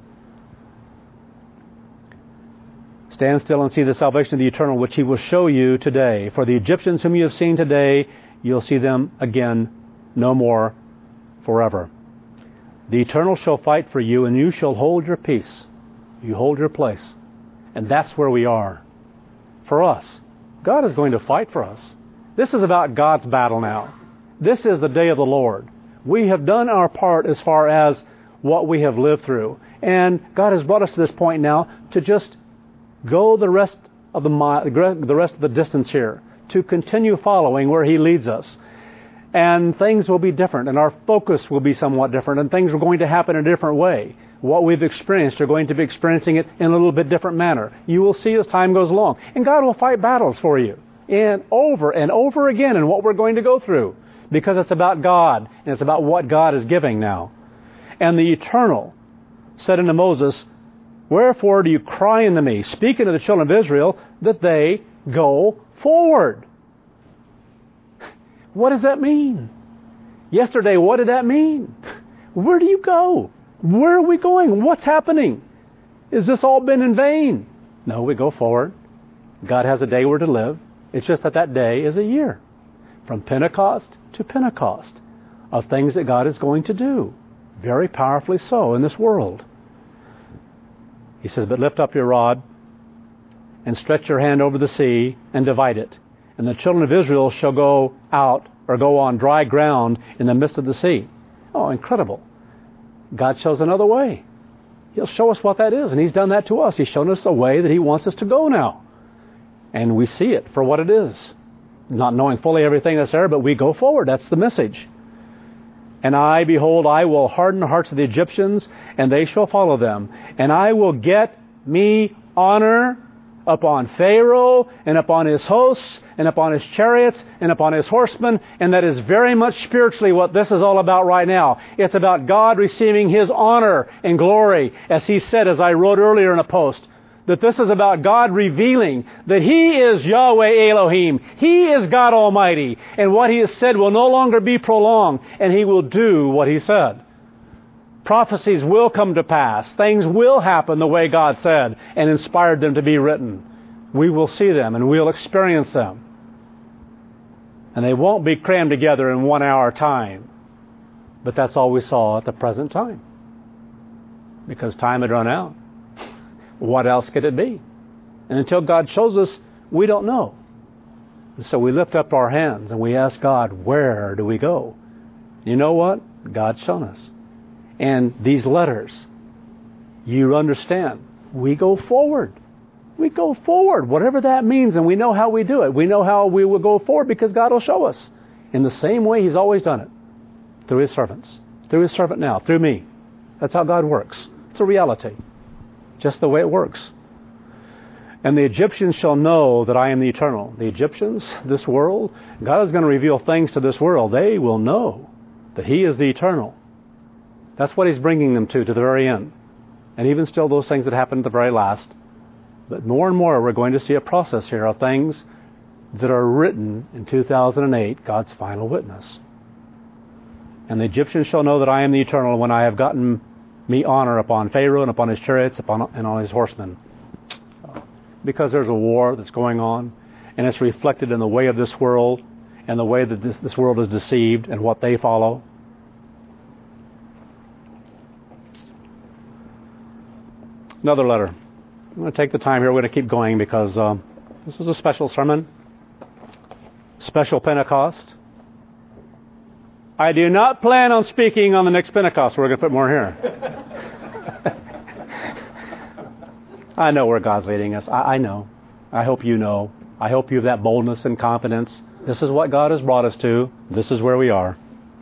S1: Stand still and see the salvation of the Eternal, which He will show you today. For the Egyptians whom you have seen today, you'll see them again no more forever. The Eternal shall fight for you, and you shall hold your peace. You hold your place. And that's where we are. For us. God is going to fight for us. This is about God's battle now. This is the day of the Lord. We have done our part as far as what we have lived through. And God has brought us to this point now to just go the rest of the mile, the rest of the distance here, to continue following where He leads us. And things will be different, and our focus will be somewhat different, and things are going to happen in a different way. What we've experienced, you're going to be experiencing it in a little bit different manner. You will see as time goes along. And God will fight battles for you, and over and over again in what we're going to go through, because it's about God, and it's about what God is giving now. And the Eternal said unto Moses, wherefore do you cry unto me, speaking to the children of Israel, that they go forward? What does that mean? Yesterday, what did that mean? Where do you go? Where are we going? What's happening? Has this all been in vain? No, we go forward. God has a day we're to live. It's just that that day is a year. From Pentecost to Pentecost. Of things that God is going to do. Very powerfully so in this world. He says, but lift up your rod and stretch your hand over the sea and divide it. And the children of Israel shall go out or go on dry ground in the midst of the sea. Oh, incredible. God shows another way. He'll show us what that is. And He's done that to us. He's shown us a way that He wants us to go now. And we see it for what it is. Not knowing fully everything that's there, but we go forward. That's the message. And I, behold, I will harden the hearts of the Egyptians, and they shall follow them. And I will get me honor upon Pharaoh, and upon his hosts, and upon his chariots, and upon his horsemen. And that is very much spiritually what this is all about right now. It's about God receiving His honor and glory. As He said, as I wrote earlier in a post, that this is about God revealing that He is Yahweh Elohim. He is God Almighty. And what He has said will no longer be prolonged, and He will do what He said. Prophecies will come to pass. Things will happen the way God said and inspired them to be written. We will see them and we'll experience them. And they won't be crammed together in one hour time. But that's all we saw at the present time. Because time had run out. What else could it be? And until God shows us, we don't know. And so we lift up our hands and we ask God, where do we go? You know what? God's shown us. And these letters, you understand, we go forward. We go forward, whatever that means, and we know how we do it. We know how we will go forward because God will show us. In the same way He's always done it. Through His servants. Through His servant now. Through me. That's how God works. It's a reality. Just the way it works. And the Egyptians shall know that I am the Eternal. The Egyptians, this world, God is going to reveal things to this world. They will know that He is the Eternal. That's what He's bringing them to, to the very end. And even still those things that happen at the very last. But more and more we're going to see a process here of things that are written in two thousand eight, God's final witness. And the Egyptians shall know that I am the Eternal when I have gotten me honor upon Pharaoh and upon his chariots upon, and on his horsemen. Because there's a war that's going on, and it's reflected in the way of this world and the way that this, this world is deceived and what they follow. Another letter. I'm going to take the time here. We're going to keep going because uh, this was a special sermon. Special Pentecost. I do not plan on speaking on the next Pentecost. We're going to put more here. I know where God's leading us. I, I know. I hope you know. I hope you have that boldness and confidence. This is what God has brought us to. This is where we are.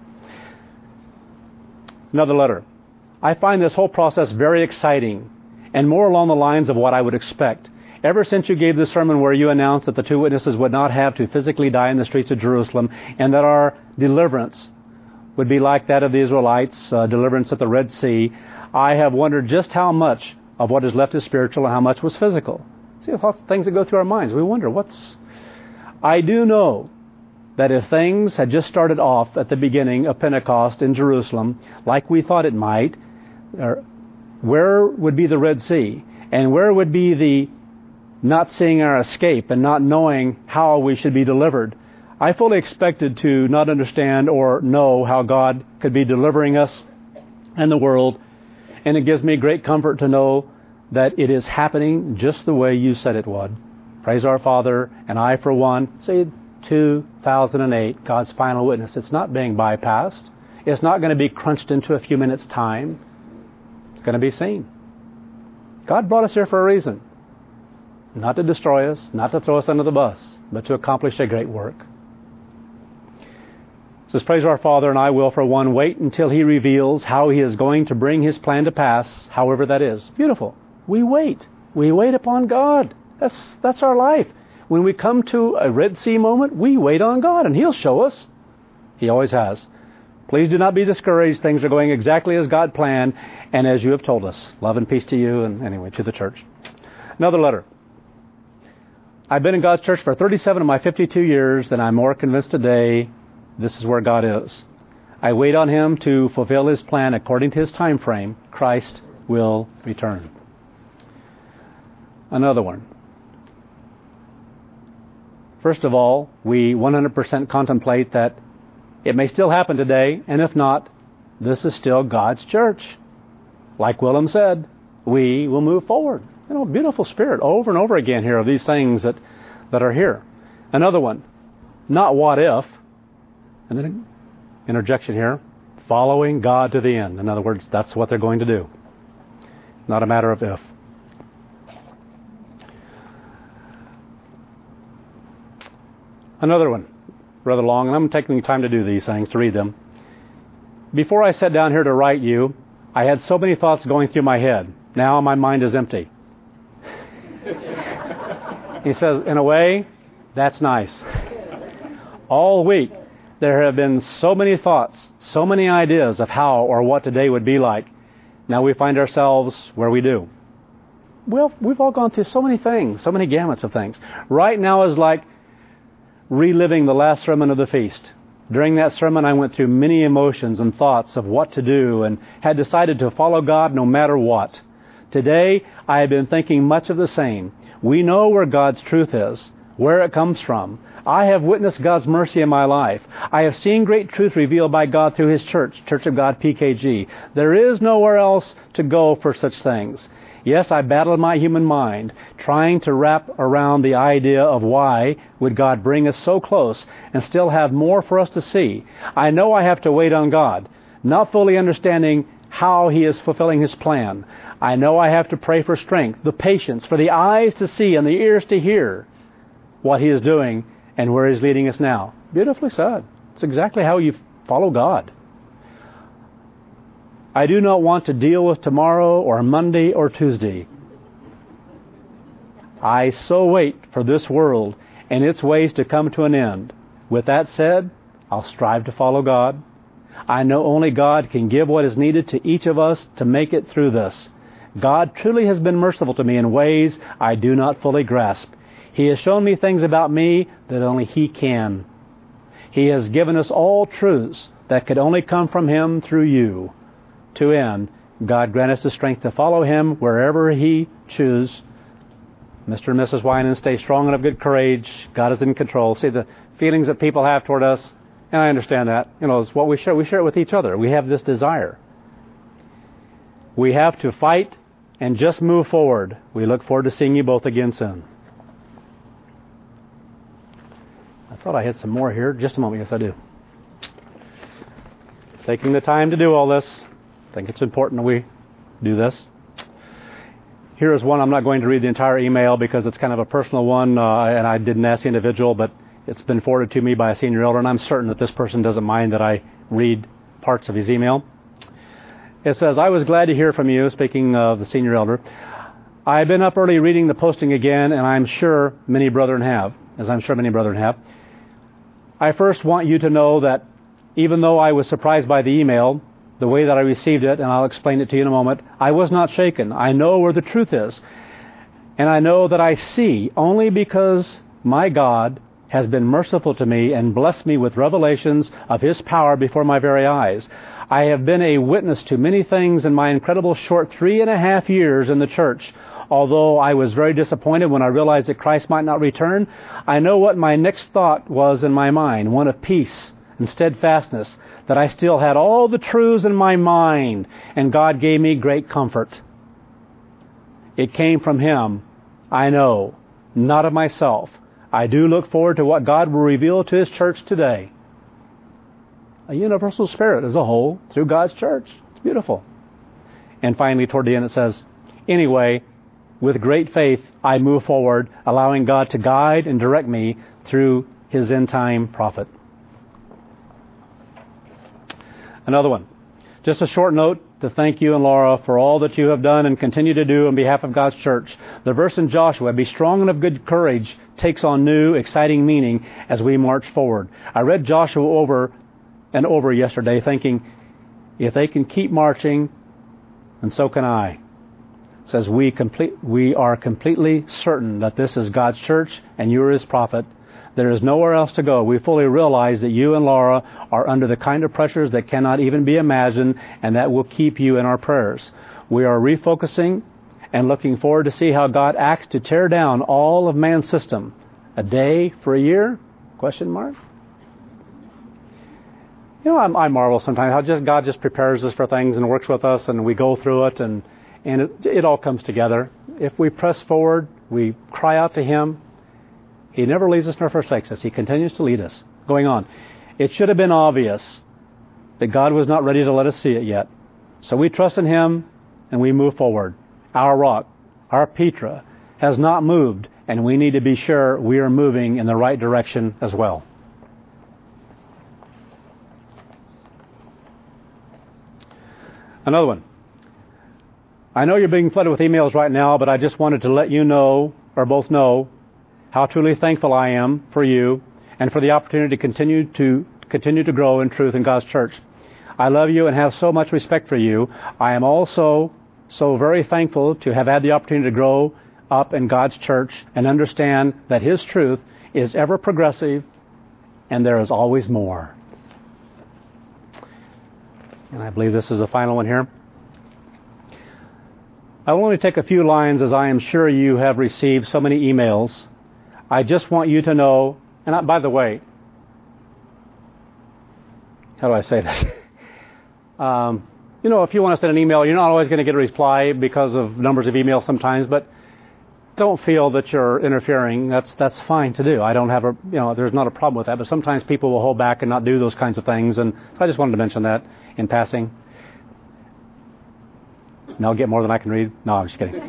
S1: Another letter. I find this whole process very exciting and more along the lines of what I would expect. Ever since you gave the sermon where you announced that the two witnesses would not have to physically die in the streets of Jerusalem and that our deliverance would be like that of the Israelites, uh, deliverance at the Red Sea, I have wondered just how much of what is left is spiritual and how much was physical. See, things that go through our minds. We wonder, what's... I do know that if things had just started off at the beginning of Pentecost in Jerusalem, like we thought it might, or where would be the Red Sea? And where would be the not seeing our escape and not knowing how we should be delivered? I fully expected to not understand or know how God could be delivering us and the world. And it gives me great comfort to know that it is happening just the way you said it would. Praise our Father. And I, for one, say two thousand eight, God's final witness. It's not being bypassed. It's not going to be crunched into a few minutes' time. It's going to be seen. God brought us here for a reason. Not to destroy us, not to throw us under the bus, but to accomplish a great work. It says, praise our Father, and I will, for one, wait until He reveals how He is going to bring His plan to pass, however that is. Beautiful. We wait. We wait upon God. That's, that's our life. When we come to a Red Sea moment, we wait on God, and He'll show us. He always has. Please do not be discouraged. Things are going exactly as God planned and as you have told us. Love and peace to you, and anyway, to the church. Another letter. I've been in God's church for thirty-seven of my fifty-two years, and I'm more convinced today this is where God is. I wait on Him to fulfill His plan according to His time frame. Christ will return. Another one. First of all, we one hundred percent contemplate that it may still happen today, and if not, this is still God's church. Like Willem said, we will move forward. You know, beautiful spirit over and over again here of these things that, that are here. Another one, not what if, and then interjection here, following God to the end. In other words, that's what they're going to do. Not a matter of if. Another one, rather long, and I'm taking time to do these things, to read them. Before I sat down here to write you, I had so many thoughts going through my head. Now my mind is empty. He says, in a way, that's nice. All week, there have been so many thoughts, so many ideas of how or what today would be like. Now we find ourselves where we do. well, we've all gone through so many things, so many gamuts of things. Right now is like reliving the last sermon of the feast. During that sermon, I went through many emotions and thoughts of what to do and had decided to follow God no matter what. Today, I have been thinking much of the same. We know where God's truth is, where it comes from. I have witnessed God's mercy in my life. I have seen great truth revealed by God through His church, Church of God P K G. There is nowhere else to go for such things. Yes, I battled my human mind, trying to wrap around the idea of why would God bring us so close and still have more for us to see. I know I have to wait on God, not fully understanding how He is fulfilling His plan. I know I have to pray for strength, the patience, for the eyes to see and the ears to hear what He is doing and where He's leading us now. Beautifully said. It's exactly how you follow God. I do not want to deal with tomorrow or Monday or Tuesday. I so wait for this world and its ways to come to an end. With that said, I'll strive to follow God. I know only God can give what is needed to each of us to make it through this. God truly has been merciful to me in ways I do not fully grasp. He has shown me things about me that only He can. He has given us all truths that could only come from Him through you. To end, God grant us the strength to follow Him wherever He chooses. Mister and Missus Winan, stay strong and of good courage. God is in control. See, the feelings that people have toward us, and I understand that, you know, it's what we share. We share it with each other. We have this desire. We have to fight and just move forward. We look forward to seeing you both again soon. I thought I had some more here. Just a moment. Yes, I do. Taking the time to do all this. I think it's important that we do this. Here is one. I'm not going to read the entire email because it's kind of a personal one, uh, and I didn't ask the individual, but it's been forwarded to me by a senior elder, and I'm certain that this person doesn't mind that I read parts of his email. It says, I was glad to hear from you, speaking of the senior elder. I've been up early reading the posting again, and I'm sure many brethren have, as I'm sure many brethren have. I first want you to know that even though I was surprised by the email, the way that I received it, and I'll explain it to you in a moment, I was not shaken. I know where the truth is. And I know that I see only because my God has been merciful to me and blessed me with revelations of His power before my very eyes. I have been a witness to many things in my incredible short three and a half years in the church. Although I was very disappointed when I realized that Christ might not return, I know what my next thought was in my mind, one of peace and steadfastness, that I still had all the truths in my mind, and God gave me great comfort. It came from Him, I know, not of myself. I do look forward to what God will reveal to His church today. A universal spirit as a whole through God's church. It's beautiful. And finally, toward the end, it says, anyway, with great faith, I move forward, allowing God to guide and direct me through His end-time prophet. Another one. Just a short note to thank you and Laura for all that you have done and continue to do on behalf of God's church. The verse in Joshua, be strong and of good courage, takes on new, exciting meaning as we march forward. I read Joshua over and over yesterday thinking, if they can keep marching, and so can I. It says we complete, we are completely certain that this is God's church and you are His prophet. There is nowhere else to go. We fully realize that you and Laura are under the kind of pressures that cannot even be imagined, and that will keep you in our prayers. We are refocusing and looking forward to see how God acts to tear down all of man's system. A day for a year? Question mark. You know, I, I marvel sometimes how just God just prepares us for things and works with us, and we go through it, and and it, it all comes together. If we press forward, we cry out to Him. He never leaves us nor forsakes us. He continues to lead us. Going on. It should have been obvious that God was not ready to let us see it yet. So we trust in Him and we move forward. Our rock, our Petra, has not moved, and we need to be sure we are moving in the right direction as well. Another one. I know you're being flooded with emails right now, but I just wanted to let you know, or both know, how truly thankful I am for you and for the opportunity to continue to continue to grow in truth in God's church. I love you and have so much respect for you. I am also So very thankful to have had the opportunity to grow up in God's church and understand that His truth is ever progressive and there is always more. And I believe this is the final one here. I will only take a few lines, as I am sure you have received so many emails. I just want you to know, and I, by the way, how do I say this? um, you know, if you want to send an email, you're not always going to get a reply because of numbers of emails sometimes, but don't feel that you're interfering. That's that's fine to do. I don't have a, you know, there's not a problem with that, but sometimes people will hold back and not do those kinds of things, and so I just wanted to mention that in passing. And I'll get more than I can read. No, I'm just kidding.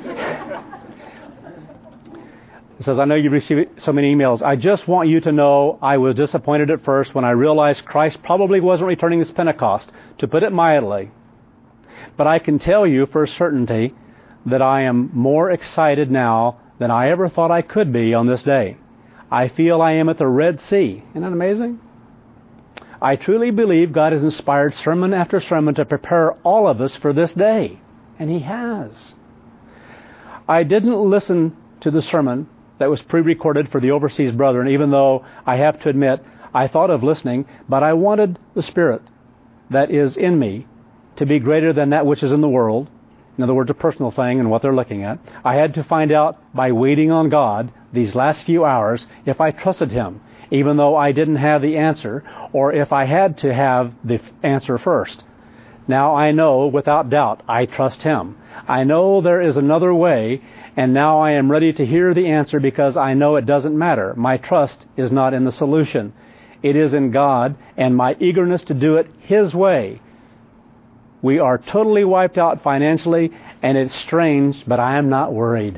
S1: It says, I know you've received so many emails. I just want you to know I was disappointed at first when I realized Christ probably wasn't returning this Pentecost, to put it mildly. But I can tell you for certainty that I am more excited now than I ever thought I could be on this day. I feel I am at the Red Sea. Isn't that amazing? I truly believe God has inspired sermon after sermon to prepare all of us for this day. And He has. I didn't listen to the sermon that was pre-recorded for the overseas brethren, even though I have to admit I thought of listening, but I wanted the Spirit that is in me to be greater than that which is in the world. In other words, a personal thing and what they're looking at. I had to find out by waiting on God these last few hours if I trusted Him, even though I didn't have the answer, or if I had to have the answer first. Now I know without doubt I trust Him. I know there is another way, and now I am ready to hear the answer because I know it doesn't matter. My trust is not in the solution. It is in God and my eagerness to do it His way. We are totally wiped out financially, and it's strange, but I am not worried.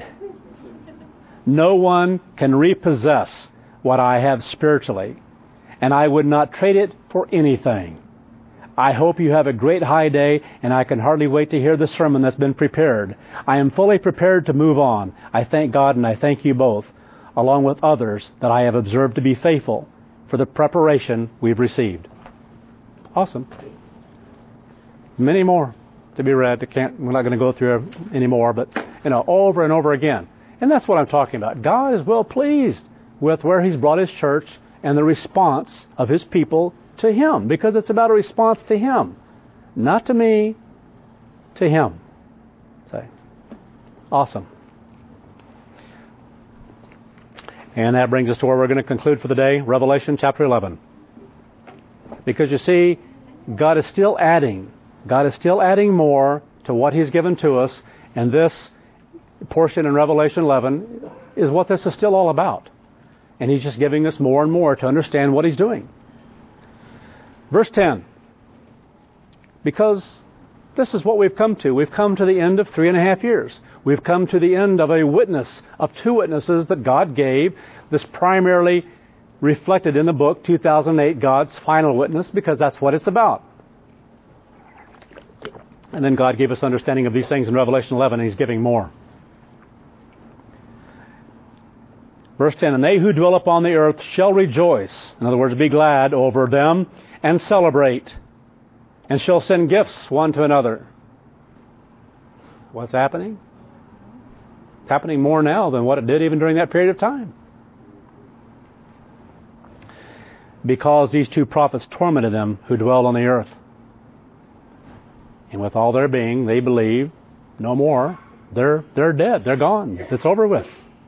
S1: No one can repossess what I have spiritually, and I would not trade it for anything. I hope you have a great high day, and I can hardly wait to hear the sermon that's been prepared. I am fully prepared to move on. I thank God and I thank you both, along with others that I have observed to be faithful for the preparation we've received. Awesome. Many more to be read. I can't, we're not going to go through any more, but, you know, over and over again. And that's what I'm talking about. God is well pleased with where He's brought His church and the response of His people to Him, because it's about a response to Him, not to me, to Him. Say, awesome. And that brings us to where we're going to conclude for the day, Revelation chapter eleven. Because you see, God is still adding. God is still adding more to what He's given to us, and this portion in Revelation eleven is what this is still all about. And He's just giving us more and more to understand what He's doing. Verse ten. Because this is what we've come to. We've come to the end of three and a half years. We've come to the end of a witness, of two witnesses that God gave. This primarily reflected in the book, two thousand eight, God's final witness, because that's what it's about. And then God gave us understanding of these things in Revelation eleven, and He's giving more. Verse ten, and they who dwell upon the earth shall rejoice. In other words, be glad over them and celebrate, and shall send gifts one to another. What's happening? It's happening more now than what it did even during that period of time. Because these two prophets tormented them who dwell on the earth. And with all their being, they believe no more. They're, they're dead. They're gone. It's over with.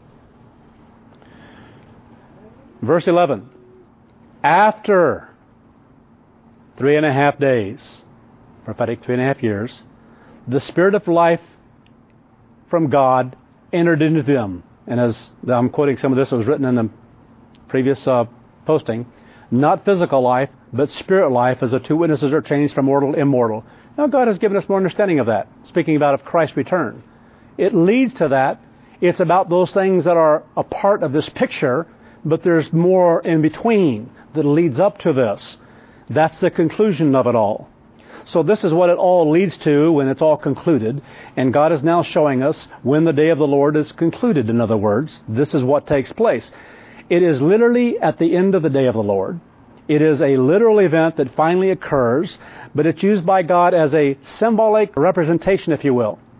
S1: Verse eleven. After three and a half days, prophetic three and a half years, the Spirit of life from God entered into them. And as I'm quoting some of this, it was written in the previous uh, posting, not physical life, but spirit life, as the two witnesses are changed from mortal to immortal. Now God has given us more understanding of that, speaking about of Christ's return. It leads to that. It's about those things that are a part of this picture, but there's more in between that leads up to this. That's the conclusion of it all. So this is what it all leads to when it's all concluded. And God is now showing us when the day of the Lord is concluded, in other words. This is what takes place. It is literally at the end of the day of the Lord. It is a literal event that finally occurs, but it's used by God as a symbolic representation, if you will.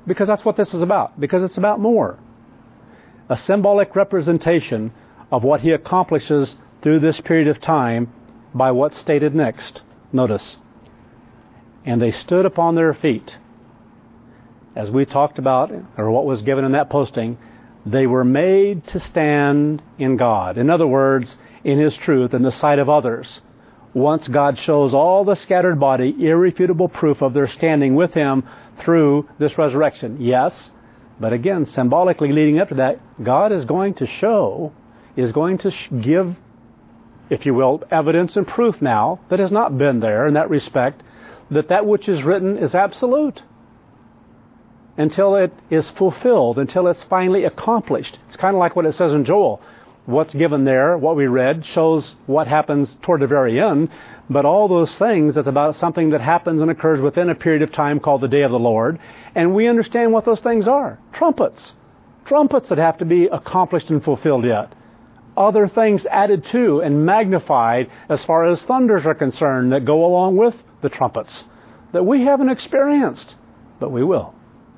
S1: Because that's what this is about. Because it's about more. A symbolic representation of what he accomplishes through this period of time by what's stated next. Notice. And they stood upon their feet. As we talked about, or what was given in that posting, they were made to stand in God. In other words, in His truth, in the sight of others. Once God shows all the scattered body irrefutable proof of their standing with Him through this resurrection. Yes, but again, symbolically leading up to that, God is going to show, is going to give, if you will, evidence and proof now that has not been there in that respect, that that which is written is absolute until it is fulfilled, until it's finally accomplished. It's kind of like what it says in Joel. What's given there, what we read, shows what happens toward the very end, but all those things, it's about something that happens and occurs within a period of time called the day of the Lord, and we understand what those things are. Trumpets. Trumpets that have to be accomplished and fulfilled yet. Other things added to and magnified as far as thunders are concerned that go along with the trumpets that we haven't experienced, but we will.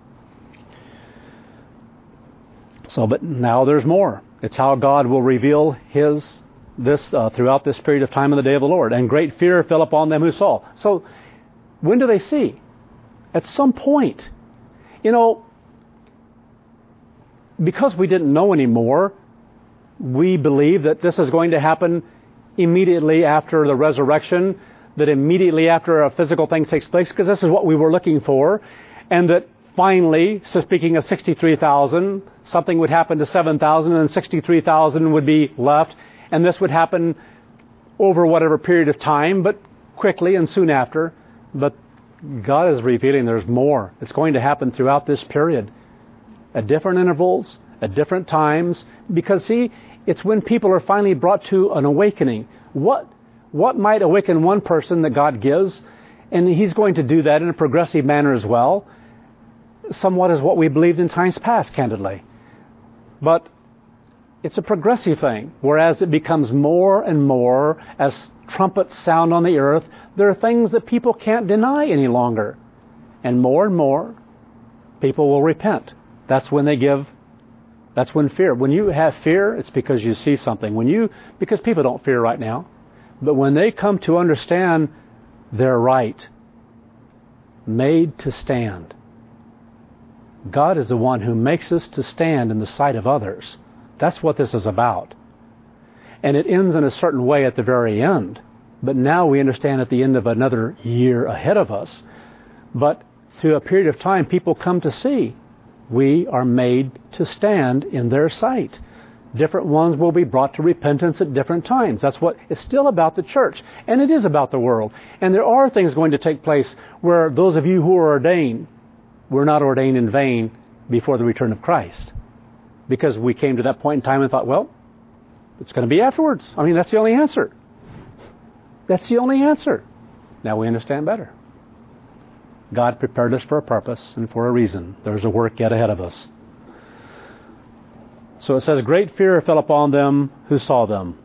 S1: So, but now there's more. It's how God will reveal His, this, uh, throughout this period of time in the day of the Lord. And great fear fell upon them who saw. So, when do they see? At some point. You know, because we didn't know anymore, we believe that this is going to happen immediately after the resurrection, that immediately after a physical thing takes place, because this is what we were looking for, and that finally, so speaking of sixty-three thousand, something would happen to seven thousand, and sixty-three thousand would be left, and this would happen over whatever period of time, but quickly and soon after. But God is revealing there's more. It's going to happen throughout this period, at different intervals, at different times, because see, it's when people are finally brought to an awakening. What what might awaken one person that God gives, and He's going to do that in a progressive manner as well, somewhat as what we believed in times past, candidly. But it's a progressive thing, whereas it becomes more and more as trumpets sound on the earth, there are things that people can't deny any longer. And more and more, people will repent. That's when they give, that's when fear. When you have fear, it's because you see something. When you, because people don't fear right now. But when they come to understand they're right, made to stand. God is the one who makes us to stand in the sight of others. That's what this is about. And it ends in a certain way at the very end. But now we understand at the end of another year ahead of us. But through a period of time, people come to see we are made to stand in their sight. Different ones will be brought to repentance at different times. That's what it's still about the church. And it is about the world. And there are things going to take place where those of you who are ordained, we're not ordained in vain before the return of Christ. Because we came to that point in time and thought, well, it's going to be afterwards. I mean, that's the only answer. That's the only answer. Now we understand better. God prepared us for a purpose and for a reason. There's a work yet ahead of us. So it says, great fear fell upon them who saw them.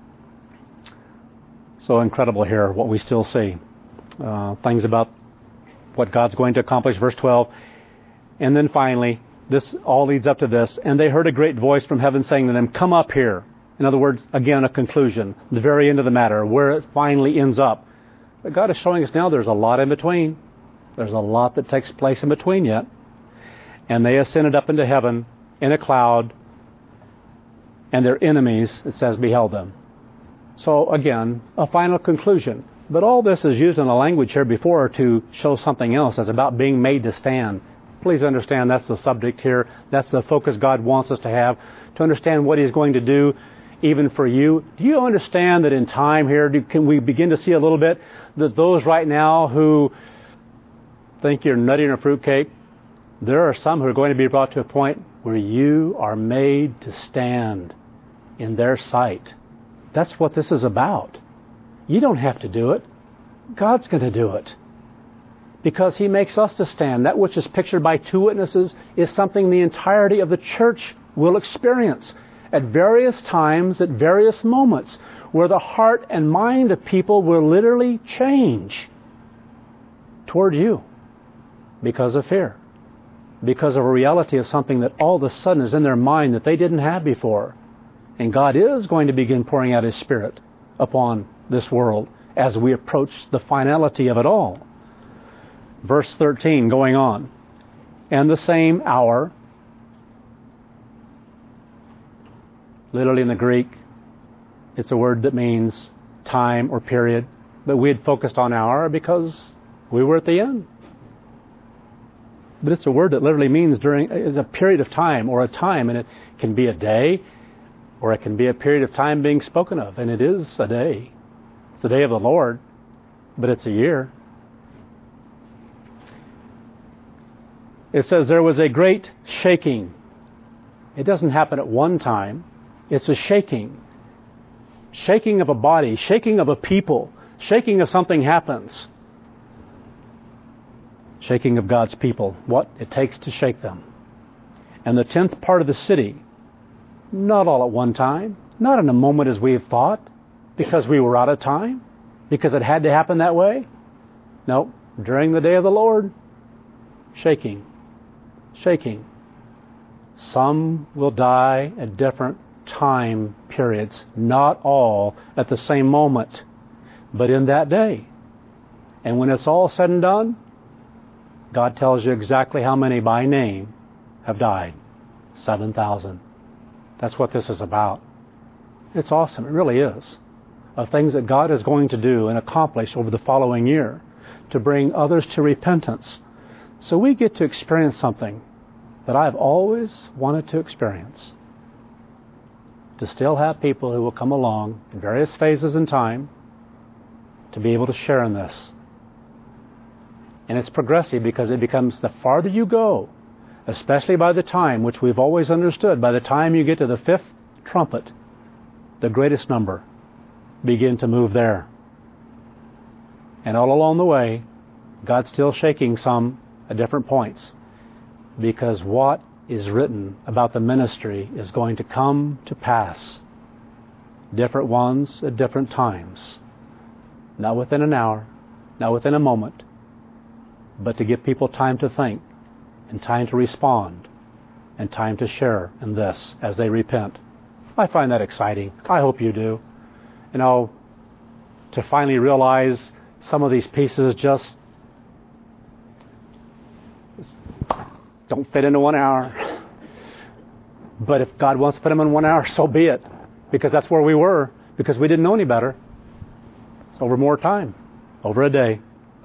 S1: So incredible here, what we still see. Uh, things about what God's going to accomplish, verse twelve. And then finally, this all leads up to this. And they heard a great voice from heaven saying to them, come up here. In other words, again, a conclusion, the very end of the matter, where it finally ends up. But God is showing us now there's a lot in between. There's a lot that takes place in between yet. And they ascended up into heaven in a cloud, and their enemies, it says, beheld them. So again, a final conclusion. But all this is used in the language here before to show something else. It's about being made to stand. Please understand that's the subject here. That's the focus God wants us to have, to understand what He's going to do even for you. Do you understand that in time here, do, can we begin to see a little bit that those right now who think you're nutty in a fruitcake, there are some who are going to be brought to a point where you are made to stand in their sight. That's what this is about. You don't have to do it. God's going to do it. Because He makes us to stand. That which is pictured by two witnesses is something the entirety of the church will experience at various times, at various moments, where the heart and mind of people will literally change toward you because of fear. because of a reality of something that all of a sudden is in their mind that they didn't have before. And God is going to begin pouring out His Spirit upon this world as we approach the finality of it all. Verse thirteen, going on. And the same hour, literally in the Greek, it's a word that means time or period, but we had focused on hour because we were at the end. But it's a word that literally means during is a period of time or a time, and it can be a day or it can be a period of time being spoken of, and it is a day. It's the day of the Lord, but it's a year. It says there was a great shaking. It doesn't happen at one time. It's a shaking. Shaking of a body, shaking of a people, shaking of something happens. Shaking of God's people, what it takes to shake them. And the tenth part of the city, not all at one time, not in a moment as we have thought, because we were out of time, because it had to happen that way. No, during the day of the Lord, shaking, shaking. Some will die at different time periods, not all at the same moment, but in that day. And when it's all said and done, God tells you exactly how many by name have died. seven thousand. That's what this is about. It's awesome. It really is. Of things that God is going to do and accomplish over the following year to bring others to repentance. So we get to experience something that I've always wanted to experience. To still have people who will come along in various phases in time to be able to share in this. And it's progressive because it becomes the farther you go, especially by the time, which we've always understood, by the time you get to the fifth trumpet, the greatest number begin to move there. And all along the way, God's still shaking some at different points, because what is written about the ministry is going to come to pass. Different ones at different times. Not within an hour, not within a moment, but to give people time to think and time to respond and time to share in this as they repent. I find that exciting. I hope you do. You know, to finally realize some of these pieces just don't fit into one hour. But if God wants to put them in one hour, so be it. Because that's where we were. Because we didn't know any better. It's over more time. Over a day.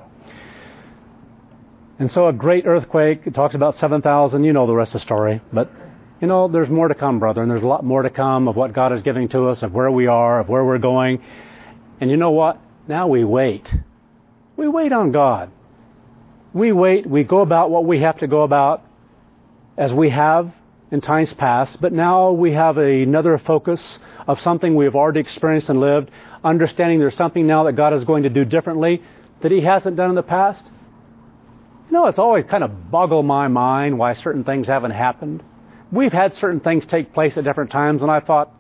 S1: And so a great earthquake, it talks about seven thousand, you know the rest of the story. But, you know, there's more to come, brother. And there's a lot more to come of what God is giving to us, of where we are, of where we're going. And you know what? Now we wait. We wait on God. We wait. We go about what we have to go about as we have in times past. But now we have another focus of something we have already experienced and lived, understanding there's something now that God is going to do differently that He hasn't done in the past. You know, it's always kind of boggled my mind why certain things haven't happened. We've had certain things take place at different times, and I thought,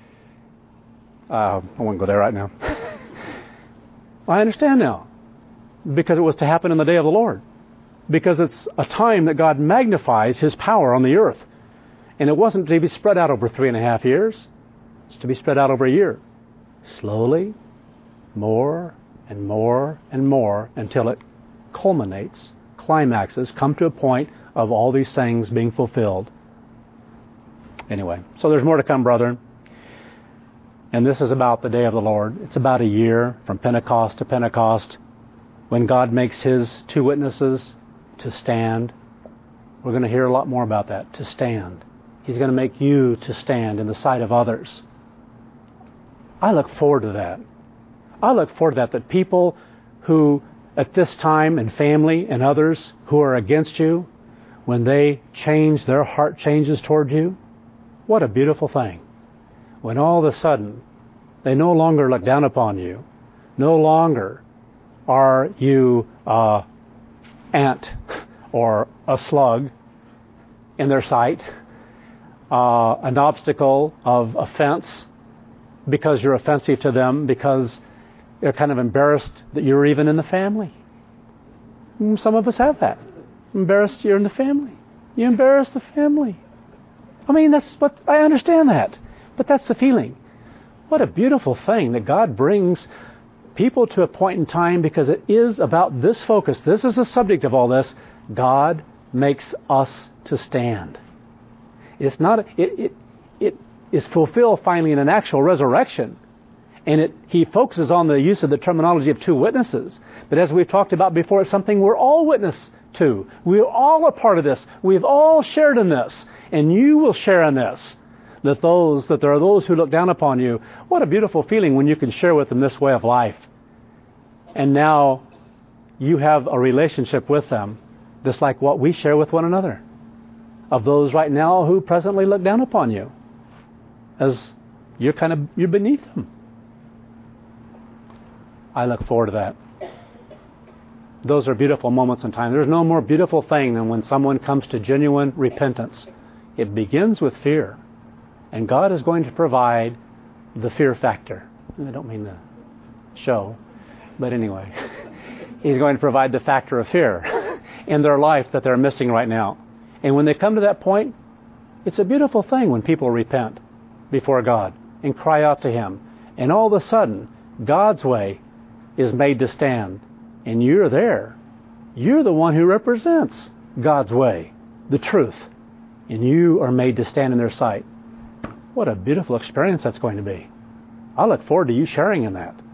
S1: uh, I won't go there right now. I understand now, because it was to happen in the day of the Lord. Because it's a time that God magnifies His power on the earth. And it wasn't to be spread out over three and a half years. It's to be spread out over a year. Slowly, more and more and more, until it culminates, climaxes, come to a point of all these things being fulfilled. Anyway, so there's more to come, brethren. And this is about the day of the Lord. It's about a year from Pentecost to Pentecost, when God makes His two witnesses to stand. We're going to hear a lot more about that, to stand. He's going to make you to stand in the sight of others. I look forward to that. I look forward to that, that people who at this time, and family and others who are against you, when they change, their heart changes toward you, what a beautiful thing. When all of a sudden, they no longer look down upon you, no longer are you uh, ant or a slug in their sight, uh, an obstacle of offense because you're offensive to them, because they're kind of embarrassed that you're even in the family. Some of us have that. Embarrassed you're in the family. You embarrass the family. I mean, that's what, I understand that. But that's the feeling. What a beautiful thing that God brings people to a point in time, because it is about this focus. This is the subject of all this. God makes us to stand. It's not, it, it, it is fulfilled finally in an actual resurrection. And it, he focuses on the use of the terminology of two witnesses. But as we've talked about before, it's something we're all witness to. We're all a part of this. We've all shared in this. And you will share in this. That those, that there are those who look down upon you. What a beautiful feeling when you can share with them this way of life. And now you have a relationship with them, just like what we share with one another. Of those right now who presently look down upon you. As you're kind of, you're beneath them. I look forward to that. Those are beautiful moments in time. There's no more beautiful thing than when someone comes to genuine repentance. It begins with fear. And God is going to provide the fear factor. I don't mean the show, but anyway. He's going to provide the factor of fear in their life that they're missing right now. And when they come to that point, it's a beautiful thing when people repent before God and cry out to Him. And all of a sudden, God's way is made to stand. And you're there. You're the one who represents God's way, the truth. And you are made to stand in their sight. What a beautiful experience that's going to be. I look forward to you sharing in that.